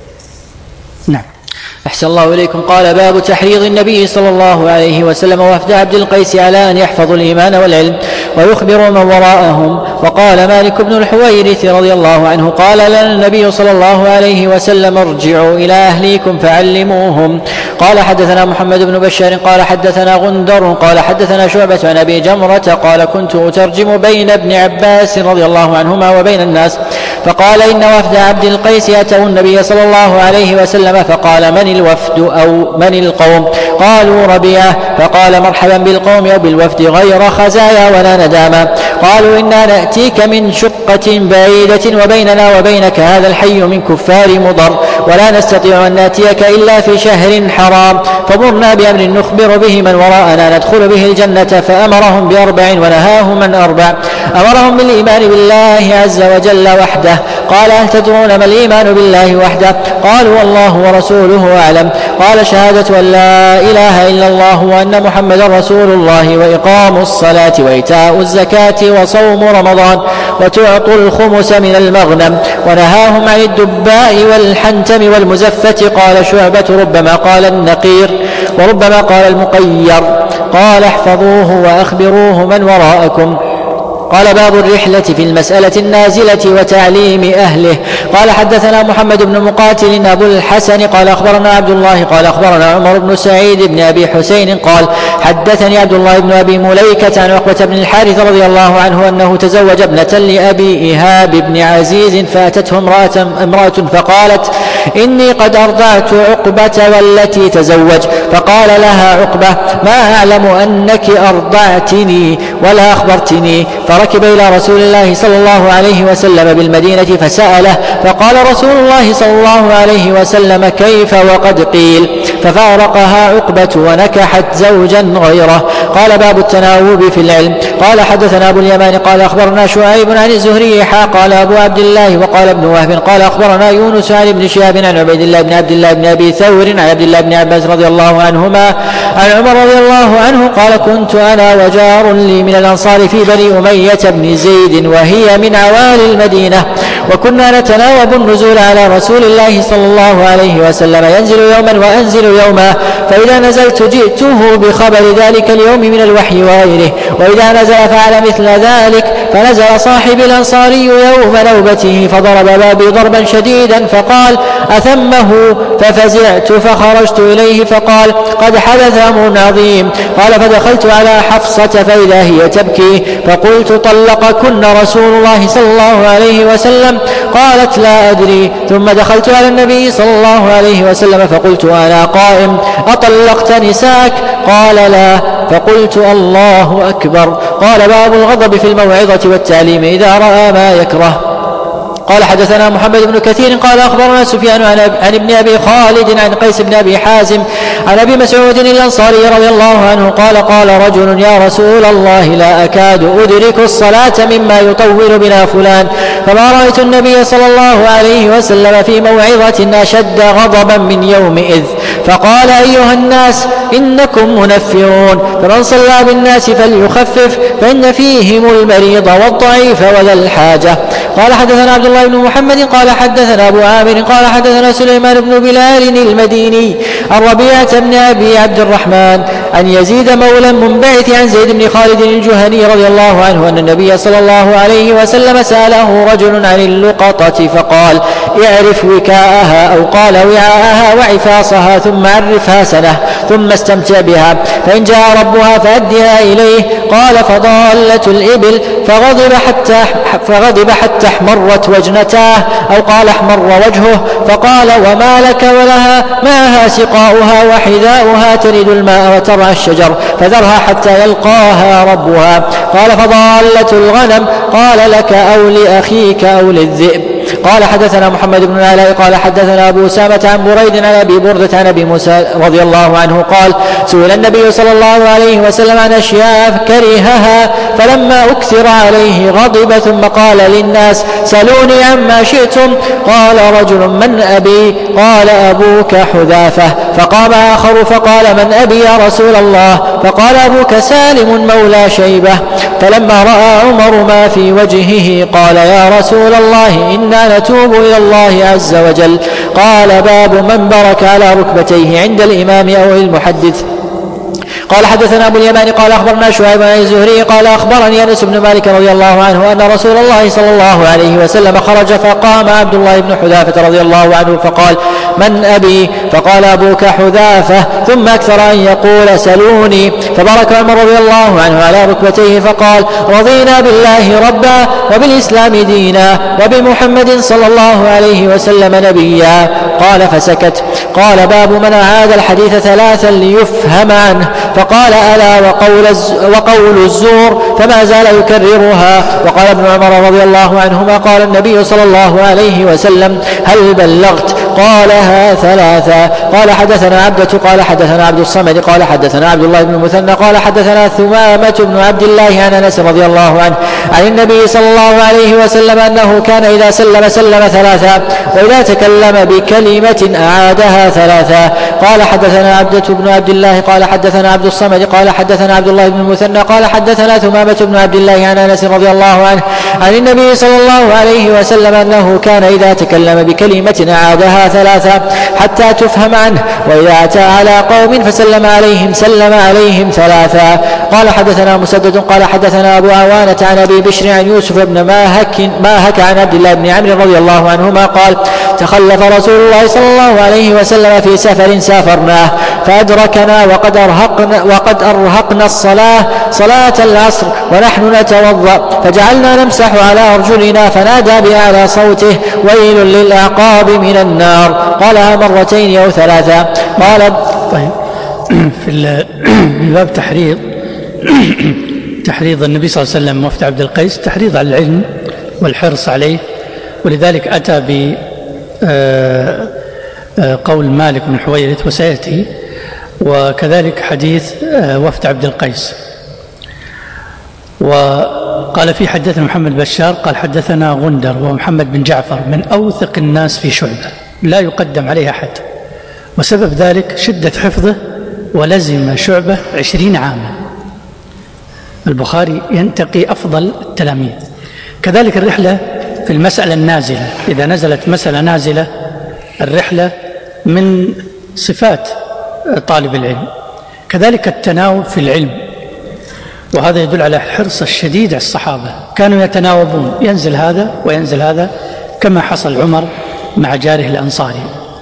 نعم. أحسن الله إليكم. قال: باب تحريض النبي صلى الله عليه وسلم وفد عبد القيس على أن يحفظوا الإيمان والعلم ويخبروا من وراءهم. وقال مالك بن الحويرث رضي الله عنه: قال لنا النبي صلى الله عليه وسلم: ارجعوا إلى أهليكم فعلموهم. قال: حدثنا محمد بن بشار قال حدثنا غندر قال حدثنا شعبة عن أبي جمرة قال: كنت أترجم بين ابن عباس رضي الله عنهما وبين الناس، فقال: إن وفد عبد القيس أتوا النبي صلى الله عليه وسلم، فقال: من الوفد أو من القوم؟ قالوا: ربيعة. فقال: مرحبا بالقوم أو بالوفد غير خزايا ولا ندامة. قالوا: إنا نأتيك من شقة بعيدة وبيننا وبينك هذا الحي من كفار مضر، ولا نستطيع أن نأتيك إلا في شهر حرام، فمرنا بأمر نخبر به من وراءنا ندخل به الجنة. فأمرهم بأربع ونهاهم عن أربع. أمرهم بالإيمان بالله عز وجل وحده. قال: هل تدرون ما الإيمان بالله وحده؟ قالوا: والله ورسوله أعلم. قال: شهادة أن لا إله إلا الله وأن محمدا رسول الله، وإقام الصلاة وإيتاء الزكاة وصوم رمضان، وتعطوا الخمس من المغنم. ونهاهم عن الدباء والحنتم والمزفة. قال شعبة: ربما قال النقير وربما قال المقير. قال: احفظوه وأخبروه من وراءكم. قال: باب الرحلة في المسألة النازلة وتعليم أهله. قال: حدثنا محمد بن مقاتل أبو الحسن قال أخبرنا عبد الله قال أخبرنا عمر بن سعيد بن أبي حسين قال: حدثني عبد الله بن أبي مليكة عن عقبة بن الحارث رضي الله عنه أنه تزوج ابنة لأبي إيهاب بن عزيز، فأتته امرأة, امرأة فقالت: إني قد أرضعت عقبة والتي تزوج. فقال لها عقبة: ما أعلم أنك أرضعتني ولا أخبرتني. فركب إلى رسول الله صلى الله عليه وسلم بالمدينة فسأله، فقال رسول الله صلى الله عليه وسلم: كيف وقد قيل؟ ففارقها عقبة ونكحت زوجا غيره. قال: باب التناوب في العلم. قال: حدثنا أبو اليمان قال أخبرنا شعيب عن الزهري حا قال أبو عبد الله وقال ابن وهب قال أخبرنا يونس عن ابن شهاب عن عبيد الله بن عبد الله بن أبي ثور عن عبد الله بن عباس رضي الله عنهما عن عمر رضي الله عنه قال: كنت أنا وجار لي من الأنصار في بني أمية بن زيد، وهي من عوالي المدينة، وكنا نتناوب النزول على رسول الله صلى الله عليه وسلم، ينزل يوما وأنزل يوما، فإذا نزلت جئته بخبر ذلك اليوم من الوحي وغيره، وإذا نزل فعل مثل ذلك. فنزل صاحب الأنصاري يوم نوبته فضرب بابي ضربا شديدا، فقال: أثمه؟ ففزعت فخرجت إليه فقال: قد حدث أمر عظيم. قال: فدخلت على حفصة فإذا هي تبكي، فقلت: طلقكن رسول الله صلى الله عليه وسلم؟ قالت: لا أدري. ثم دخلت على النبي صلى الله عليه وسلم فقلت أنا قائم: أطلقت نساءك؟ قال: لا. فقلت: الله أكبر. قال: باب الغضب في الموعظة والتعليم إذا رأى ما يكره. قال: حدثنا محمد بن كثير قال أخبرنا سفيان عن ابن أبي خالد عن قيس بن أبي حازم عن أبي مسعود الأنصاري رضي الله عنه قال: قال رجل: يا رسول الله، لا أكاد أدرك الصلاة مما يطول بنا فلان. فما رأيت النبي صلى الله عليه وسلم في موعظة أشد غضبا من يومئذ. فقال: أيها الناس، إنكم منفرون، فمن صلى بالناس فليخفف، فإن فيهم المريض والضعيف وذا الحاجة. قال: حدثنا عبد الله بن محمد قال حدثنا أبو عامر قال حدثنا سليمان بن بلال المديني عن ربيعة بن أبي عبد الرحمن عن يزيد مولى منبعث عن زيد بن خالد الجهني رضي الله عنه أن النبي صلى الله عليه وسلم سأله رجل عن اللقطة فقال: اعرف وكاءها، أو قال: وعاءها وعفاصها، ثم عرفها سنة، ثم استمتع بها، فإن جاء ربها فأدها إليه. قال فضالت الإبل فغضب حتى, فغضب حتى احمرت وجنتاه، أو قال احمر وجهه، فقال وما لك ولها؟ معها سقاؤها وحذاؤها ترد الماء وترعى الشجر، فذرها حتى يلقاها ربها. قال فضالت الغنم، قال لك أو لأخيك أو للذئب. قال حدثنا محمد بن العلاء قال حدثنا أبو أسامة عن بريد عن أبي بردة عن أبي موسى رضي الله عنه قال سئل النبي صلى الله عليه وسلم عن أشياء كرهها فلما أكثر عليه غضب، ثم قال للناس سلوني عما شئتم. قال رجل من أبي؟ قال أبوك حذافة. فقام آخر فقال من أبي يا رسول الله؟ فقال أبوك سالم مولى شيبة. فلما رأى عمر ما في وجهه قال يا رسول الله إنا نتوب إلى الله عز وجل. قال باب من برك على ركبتيه عند الإمام أو المحدث. قال حدثنا أبو اليمان قال أخبرنا شعيب عن الزهري قال أخبرني أنس بن مالك رضي الله عنه أن رسول الله صلى الله عليه وسلم خرج فقام عبد الله بن حذافة رضي الله عنه فقال من أبي؟ فقال أبوك حذافة، ثم أكثر أن يقول سلوني. فبارك عمر رضي الله عنه على ركبتيه فقال رضينا بالله ربا وبالإسلام دينا وبمحمد صلى الله عليه وسلم نبيا. قال فسكت. قال باب من أعاد الحديث ثلاثا ليفهم عنه. فقال ألا وقول, وقول الزور، فما زال يكررها. وقال ابن عمر رضي الله عنهما قال النبي صلى الله عليه وسلم هل بلغت؟ قالها ثلاثا. قال حدثنا عبدة قال حدثنا عبد الصمد قال حدثنا عبد الله بن المثنى قال حدثنا ثمامة بن عبد الله عن أنس رضي الله عنه عن النبي صلى الله عليه وسلم أنه كان إذا سلم سلم ثلاثا، وإذا تكلم بكلمة أعادها ثلاثا. قال حدثنا عبدة بن عبد الله قال حدثنا عبد الصمد قال حدثنا عبد الله بن المثنى قال حدثنا ثمامة بن عبد الله عن أنس رضي الله عنه عن النبي صلى الله عليه وسلم أنه كان إذا تكلم بكلمة أعادها ثلاثة حتى تفهم عنه، وإذا أتى على قوم فسلم عليهم سلم عليهم ثلاثا. قال حدثنا مسدد قال حدثنا أبو عوانة عن أبي بشر عن يوسف بن ماهك, ماهك عن عبد الله بن عمرو رضي الله عنهما قال تخلف رسول الله صلى الله عليه وسلم في سفر سافرناه فأدركنا وقد أرهقنا, وقد أرهقنا الصلاة صلاة العصر ونحن نتوضأ، فجعلنا نمسح على أرجلنا فنادى بأعلى صوته ويل للأعقاب من النار. قالها مرتين أو ثلاثة. قال طيب في باب تحريض تحريض النبي صلى الله عليه وسلم وفد عبد القيس، تحريض على العلم والحرص عليه، ولذلك أتى ب قول مالك بن حويرث وسيأتي، وكذلك حديث وفد عبد القيس. وقال في حدثنا محمد بشار قال حدثنا غندر ومحمد بن جعفر من أوثق الناس في شعبة لا يقدم عليه أحد، وسبب ذلك شدة حفظه، ولزم شعبة عشرين عاما. البخاري ينتقي أفضل التلاميذ. كذلك الرحلة في المسألة النازلة، إذا نزلت مسألة نازلة الرحلة من صفات طالب العلم. كذلك التناوب في العلم، وهذا يدل على الحرص الشديد على الصحابة، كانوا يتناوبون، ينزل هذا وينزل هذا، كما حصل عمر مع جاره الأنصاري.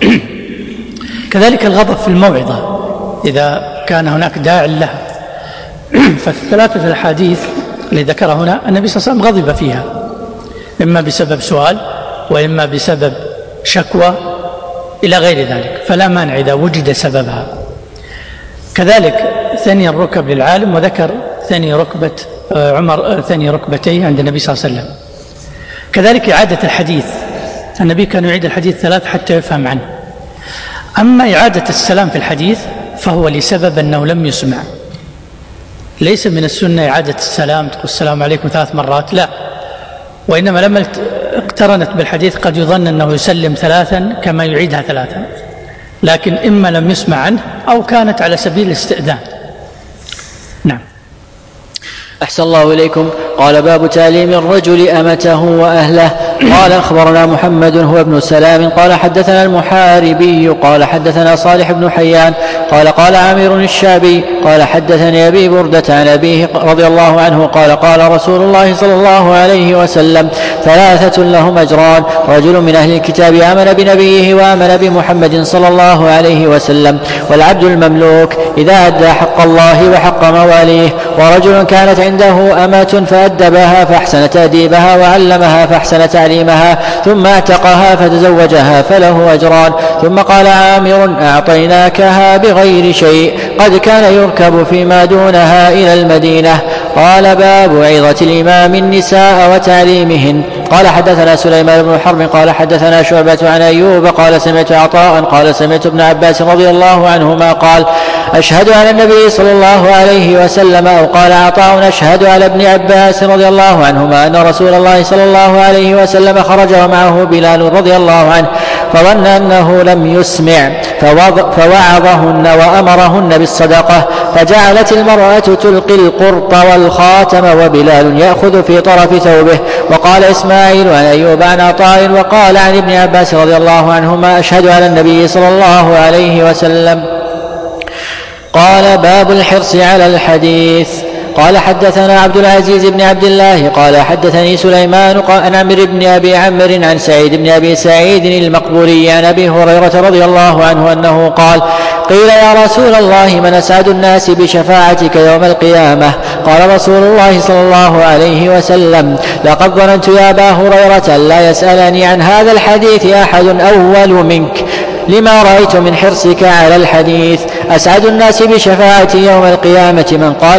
كذلك الغضب في الموعظة إذا كان هناك داع لها. فالثلاثة الأحاديث اللي ذكرها هنا النبي صلى الله عليه وسلم غضب فيها، إما بسبب سؤال وإما بسبب شكوى إلى غير ذلك، فلا مانع إذا وجد سببها. كذلك ثاني الركب للعالم، وذكر ثاني ركبة عمر ثاني ركبتيه عند النبي صلى الله عليه وسلم. كذلك إعادة الحديث، النبي كان يعيد الحديث ثلاث حتى يفهم عنه. أما إعادة السلام في الحديث فهو لسبب أنه لم يسمع، ليس من السنة إعادة السلام تقول السلام عليكم ثلاث مرات، لا، وإنما لما اقترنت بالحديث قد يظن أنه يسلم ثلاثا كما يعيدها ثلاثا، لكن إما لم يسمع عنه أو كانت على سبيل الاستئذان. نعم. أحسن الله إليكم. قال باب تعليم الرجل أمته وأهله. قال أخبرنا محمد هو ابن سلام قال حدثنا المحاربي قال حدثنا صالح بن حيان قال قال عامر الشعبي قال حدثني أبي بردة عن أبيه رضي الله عنه قال قال رسول الله صلى الله عليه وسلم ثلاثة لهم أجران: رجل من أهل الكتاب آمن بنبيه وآمن بمحمد صلى الله عليه وسلم، والعبد المملوك إذا أدى حق الله وحق مواليه، ورجل كانت عنده أمة فأدبها فأحسن تأديبها وعلمها فأحسن تعليمها ثم اعتقها فتزوجها فله أجران. ثم قال عامر: أعطيناكها بغير شيء، قد كان يركب فيما دونها إلى المدينة. قال: باب عظة الإمام النساء وتعليمهن. قال حدثنا سليمان بن حرب قال حدثنا شعبة عن أيوب قال سمعت عطاء قال سمعت ابن عباس رضي الله عنهما قال: أشهد على النبي صلى الله عليه وسلم، أو قال عطاء: أشهد على ابن عباس رضي الله عنهما أن رسول الله صلى الله عليه وسلم خرج ومعه بلال رضي الله عنه، فظن أنه لم يسمع فوعظهن وأمرهن بالصدقة، فجعلت المرأة تلقي القرط والخاتم وبلال يأخذ في طرف ثوبه. وقال إسماعيل عن أيوب عن عطاء وقال عن ابن عباس رضي الله عنهما: أشهد على النبي صلى الله عليه وسلم. قال: باب الحرص على الحديث. قال حدثنا عبد العزيز بن عبد الله قال حدثني سليمان عن عمرو بن أبي عمرو عن سعيد بن أبي سعيد المقبوري عن أبي هريرة رضي الله عنه أنه قال: قيل: يا رسول الله، من أسعد الناس بشفاعتك يوم القيامة؟ قال رسول الله صلى الله عليه وسلم: لقد ظننت يا أبا هريرة لا يسألني عن هذا الحديث أحد أول منك، لما رأيت من حرصك على الحديث. أسعد الناس بشفاعتي يوم القيامة من قال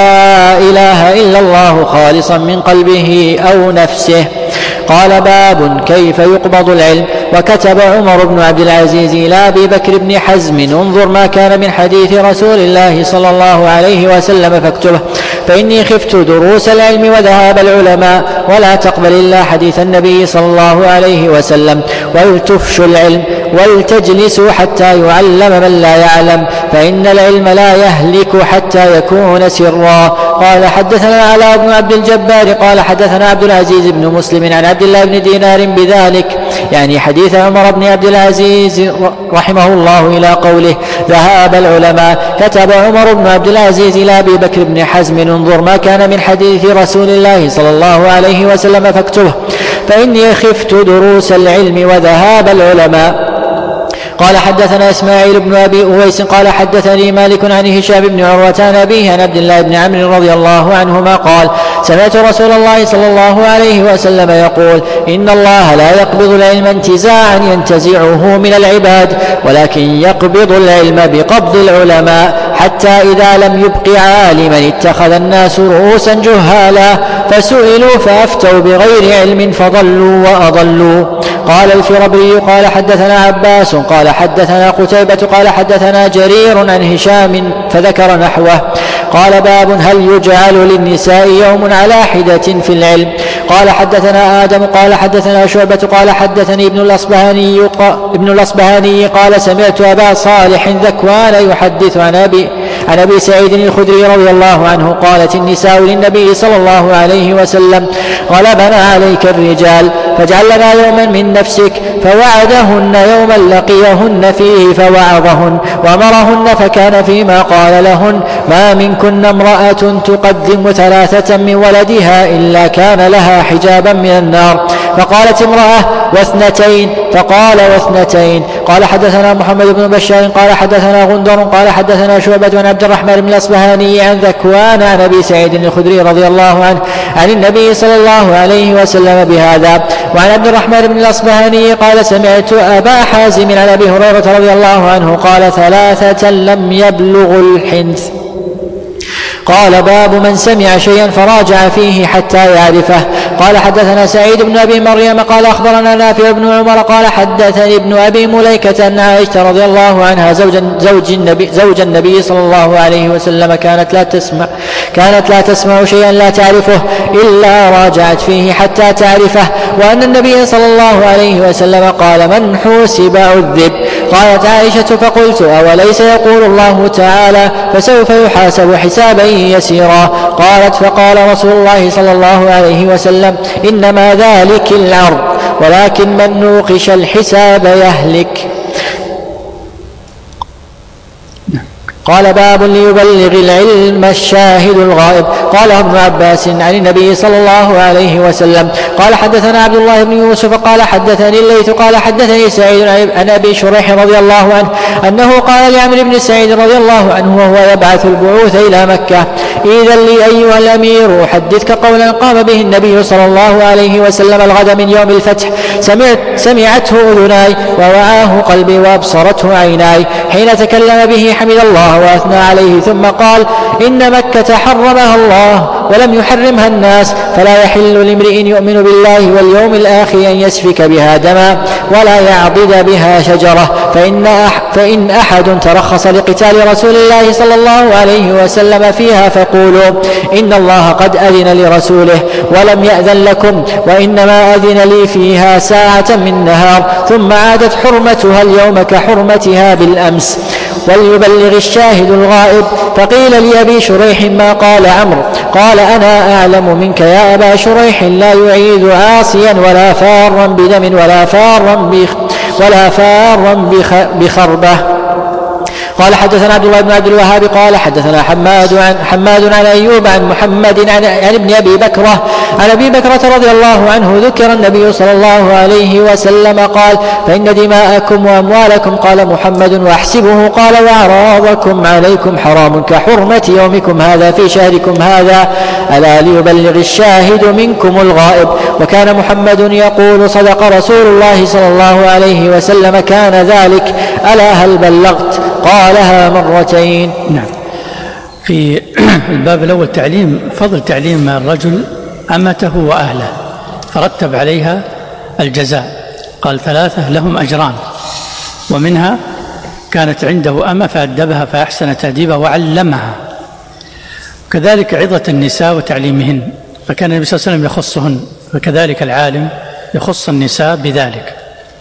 لا إله إلا الله خالصا من قلبه أو نفسه. قال: باب كيف يقبض العلم. وكتب عمر بن عبد العزيز إلى أبي بكر بن حزم: انظر ما كان من حديث رسول الله صلى الله عليه وسلم فاكتبه، فإني خفت دروس العلم وذهاب العلماء، ولا تقبل إلا حديث النبي صلى الله عليه وسلم، ولتفشوا العلم ولتجلسوا حتى يعلم من لا يعلم، فإن العلم لا يهلك حتى يكون سرا. قال حدثنا علاء بن عبد الجبار قال حدثنا عبد العزيز بن مسلم عن عبد الله بن دينار بذلك، يعني حديث عمر بن عبد العزيز رحمه الله إلى قوله ذهاب العلماء. كتب عمر بن عبد العزيز إلى أبي بكر بن حزم: انظر ما كان من حديث رسول الله صلى الله عليه وسلم فاكتبه، فإني خفت دروس العلم وذهاب العلماء. قال حدثنا إسماعيل بن أبي أويس قال حدثني مالك عن هشام بن عروة عن أبيه عن عبد الله بن عمرو رضي الله عنهما قال: سمعت رسول الله صلى الله عليه وسلم يقول: إن الله لا يقبض العلم انتزاعا ينتزعه من العباد، ولكن يقبض العلم بقبض العلماء، حتى إذا لم يبق عالما اتخذ الناس رؤوسا جهالا، فسئلوا فأفتوا بغير علم فضلوا وأضلوا. قال الفربري قال حدثنا عباس قال حدثنا قتيبة قال حدثنا جرير عن هشام فذكر نحوه. قال: باب هل يجعل للنساء يوم على حدة في العلم. قال حدثنا آدم قال حدثنا شعبة قال حدثني ابن الأصبهاني ابن الأصبهاني قال: سمعت أبا صالح ذكوان يحدث عن أبي عن أبي سعيد الخدري رضي الله عنه: قالت النساء للنبي صلى الله عليه وسلم: غلبنا عليك الرجال، فاجعل لنا يوما من نفسك، فوعدهن يوما لقيهن فيه فوعظهن وأمرهن، فكان فيما قال لهن: ما منكن امرأة تقدم ثلاثة من ولدها إلا كان لها حجابا من النار. فقالت امرأة: واثنتين؟ فقال: واثنتين. قال حدثنا محمد بن بشار قال حدثنا غندر قال حدثنا شعبة عن عبد الرحمن بن الأصبهاني عن ذكوان عن أبي سعيد الخدري رضي الله عنه عن النبي صلى الله عليه وسلم بهذا. وعن عبد الرحمن بن الأصبهاني قال: سمعت أبا حازم عن أبي هريرة رضي الله عنه قال: ثلاثة لم يبلغوا الحنث. قال: باب من سمع شيئا فراجع فيه حتى يعرفه. قال حدثنا سعيد بن أبي مريم قال أخبرنا نافع بن عمر قال حدثني ابن أبي مليكة أن عائشة رضي الله عنها زوج زوج النبي, زوج النبي صلى الله عليه وسلم كانت لا تسمع كانت لا تسمع شيئا لا تعرفه إلا راجعت فيه حتى تعرفه، وأن النبي صلى الله عليه وسلم قال: من حوسب عذب. قالت عائشة: فقلت: أوليس يقول الله تعالى: فسوف يحاسب حسابا يسيرا. قالت: فقال رسول الله صلى الله عليه وسلم: إنما ذلك العرض، ولكن من نوقش الحساب يهلك. قال: باب ليبلغ العلم الشاهد الغائب. قال ابن عباس عن النبي صلى الله عليه وسلم قال: حدثنا عبد الله بن يوسف قال حدثني الليث قال حدثني سعيد عن أبي شريح رضي الله عنه أنه قال لعمرو بن سعيد رضي الله عنه وهو يبعث البعوث إلى مكة: إذن لي أيها الأمير أحدثك قولا قام به النبي صلى الله عليه وسلم الغد من يوم الفتح، سمعت سمعته أذناي ووعاه قلبي وأبصرته عيناي، حين تكلم به حمد الله وأثنى عليه، ثم قال: إن مكة حرمها الله ولم يحرمها الناس، فلا يحل لامرئ يؤمن بالله واليوم الآخر أن يسفك بها دما ولا يعضد بها شجرة، فإن, أح فإن أحد ترخص لقتال رسول الله صلى الله عليه وسلم فيها فقولوا: إن الله قد أذن لرسوله ولم يأذن لكم، وإنما أذن لي فيها ساعة من نهار، ثم عادت حرمتها اليوم كحرمتها بالأمس، وليبلغ الشاهد الغائب. فقيل لأبي شريح: ما قال عمرو؟ قال: أنا أعلم منك يا أبا شريح لا يعيد عاصيا ولا فارا بدم ولا فارا بخ ولا فارا بخ بخربة. قال: حدثنا عبد الله بن عبد الوهاب قال حدثنا حماد عن حماد عن أيوب عن محمد عن, عن ابن أبي بكرة عن أبي بكرة رضي الله عنه ذكر النبي صلى الله عليه وسلم قال: فإن دماءكم وأموالكم، قال محمد وأحسبه، قال: وأعراضكم عليكم حرام كحرمة يومكم هذا في شهركم هذا، ألا ليبلغ الشاهد منكم الغائب. وكان محمد يقول: صدق رسول الله صلى الله عليه وسلم كان ذلك، ألا هل بلغت؟ قالها مرتين. نعم. في الباب الأول تعليم فضل تعليم الرجل أمته وأهله، فرتب عليها الجزاء، قال: ثلاثة لهم أجران، ومنها كانت عنده أمة فأدبها فأحسن تأديبها وعلمها، كذلك عظة النساء وتعليمهن، فكان النبي صلى الله عليه وسلم يخصهن، وكذلك العالم يخص النساء بذلك.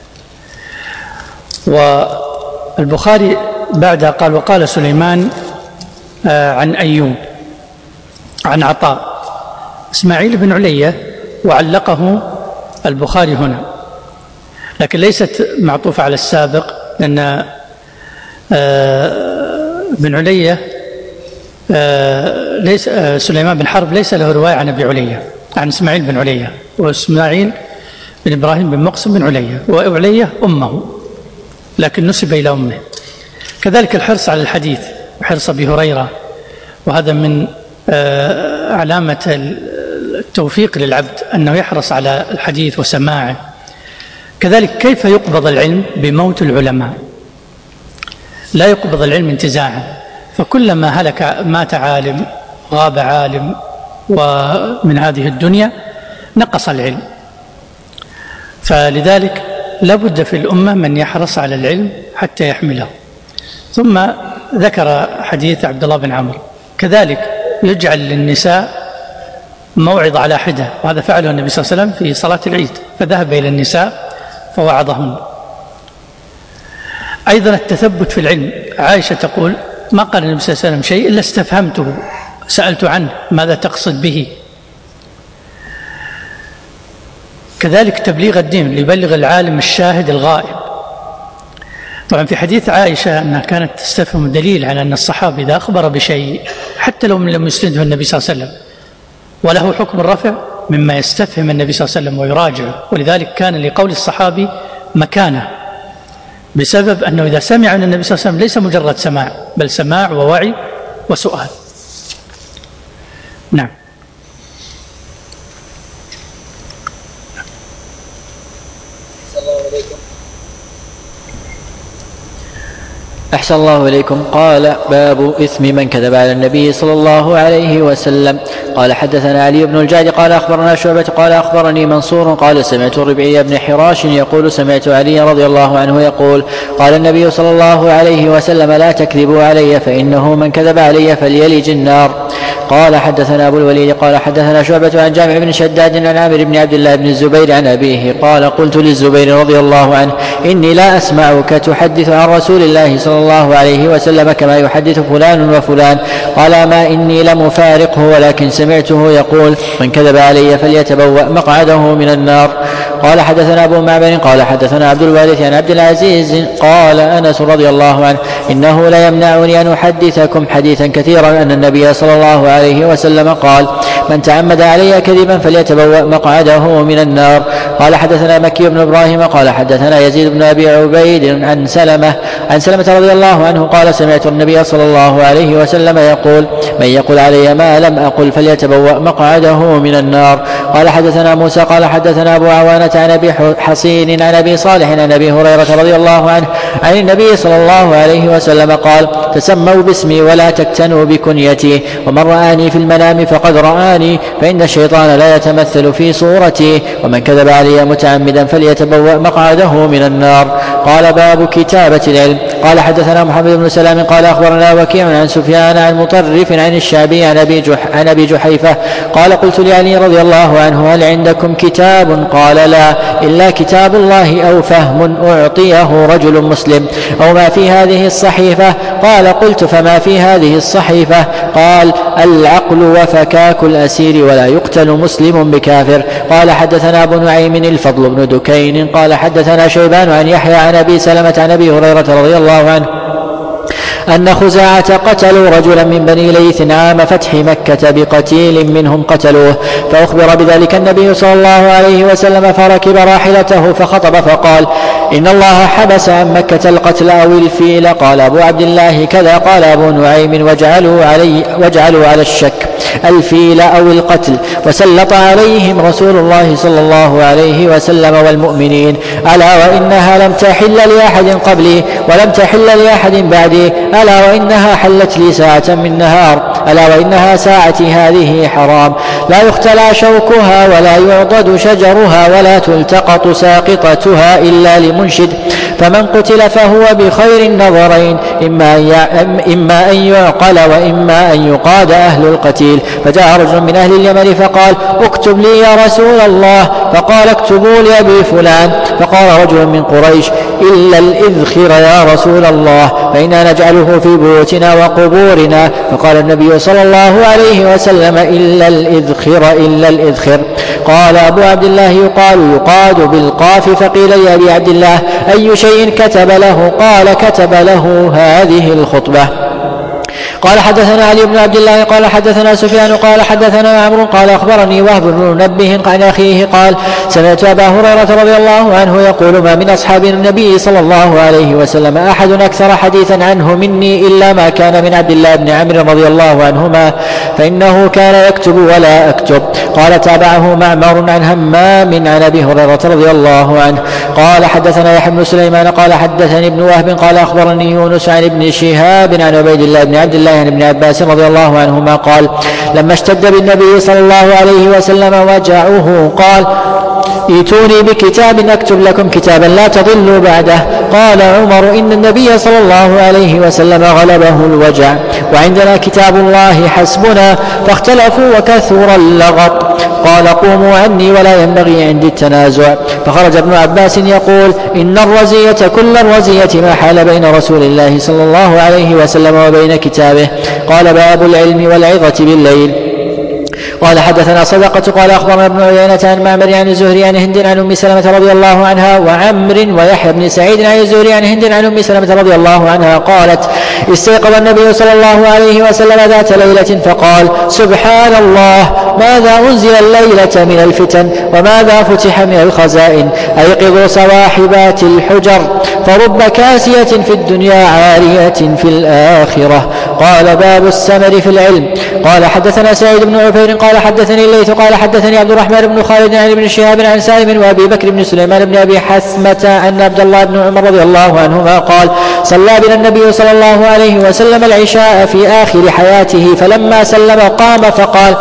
والبخاري بعدها قال: وقال سليمان عن أيوب عن عطاء إسماعيل بن علية، وعلقه البخاري هنا، لكن ليست معطوفة على السابق، لأن بن علية ليس سليمان بن حرب ليس له رواية عن أبي علية عن إسماعيل بن علية، وإسماعيل بن إبراهيم بن مقسم بن علية، وعلية أمه لكن نسب إلى أمه. كذلك الحرص على الحديث وحرص أبي هريرة، وهذا من علامة التوفيق للعبد أنه يحرص على الحديث وسماعه. كذلك كيف يقبض العلم؟ بموت العلماء، لا يقبض العلم انتزاعا، فكلما هلك مات عالم غاب عالم ومن هذه الدنيا نقص العلم، فلذلك لابد في الأمة من يحرص على العلم حتى يحمله. ثم ذكر حديث عبد الله بن عمرو، كذلك يجعل للنساء موعظ على حدة، وهذا فعله النبي صلى الله عليه وسلم في صلاة العيد، فذهب إلى النساء فوعظهن. أيضا التثبت في العلم، عائشة تقول: ما قال النبي صلى الله عليه وسلم شيء إلا استفهمته، سألت عنه ماذا تقصد به. كذلك تبليغ الدين، ليبلغ العالم الشاهد الغائب. طبعا في حديث عائشة أنها كانت تستفهم دليل على أن الصحابي إذا أخبر بشيء حتى لو لم يسنده النبي صلى الله عليه وسلم وله حكم الرفع، مما يستفهم النبي صلى الله عليه وسلم ويراجعه، ولذلك كان لقول الصحابي مكانة، بسبب أنه إذا سمع من النبي صلى الله عليه وسلم ليس مجرد سماع، بل سماع ووعي وسؤال. نعم. أحسن الله إليكم. قال: باب إثم من كذب على النبي صلى الله عليه وسلم. قال: حدثنا علي بن الجعد قال أخبرنا شعبة قال أخبرني منصور قال: سمعت ربعي بن حراش يقول: سمعت علي رضي الله عنه يقول: قال النبي صلى الله عليه وسلم: لا تكذبوا علي، فإنه من كذب علي فليلج النار. قال حدثنا أبو الوليد قال حدثنا شعبة عن جامع بن شداد عن عامر بن عبد الله بن الزبير عن أبيه قال قلت للزبير رضي الله عنه إني لا أسمعك تحدث عن رسول الله صلى الله عليه وسلم كما يحدث فلان وفلان. قال ما إني لمفارقه ولكن سمعته يقول من كذب علي فليتبوأ مقعده من النار. قال حدثنا أبو معمر قال حدثنا عبد الوارث عن عبد العزيز قال أنس رضي الله عنه إنه لا يمنعني أن أحدثكم حديثا كثيرا أن النبي صلى الله عليه وسلم قال من تعمد علي كذبا فليتبوأ مقعده من النار. قال حدثنا مكي بن إبراهيم قال حدثنا يزيد بن أبي عبيد عن سلمة عن سلمة رضي الله عنه قال سمعت النبي صلى الله عليه وسلم يقول من يقول علي ما لم أقل فليتبوأ مقعده من النار. قال حدثنا موسى قال حدثنا أبو عوانة عن أبي حصين عن أبي صالح عن أبي هريرة رضي الله عنه عن النبي صلى الله عليه وسلم قال تسموا باسمي ولا تكتنوا بكنيتي ومن رآني في المنام فقد رآني فإن الشيطان لا يتمثل في صورتي ومن كذب علي متعمدا فليتبوأ مقعده من النار. قال باب كتابة العلم. قال حدثنا محمد بن سلام قال أخبرنا وكيع عن سفيان عن مطرف عن الشعبي عن أبي, جح عن أبي جحيفة قال قلت لعلي رضي الله عنه هل عندكم كتاب؟ قال لا إلا كتاب الله أو فهم أعطيه رجل مسلم أو ما في هذه الصحيفة. قال قلت فما في هذه الصحيفة؟ قال العقل وفكاك الأسير ولا يقتل مسلم بكافر. قال حدثنا أبو نعيم الفضل بن دكين قال حدثنا شيبان عن يحيى عن أبي سلمة عن أبي هريرة رضي الله عنه أن خزاعة قتلوا رجلا من بني ليث عام فتح مكة بقتيل منهم قتلوه فأخبر بذلك النبي صلى الله عليه وسلم فركب راحلته فخطب فقال إن الله حبس عن مكة القتل أو الفيل. قال أبو عبد الله كذا. قال أبو نعيم وجعلوا, علي وجعلوا على الشك الفيل أو القتل وسلط عليهم رسول الله صلى الله عليه وسلم والمؤمنين ألا وإنها لم تحل لأحد قبلي ولم تحل لأحد بعدي ألا وإنها حلت لي ساعة من نهار ألا وإنها ساعتي هذه حرام لا يختلى شوكها ولا يعضد شجرها ولا تلتقط ساقطتها إلا لمنشد فمن قتل فهو بخير النظرين إما أن يعقل وإما أن يقاد أهل القتيل. فجاء رجل من أهل اليمن فقال اكتب لي يا رسول الله. فقال اكتبوا لأبي فلان. فقال رجل من قريش إلا الإذخر يا رسول الله فإنا نجعله في بيوتنا وقبورنا. فقال النبي صلى الله عليه وسلم إلا الإذخر إلا الإذخر. قال أبو عبد الله يقال يقاد بالقاف. فقيل لأبي عبد الله أي شيء كتب له؟ قال كتب له هذه الخطبة. قال حدثنا علي بن عبد الله قال حدثنا سفيان قال حدثنا عمرو قال أخبرني وهب بن منبه عن أخيه قال سمعت أبا هريرة رضي الله عنه يقول ما من أصحاب النبي صلى الله عليه وسلم أحد أكثر حديثا عنه مني إلا ما كان من عبد الله بن عمرو رضي الله عنهما فإنه كان يكتب ولا أكتب. قال تابعه معمر عن همام عن أبي هريرة رضي الله عنه قال حدثنا يحيى بن سليمان قال حدثني ابن وهب قال أخبرني يونس عن ابن شهاب عن عبيد الله بن عبد الله عن ابن عباس رضي الله عنهما قال لما اشتد بالنبي صلى الله عليه وسلم وجعه قال ائتوني بكتاب أكتب لكم كتابا لا تضلوا بعده. قال عمر إن النبي صلى الله عليه وسلم غلبه الوجع وعندنا كتاب الله حسبنا فاختلفوا وكثر اللغط. قال قوموا عني ولا ينبغي عندي التنازع. فخرج ابن عباس يقول إن الرزية كل الرزية ما حال بين رسول الله صلى الله عليه وسلم وبين كتابه. قال باب العلم والعظة بالليل. قال حدثنا صدقة قال أخبرنا ابن عيينة عن معمر عن الزهري عن هند عن أم سلمة رضي الله عنها وعمر ويحيى بن سعيد عن الزهري عن هند عن أم سلمة رضي الله عنها قالت استيقظ النبي صلى الله عليه وسلم ذات ليلة فقال سبحان الله ماذا أنزل الليلة من الفتن وماذا فتح من الخزائن أيقظوا صواحبات الحجر فرب كاسية في الدنيا عارية في الآخرة. قال باب السمر في العلم. قال حدثنا سعيد بن عفير قال حدثني الليث قال حدثني عبد الرحمن بن خالد عن ابن شهاب عن سالم وابي بكر بن سليمان بن ابي حثمة ان عبد الله بن عمر رضي الله عنهما قال صلى بنا النبي صلى الله عليه وسلم العشاء في آخر حياته فلما سلم قام فقال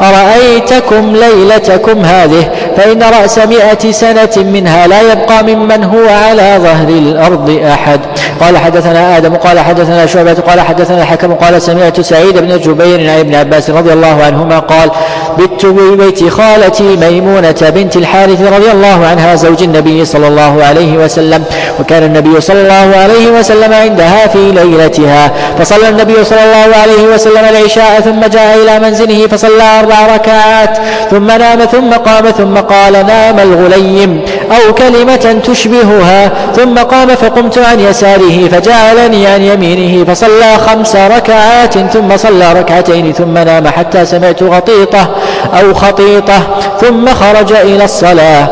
أرأيتكم ليلتكم هذه فإن رأس مئة سنة منها لا يبقى ممن هو على ظهر الأرض أحد. قال حدثنا آدم قال حدثنا شعبة قال حدثنا الحكم الحكم قال سمعت سعيد بن جبير عن ابن عباس رضي الله عنهما قال بت ببيت خالتي ميمونة بنت الحارث رضي الله عنها زوج النبي صلى الله عليه وسلم، وكان النبي صلى الله عليه وسلم عندها في ليلتها، فصلى النبي صلى الله عليه وسلم العشاء ثم جاء إلى منزله فصلى أربع ركعات ثم نام ثم قام ثم قال نام الغليم أو كلمة تشبهها، ثم قام فقمت عن يساره فجعلني عن يمينه فصلى خمس ركعات ثم صلى ركعتين ثم نام حتى سمعت غطيطة أو خطيطة ثم خرج إلى الصلاة.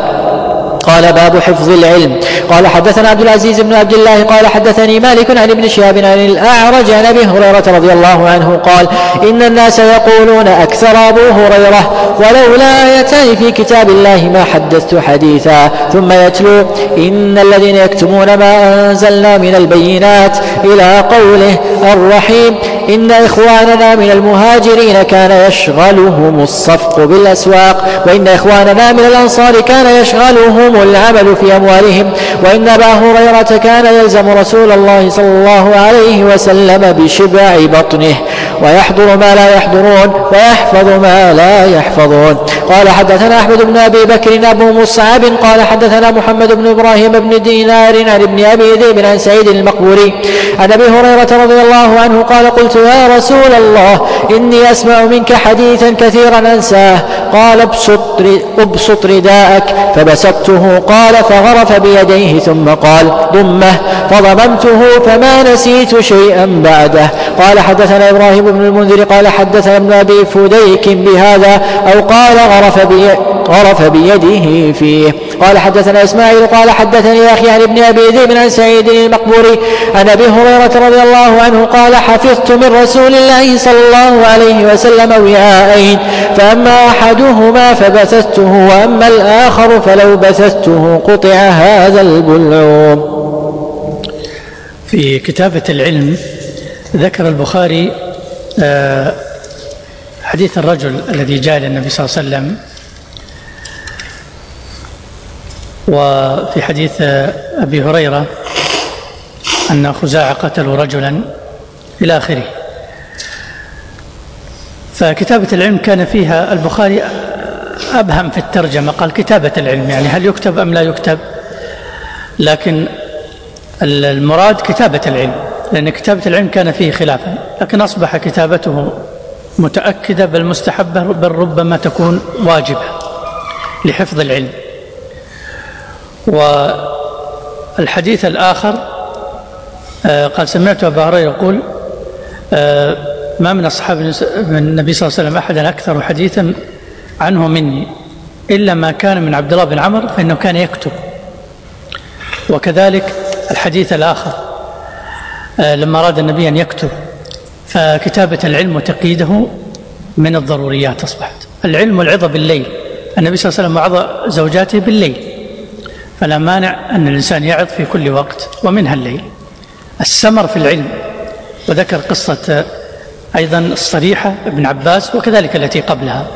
قال باب حفظ العلم. قال حدثنا عبد العزيز بن عبد الله قال حدثني مالك عن ابن شهاب عن الأعرج عن أبي هريرة رضي الله عنه قال إن الناس يقولون أكثر أبو هريرة ولولا آيتان في كتاب الله ما حدثت حديثا، ثم يتلو إن الذين يكتمون ما أنزلنا من البينات إلى قوله الرحيم إن إخواننا من المهاجرين كان يشغلهم الصفق بالأسواق، وإن إخواننا من الأنصار كان يشغلهم العمل في أموالهم، وإن أبا هريرة كان يلزم رسول الله صلى الله عليه وسلم بشبع بطنه ويحضر ما لا يحضرون ويحفظ ما لا يحفظون. قال حدثنا أحمد بن أبي بكر أبو مصعب قال حدثنا محمد بن إبراهيم بن دينار عن ابن أبي ذئب عن سعيد المقبوري عن أبي هريرة رضي الله عنه قال قلت يا رسول الله إني أسمع منك حديثا كثيرا أنساه، قال ابسط, ابسط رداءك فبسطته قال فغرف بيديه ثم قال ضمه فضممته فما نسيت شيئا بعده. قال حدثنا إبراهيم بن المنذر قال حدثنا ابن أبي فديك بهذا أو قال غرف, بي غرف بيده فيه. قال حدثنا إسماعيل قال حدثني أخي عن ابن أبي ذئب عن سعيد المقبوري عن أبي هريرة رضي الله عنه قال حفظت من رسول الله صلى الله عليه وسلم وعاءين، فأما أحدهما فبثثته وأما الآخر فلو بثثته قطع هذا البلعوم. في كتابة العلم ذكر البخاري حديث الرجل الذي جاء للنبي صلى الله عليه وسلم، وفي حديث أبي هريرة أن خزاعة قتلوا رجلا إلى آخره. فكتابة العلم كان فيها البخاري أبهم في الترجمة، قال كتابة العلم يعني هل يكتب أم لا يكتب، لكن المراد كتابة العلم لأن كتابة العلم كان فيه خلافا، لكن أصبح كتابته متأكدة بل مستحبة بل ربما تكون واجبة لحفظ العلم. والحديث الآخر قال سمعت أبا هريرة يقول ما من أصحاب النبي صلى الله عليه وسلم أحدا أكثر حديثا عنه مني إلا ما كان من عبد الله بن عمر فإنه كان يكتب. وكذلك الحديث الآخر لما أراد النبي أن يكتب، فكتابة العلم وتقييده من الضروريات أصبحت. العلم والعظة بالليل، النبي صلى الله عليه وسلم وعظ زوجاته بالليل، فلا مانع أن الإنسان يعظ في كل وقت ومنها الليل. السمر في العلم، وذكر قصة أيضا الصريحة ابن عباس وكذلك التي قبلها.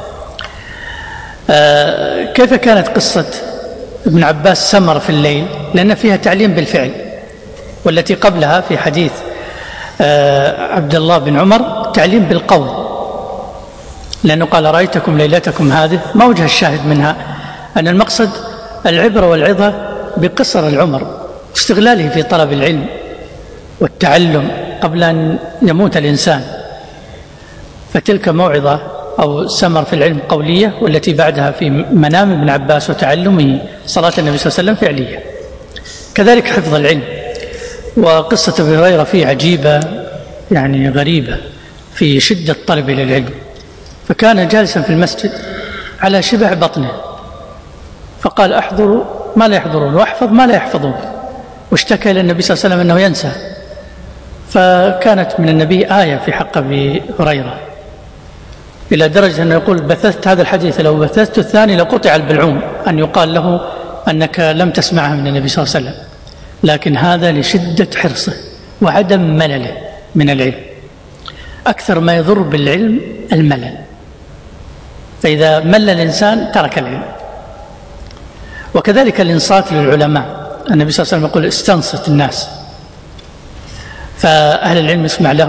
كيف كانت قصة ابن عباس سمر في الليل؟ لأن فيها تعليم بالفعل، والتي قبلها في حديث عبد الله بن عمر تعليم بالقول، لأنه قال رأيتكم ليلتكم هذه. ما وجه الشاهد منها؟ أن المقصد العبرة والعظة بقصر العمر واستغلاله في طلب العلم والتعلم قبل أن يموت الإنسان، فتلك موعظة أو سمر في العلم قولية، والتي بعدها في منام ابن عباس وتعلمه صلاة النبي صلى الله عليه وسلم فعلية. كذلك حفظ العلم، وقصة أبي هريرة فيه عجيبة يعني غريبة في شدة طلب للعلم، فكان جالسا في المسجد على شبع بطنه فقال أحضروا ما لا يحضرون وأحفظ ما لا يحفظون، واشتكى إلى النبي صلى الله عليه وسلم أنه ينسى، فكانت من النبي آية في حق أبي هريرة إلى درجة أنه يقول بثثت هذا الحديث لو بثثت الثاني لقطع البلعوم، أن يقال له أنك لم تسمعها من النبي صلى الله عليه وسلم. لكن هذا لشدة حرصه وعدم ملله من العلم. أكثر ما يضر بالعلم الملل، فإذا مل الإنسان ترك العلم. وكذلك الإنصات للعلماء، النبي صلى الله عليه وسلم يقول استنصت الناس، فأهل العلم يسمع لهم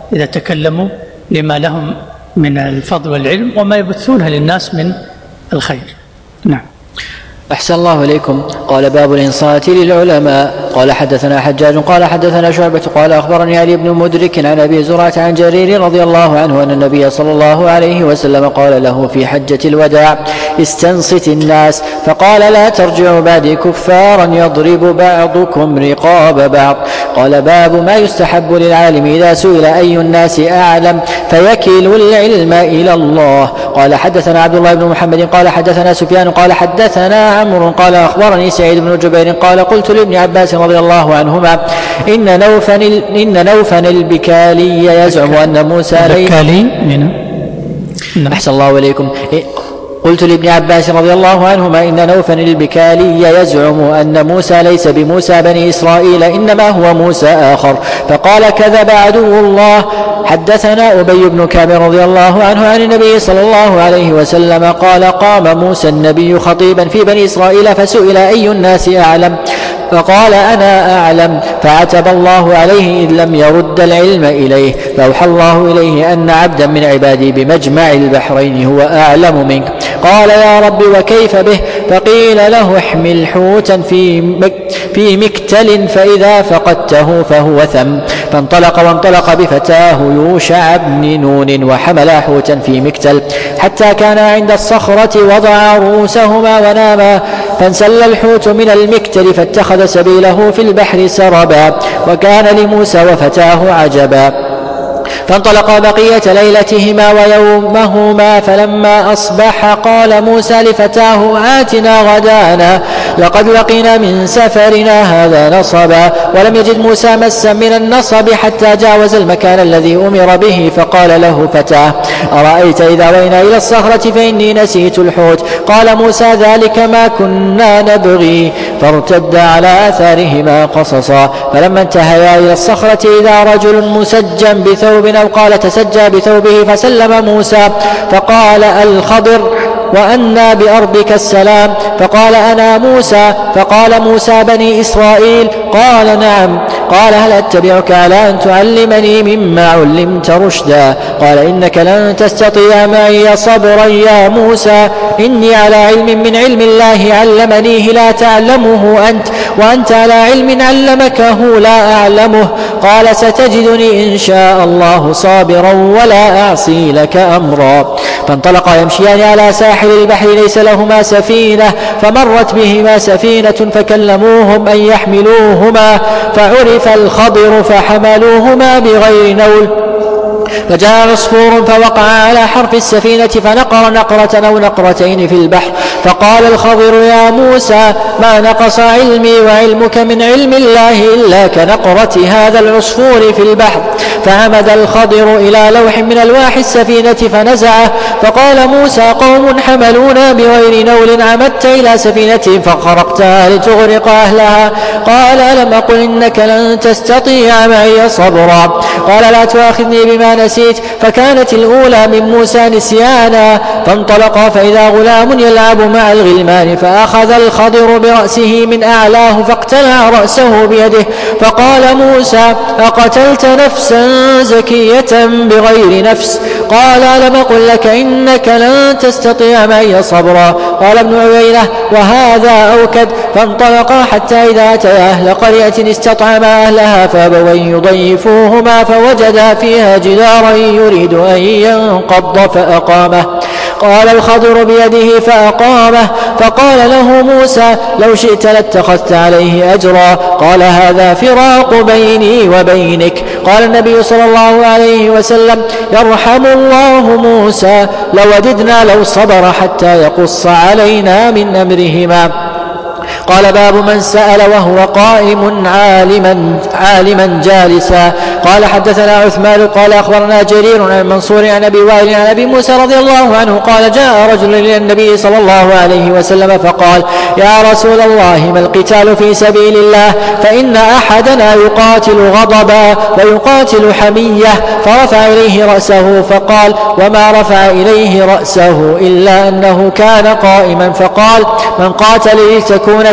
إذا تكلموا لما لهم من الفضل والعلم وما يبثونه للناس من الخير. نعم. أحسن الله إليكم. قال باب الإنصات للعلماء. قال حدثنا حجاج قال حدثنا شعبة قال أخبرني علي بن مدرك عن أبي زرعة عن جرير رضي الله عنه أن النبي صلى الله عليه وسلم قال له في حجة الوداع استنصت الناس فقال لا ترجعوا بعدي كفارا يضرب بعضكم رقاب بعض. قال باب ما يستحب للعالم إذا سئل أي الناس أعلم فيكل العلم إلى الله. قال حدثنا عبد الله بن محمد قال حدثنا سفيان قال حدثنا عمرو قال أخبرني سعيد بن جبير قال قلت لابن عباس رضي الله عنهما إن نوفا إن نوفا البكالي يزعم أن موسى البكالي. أحسن الله إليكم. قلت لابن عباس رضي الله عنهما إن نوفا البكالي يزعم أن موسى ليس بموسى بني إسرائيل إنما هو موسى آخر فقال كذب عدو الله. حدثنا أبي بن كعب رضي الله عنه عن النبي صلى الله عليه وسلم قال قام موسى النبي خطيبا في بني إسرائيل فسئل أي الناس أعلم فقال أنا أعلم فعتب الله عليه إذ لم يرد العلم إليه فأوحى الله إليه أن عبدا من عبادي بمجمع البحرين هو أعلم منك. قال يا رب وكيف به؟ فقيل له احمل حوتا في, مك في مكتل فإذا فقدته فهو ثم. فانطلق وانطلق بفتاه يوشع بن نون وحمل حوتا في مكتل حتى كان عند الصخرة وضع رؤوسهما وناما فانسل الحوت من المكتل فاتخذ سبيله في البحر سربا وكان لموسى وفتاه عجبا. فانطلقا بقية ليلتهما ويومهما فلما أصبح قال موسى لفتاه آتنا غدانا لقد لقينا من سفرنا هذا نصبا. ولم يجد موسى مسا من النصب حتى جاوز المكان الذي أمر به فقال له فتاه أرأيت إذا وينا إلى الصخرة فإني نسيت الحوت. قال موسى ذلك ما كنا نبغي فارتد على آثارهما قصصا. فلما انتهيا إلى الصخرة إذا رجل مسجى بثوب أو قال تسجى بثوبه فسلم موسى فقال الخضر وأنى بأرضك السلام فقال أنا موسى فقال موسى بني إسرائيل قال نعم. قال هل أتبعك على أن تعلمني مما علمت رشدا؟ قال إنك لن تستطيع معي صبرا يا موسى إني على علم من علم الله علمنيه لا تعلمه أنت وأنت على علم علمكه لا أعلمه. قال ستجدني إن شاء الله صابرا ولا أعصي لك أمرا. فانطلقا يمشيان على ساحل البحر ليس لهما سفينة فمرت بهما سفينة فكلموهم أن يحملوهما فعرف الخضر فحملوهما بغير نول فجاء عصفور فوقع على حرف السفينة فنقر نقرة أو نقرتين في البحر فقال الخضر يا موسى ما نقص علمي وعلمك من علم الله إلا كنقرة هذا العصفور في البحر. فعمد الخضر إلى لوح من ألواح السفينة فنزعه فقال موسى قوم حملونا بغير نول عمدت إلى سفينتهم فخرقتها لتغرق أهلها. قال ألم أقل إنك لن تستطيع معي صبرا؟ قال لا تؤاخذني بما نسيت. فكانت الأولى من موسى نسيانا. فانطلقا فإذا غلام يلعب مع الغلمان فأخذ الخضر برأسه من أعلاه فاقتلع رأسه بيده فقال موسى أقتلت نفسا زكية بغير نفس؟ قال ألم أقل لك إنك لن تستطيع معي صبرا؟ قال ابن عيينة وهذا أوكد. فانطلقا حتى إذا أتيا أهل قرية استطعما أهلها فأبوا أن يضيفوهما فوجدا فيها جدارا يريد أن ينقض فأقامه. قال الخضر بيده فأقامه. فقال له موسى لو شئت لاتخذت عليه أجرا. قال هذا فراق بيني وبينك. قال النبي صلى الله عليه وسلم يرحم الله موسى لوددنا لو صبر حتى يقص علينا من أمرهما. قال باب من سأل وهو قائم عالما, عالما جالسا. قال حدثنا عثمان قال أخبرنا جرير عن منصور عن أبي وائل عن أبي موسى رضي الله عنه قال جاء رجل إلى النبي صلى الله عليه وسلم فقال يا رسول الله ما القتال في سبيل الله؟ فإن أحدنا يقاتل غضبا ويقاتل حمية. فرفع إليه رأسه فقال وما رفع إليه رأسه إلا أنه كان قائما. فقال من قاتل لتكون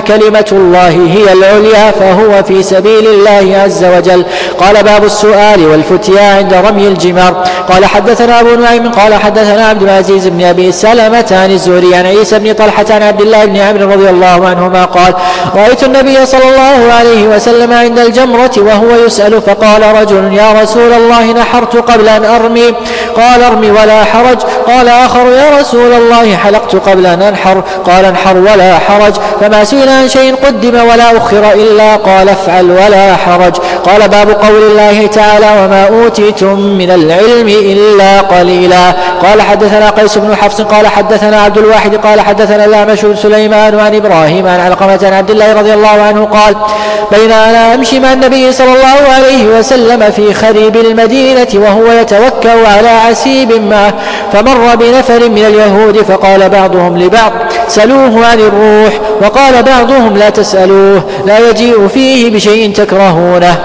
كلمة الله هي العليا فهو في سبيل الله عز وجل. قال باب السؤال والفتيا عند رمي الجمار. قال حدثنا أبو نعيم قال حدثنا عبد العزيز بن أبي سلمة عن الزهري عن عيسى بن طلحة عن عبد الله بن عمرو رضي الله عنهما قال رأيت النبي صلى الله عليه وسلم عند الجمرة وهو يسأل فقال رجل يا رسول الله نحرت قبل أن أرمي قال ارمي ولا حرج. قال آخر يا رسول الله حلقت قبل أن أنحر قال انحر ولا حرج. فما سئل عن شيء قدم ولا أخر إلا قال افعل ولا حرج. قال باب قول الله تعالى وما أوتيتم من العلم إلا قليلا. قال حدثنا قيس بن حفص قال حدثنا عبد الواحد قال حدثنا الأعمش سليمان عن إبراهيم عن علقمة عن عبد الله رضي الله عنه قال بين أنا أمشي مع النبي صلى الله عليه وسلم في خريب المدينة وهو يتوكأ على عسيب معه فمر بنفر من اليهود فقال بعضهم لبعض سلوه عن الروح وقال بعضهم لا تسألوه لا يجيء فيه بشيء تكرهونه.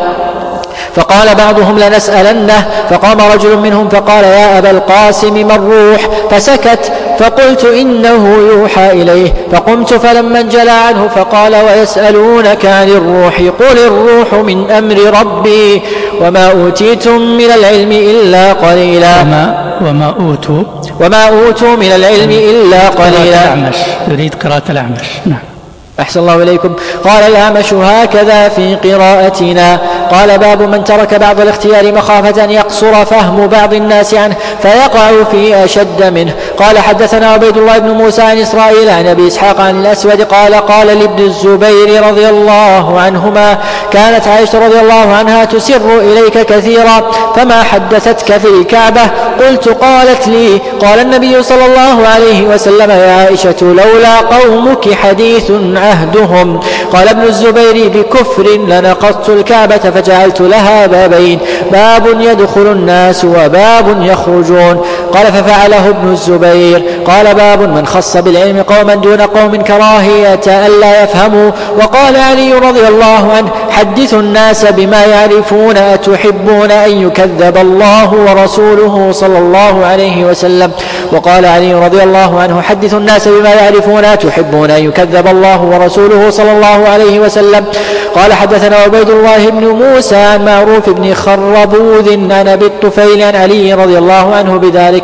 فقال بعضهم لنسألنه. فقام رجل منهم فقال يا أبا القاسم ما الروح؟ فسكت فقلت إنه يوحى إليه. فقمت فلما انجلى عنه فقال ويسألونك عن الروح قل الروح من أمر ربي وما أوتيتم من العلم إلا قليلا. وما, وما أوتوا وما أوتوا من العلم إلا قليلا. الأعمش يريد قراءة الأعمش. نعم. أحسن الله إليكم. قال الأعمش هكذا في قراءتنا. قال باب من ترك بعض الاختيار مخافة أن يقصر فهم بعض الناس عنه فيقع في أشد منه. قال حدثنا عبيد الله بن موسى عن إسرائيل عن أبي إسحاق عن الأسود قال قال لابن الزبير رضي الله عنهما كانت عائشة رضي الله عنها تسر إليك كثيرا فما حدثتك في الكعبة؟ قلت قالت لي قال النبي صلى الله عليه وسلم يا عائشة لولا قومك حديث عهدهم. قال ابن الزبير بكفر لنقضت الكعبة فجعلت لها بابين باب يدخل الناس وباب يخرجون. قال ففعله ابن الزبير. قال باب من خص بالعلم قوما دون قوم كراهية ألا يفهموا. وقال علي رضي الله عنه حدثوا الناس بما يعرفون أتحبون أن يكذب الله ورسوله صلى الله عليه وسلم. وقال علي رضي الله عنه حدثوا الناس بما يعرفون أتحبون أن يكذب الله ورسوله صلى الله عليه وسلم. قال حدثنا عبيد الله بن موسى عن معروف بن خربوذ عن أبي الطفيل عن علي رضي الله عنه بذلك.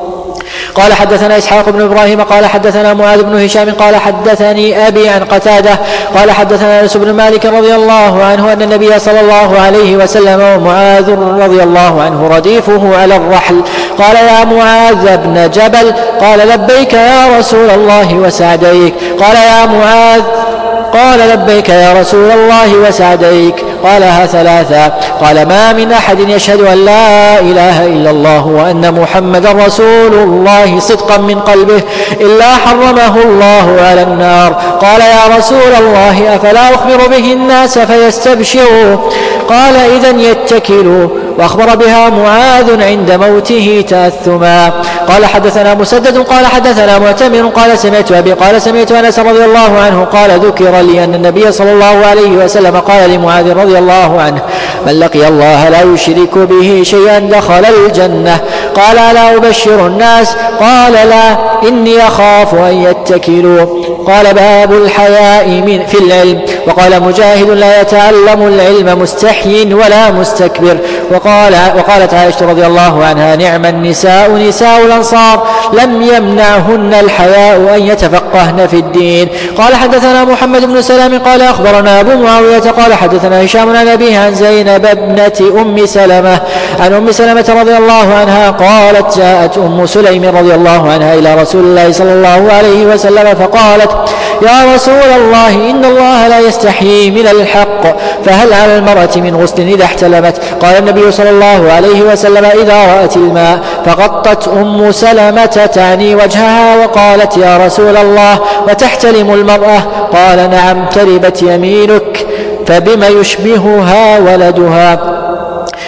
قال حدثنا إسحاق بن إبراهيم قال حدثنا معاذ بن هشام قال حدثني أبي عن قتادة قال حدثنا أنس بن مالك رضي الله عنه أن النبي صلى الله عليه وسلم ومعاذ رضي الله عنه رديفه على الرحل قال يا معاذ بن جبل قال لبيك يا رسول الله وسعديك. قال يا معاذ قال لبيك يا رسول الله وسعديك. قالها ثلاثا. قال ما من أحد يشهد أن لا إله إلا الله وأن محمدا رسول الله صدقا من قلبه إلا حرمه الله على النار. قال يا رسول الله أفلا أخبر به الناس فيستبشروا؟ قال إذن يتكلوا. وأخبر بها معاذ عند موته تأثما. قال حدثنا مسدد قال حدثنا معتمر قال سمعت أبي قال سمعت أنس رضي الله عنه قال ذكر لي أن النبي صلى الله عليه وسلم قال لمعاذ رضي الله عنه من لقي الله لا يشرك به شيئا دخل الجنة. قال لا أبشر الناس؟ قال لا إني أخاف أن يتكلوا. قال باب الحياء في العلم. وقال مجاهد لا يتعلم العلم مستحي ولا مستكبر. وقال وقالت عائشة رضي الله عنها نعم النساء نساء الأنصار لم يمنعهن الحياء أن يتفقهن في الدين. قال حدثنا محمد بن سلام قال أخبرنا أبو معاوية قال حدثنا هشام عن أبيه عن زينب ابنة أم سلمة عن أم سلمة رضي الله عنها قالت جاءت أم سليم رضي الله عنها إلى رسول الله صلى الله عليه وسلم فقالت يا رسول الله إن الله لا يستحيي من الحق فهل على المرأة من غسل إذا احتلمت؟ قال النبي صلى الله عليه وسلم إذا رأت الماء. فغطت أم سلمة تعني وجهها وقالت يا رسول الله وتحتلم المرأة؟ قال نعم تربت يمينك. فبما يشبهها ولدها؟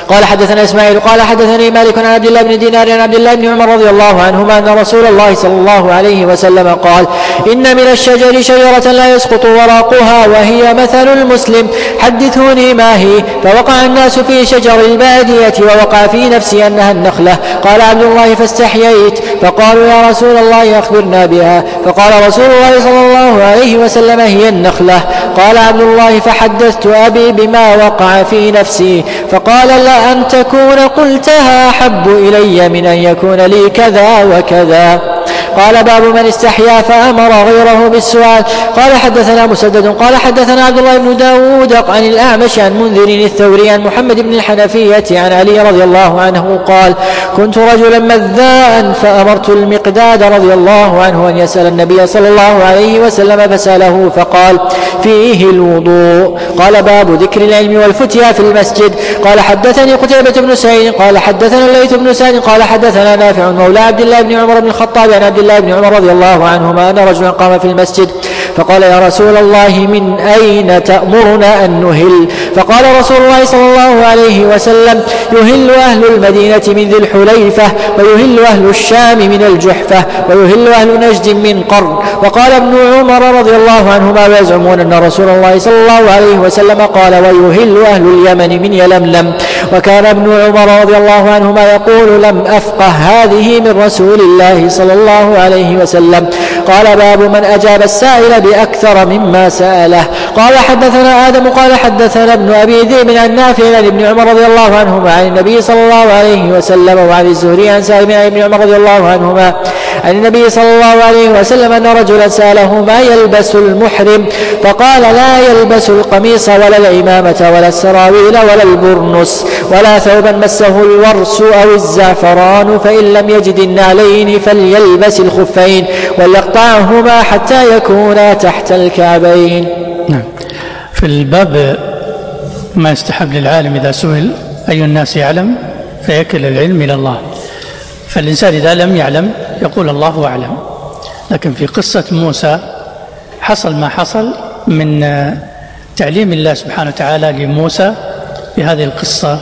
قال حدثنا إسماعيل قال حدثني مالك عن عبد الله بن دينار عن عبد الله بن عمر رضي الله عنهما أن رسول الله صلى الله عليه وسلم قال إن من الشجر شجرة لا يسقط ورقها وهي مثل المسلم حدثوني ما هي. فوقع الناس في شجر البادية ووقع في نفسي أنها النخلة. قال عبد الله فاستحييت فقالوا يا رسول الله أخبرنا بها. فقال رسول الله صلى الله عليه وسلم هي النخلة. قال عبد الله فحدثت أبي بما وقع في نفسي فقال لا أن تكون قلتها أحب إلي من أن يكون لي كذا وكذا. قال باب من استحيا فأمر غيره بالسؤال. قال حدثنا مسدد قال حدثنا عبد الله بن داود عن الأعمش عن منذر الثوري عن محمد بن الحنفية عن علي رضي الله عنه قال كنت رجلا مذاء فأمرت المقداد رضي الله عنه أن يسأل النبي صلى الله عليه وسلم فسأله فقال فيه الوضوء. قال باب ذكر العلم والفتيا في المسجد. قال حدثني قتيبة بن سعيد قال حدثنا الليث بن سعد قال حدثنا نافع مولى عبد الله بن عمر بن الخطاب عن عبد الله بن عمر رضي الله عنهما أن رجلا قام في المسجد فقال يا رسول الله من أين تأمرنا أن نهل؟ فقال رسول الله صلى الله عليه وسلم يهل أهل المدينة من ذي الحليفة ويهل أهل الشام من الجحفة ويهل أهل نجد من قرن. وقال ابن عمر رضي الله عنهما ويزعمون أن رسول الله صلى الله عليه وسلم قال ويهل أهل اليمن من يلملم. وكان ابن عمر رضي الله عنهما يقول لم أفقه هذه من رسول الله صلى الله عليه وسلم. قال باب من أجاب السائل بأكثر مما سأله. قال حدثنا آدم قال حدثنا ابن أبي ذئب عن نافع عن ابن عمر رضي الله عنهما عن النبي صلى الله عليه وسلم وعن الزهري عن سالم عن ابن عمر رضي الله عنهما عن النبي صلى الله عليه وسلم أن رجلا سأله ما يلبس المحرم فقال لا يلبس القميص ولا العمامة ولا السراويل ولا البرنس ولا ثوبا مسه الورس أو الزعفران فإن لم يجد النعلين فليلبس الخفين وليقطعهما حتى يكونا تحت الكعبين. نعم. في الباب ما يستحب للعالم إذا سئل أي الناس يعلم فيكل العلم إلى الله. فالإنسان إذا لم يعلم يقول الله أعلم. لكن في قصة موسى حصل ما حصل من تعليم الله سبحانه وتعالى لموسى في هذه القصة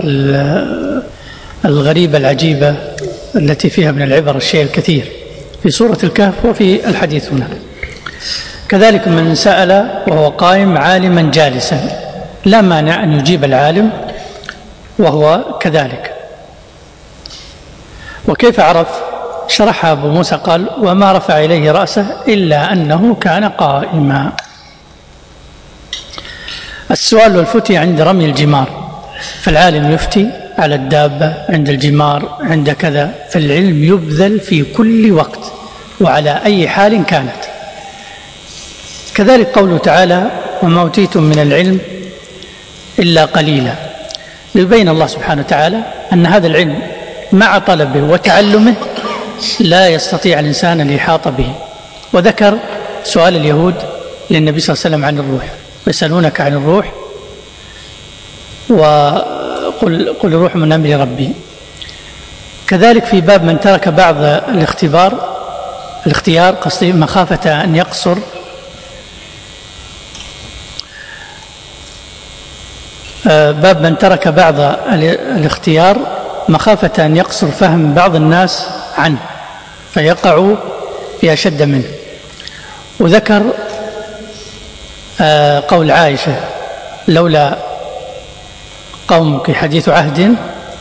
الغريبة العجيبة التي فيها من العبر الشيء الكثير في سورة الكهف وفي الحديث هنا. كذلك من سأل وهو قائم عالما جالسا لا مانع أن يجيب العالم وهو كذلك. وكيف عرف؟ شرحها أبو موسى قال وما رفع إليه رأسه إلا أنه كان قائما. السؤال والفتي عند رمي الجمار فالعالم يفتي على الدابة عند الجمار عند كذا. فالعلم يبذل في كل وقت وعلى أي حال كانت. كذلك قوله تعالى وما أوتيتم من العلم إلا قليلا ليبين الله سبحانه وتعالى أن هذا العلم مع طلبه وتعلمه لا يستطيع الإنسان أن يحاط به. وذكر سؤال اليهود للنبي صلى الله عليه وسلم عن الروح يسألونك عن الروح وقل قل الروح من أمر ربي. كذلك في باب من ترك بعض الاختبار الاختيار قصدي مخافة أن يقصر باب من ترك بعض الاختيار مخافة أن يقصر فهم بعض الناس عنه فيقعوا في أشد منه. وذكر قول عائشة لولا قومك حديث عهد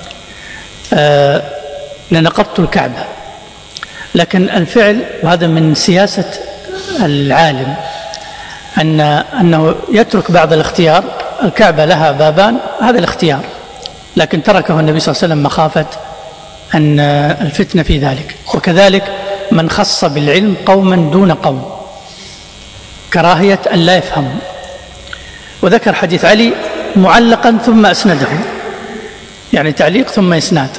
لنقضت الكعبة. لكن الفعل وهذا من سياسة العالم أن أنه يترك بعض الاختيار. الكعبة لها بابان هذا الاختيار لكن تركه النبي صلى الله عليه وسلم مخافة أن الفتنة في ذلك. وكذلك من خص بالعلم قوما دون قوم كراهية أن لا يفهموا. وذكر حديث علي معلقا ثم أسنده يعني تعليق ثم إسناد.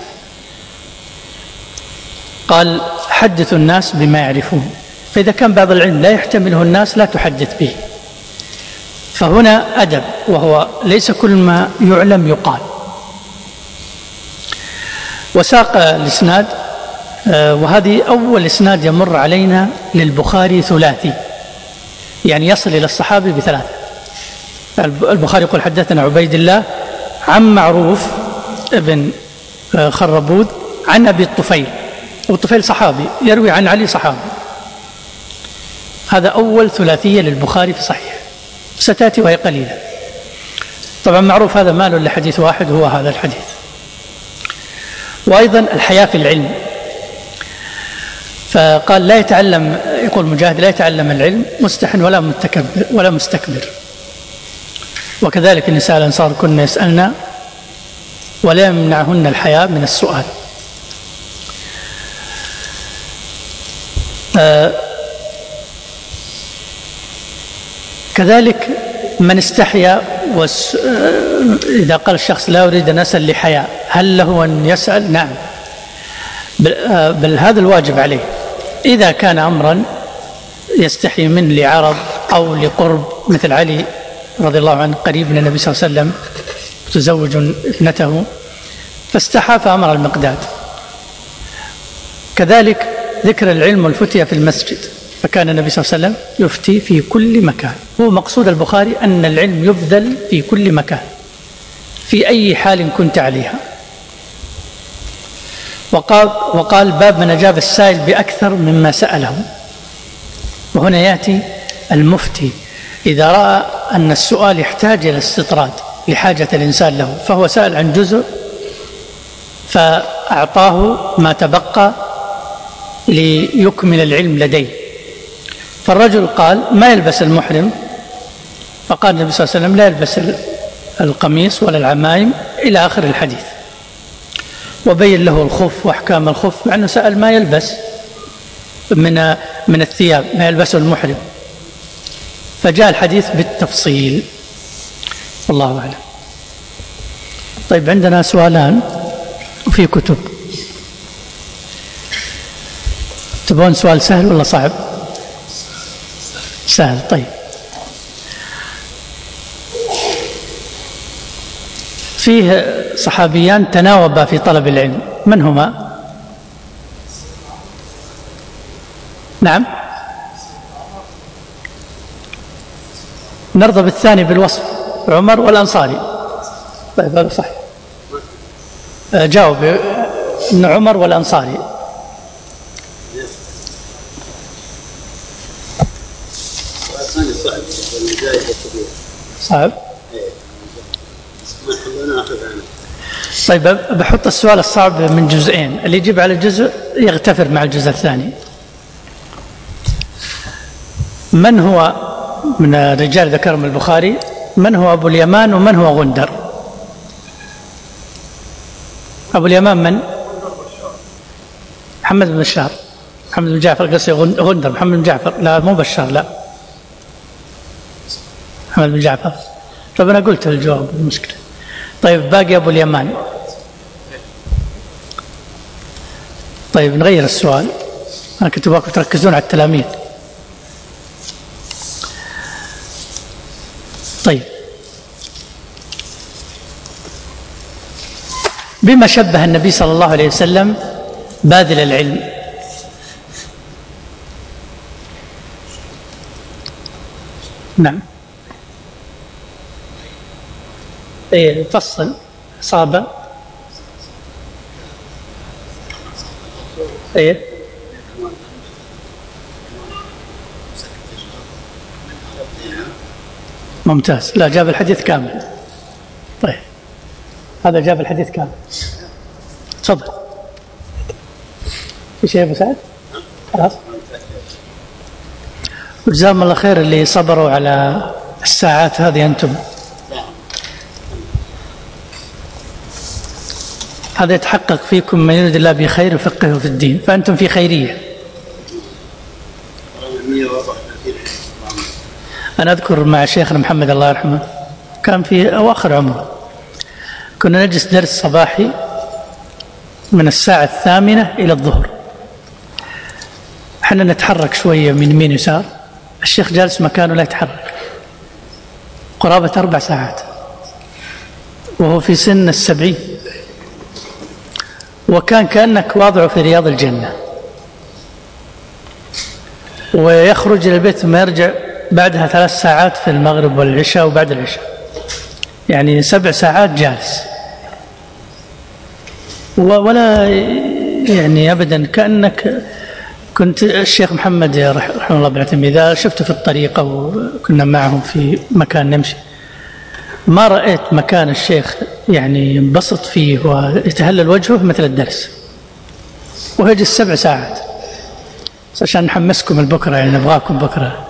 قال حدثوا الناس بما يعرفون فإذا كان بعض العلم لا يحتمله الناس لا تحدث به. فهنا أدب وهو ليس كل ما يعلم يقال. وساق الإسناد وهذه أول إسناد يمر علينا للبخاري ثلاثي يعني يصل إلى الصحابي بثلاثة. البخاري يقول حدثنا عبيد الله عن معروف بن خربود عن أبي الطفيل، والطفيل صحابي يروي عن علي صحابي. هذا أول ثلاثية للبخاري في صحيح، ستأتي وهي قليلة. طبعا معروف هذا مال لحديث واحد هو هذا الحديث. وأيضا الحياة في العلم، فقال لا يتعلم، يقول مجاهد لا يتعلم العلم مستحن ولا متكبر ولا مستكبر. وكذلك النساء الأنصار كن يسألنا ولا يمنعهن الحياة من السؤال. آه كذلك من استحيا وس... آه إذا قال الشخص لا أريد أن أسأل لحياء، هل له أن يسأل؟ نعم، بل, آه بل هذا الواجب عليه. إذا كان أمرا يستحي منه لعرض أو لقرب، مثل علي رضي الله عنه قريب من النبي صلى الله عليه وسلم تزوج ابنته فاستحى فأمر المقداد. كذلك ذكر العلم والفتية في المسجد، فكان النبي صلى الله عليه وسلم يفتي في كل مكان. هو مقصود البخاري أن العلم يبذل في كل مكان في أي حال كنت عليها. وقال, وقال باب من أجاب السائل بأكثر مما سأله. وهنا يأتي المفتي إذا رأى أن السؤال يحتاج إلى استطراد لحاجة الإنسان له، فهو سأل عن جزء فأعطاه ما تبقى ليكمل العلم لديه. فالرجل قال ما يلبس المحرم، فقال النبي صلى الله عليه وسلم لا يلبس القميص ولا العمائم إلى آخر الحديث، وبين له الخف وأحكام الخف، مع أنه سأل ما يلبس من من الثياب ما يلبسه المحرم، فجاء الحديث بالتفصيل. والله أعلم. طيب عندنا سؤالان وفي كتب، تبون سؤال سهل ولا صعب؟ سهل. طيب فيه صحابيان تناوبا في طلب العلم، من هما؟ نعم، نرضى بالثاني بالوصف، عمر والأنصاري. طيب هذا صح، جاوب إن عمر والأنصاري. صعب. طيب بحط السؤال الصعب من جزئين، اللي يجيب على جزء يغتفر مع الجزء الثاني. من هو من الرجال ذكرهم البخاري من هو أبو اليمان ومن هو غندر؟ أبو اليمان من؟ محمد بن بشار، محمد بن جعفر، قصدي غندر محمد بن جعفر، لا مو بشار، لا محمد بن جعفر. طيب أنا قلت الجواب، المشكلة. طيب باقي أبو اليمان. طيب نغير السؤال، أنا كنت باكم تركزون على التلاميذ. طيب بما شبه النبي صلى الله عليه وسلم باذل العلم؟ نعم. ايه فصل صابة. ايه ممتاز. لا جاب الحديث كامل. طيب هذا جاب الحديث كامل. تفضل. في شيء ابو سعد؟ خلاص. وجزاهم الله خير اللي صبروا على الساعات هذه. أنتم هذا يتحقق فيكم من يريد الله بخير وفقهه في الدين، فأنتم في خيرية. أنا أذكر مع شيخنا محمد الله يرحمه، كان في أواخر عمره، كنا نجلس درس صباحي من الساعة الثامنة إلى الظهر، احنا نتحرك شوية من يمين يسار، الشيخ جالس مكانه لا يتحرك، قرابة أربع ساعات وهو في سن السبعين، وكان كأنك واضعه في رياض الجنة. ويخرج إلى البيت ثم يرجع بعدها ثلاث ساعات في المغرب والعشاء وبعد العشاء، يعني سبع ساعات جالس. ولا يعني أبدا كأنك كنت الشيخ محمد رحمه الله بالعتم إذا شفته في الطريق أو كنا معه في مكان نمشي ما رأيت مكان الشيخ يعني ينبسط فيه ويتهلل وجهه مثل الدرس، ويجلس سبع ساعات عشان نحمسكم البكرة، يعني نبغاكم بكرة.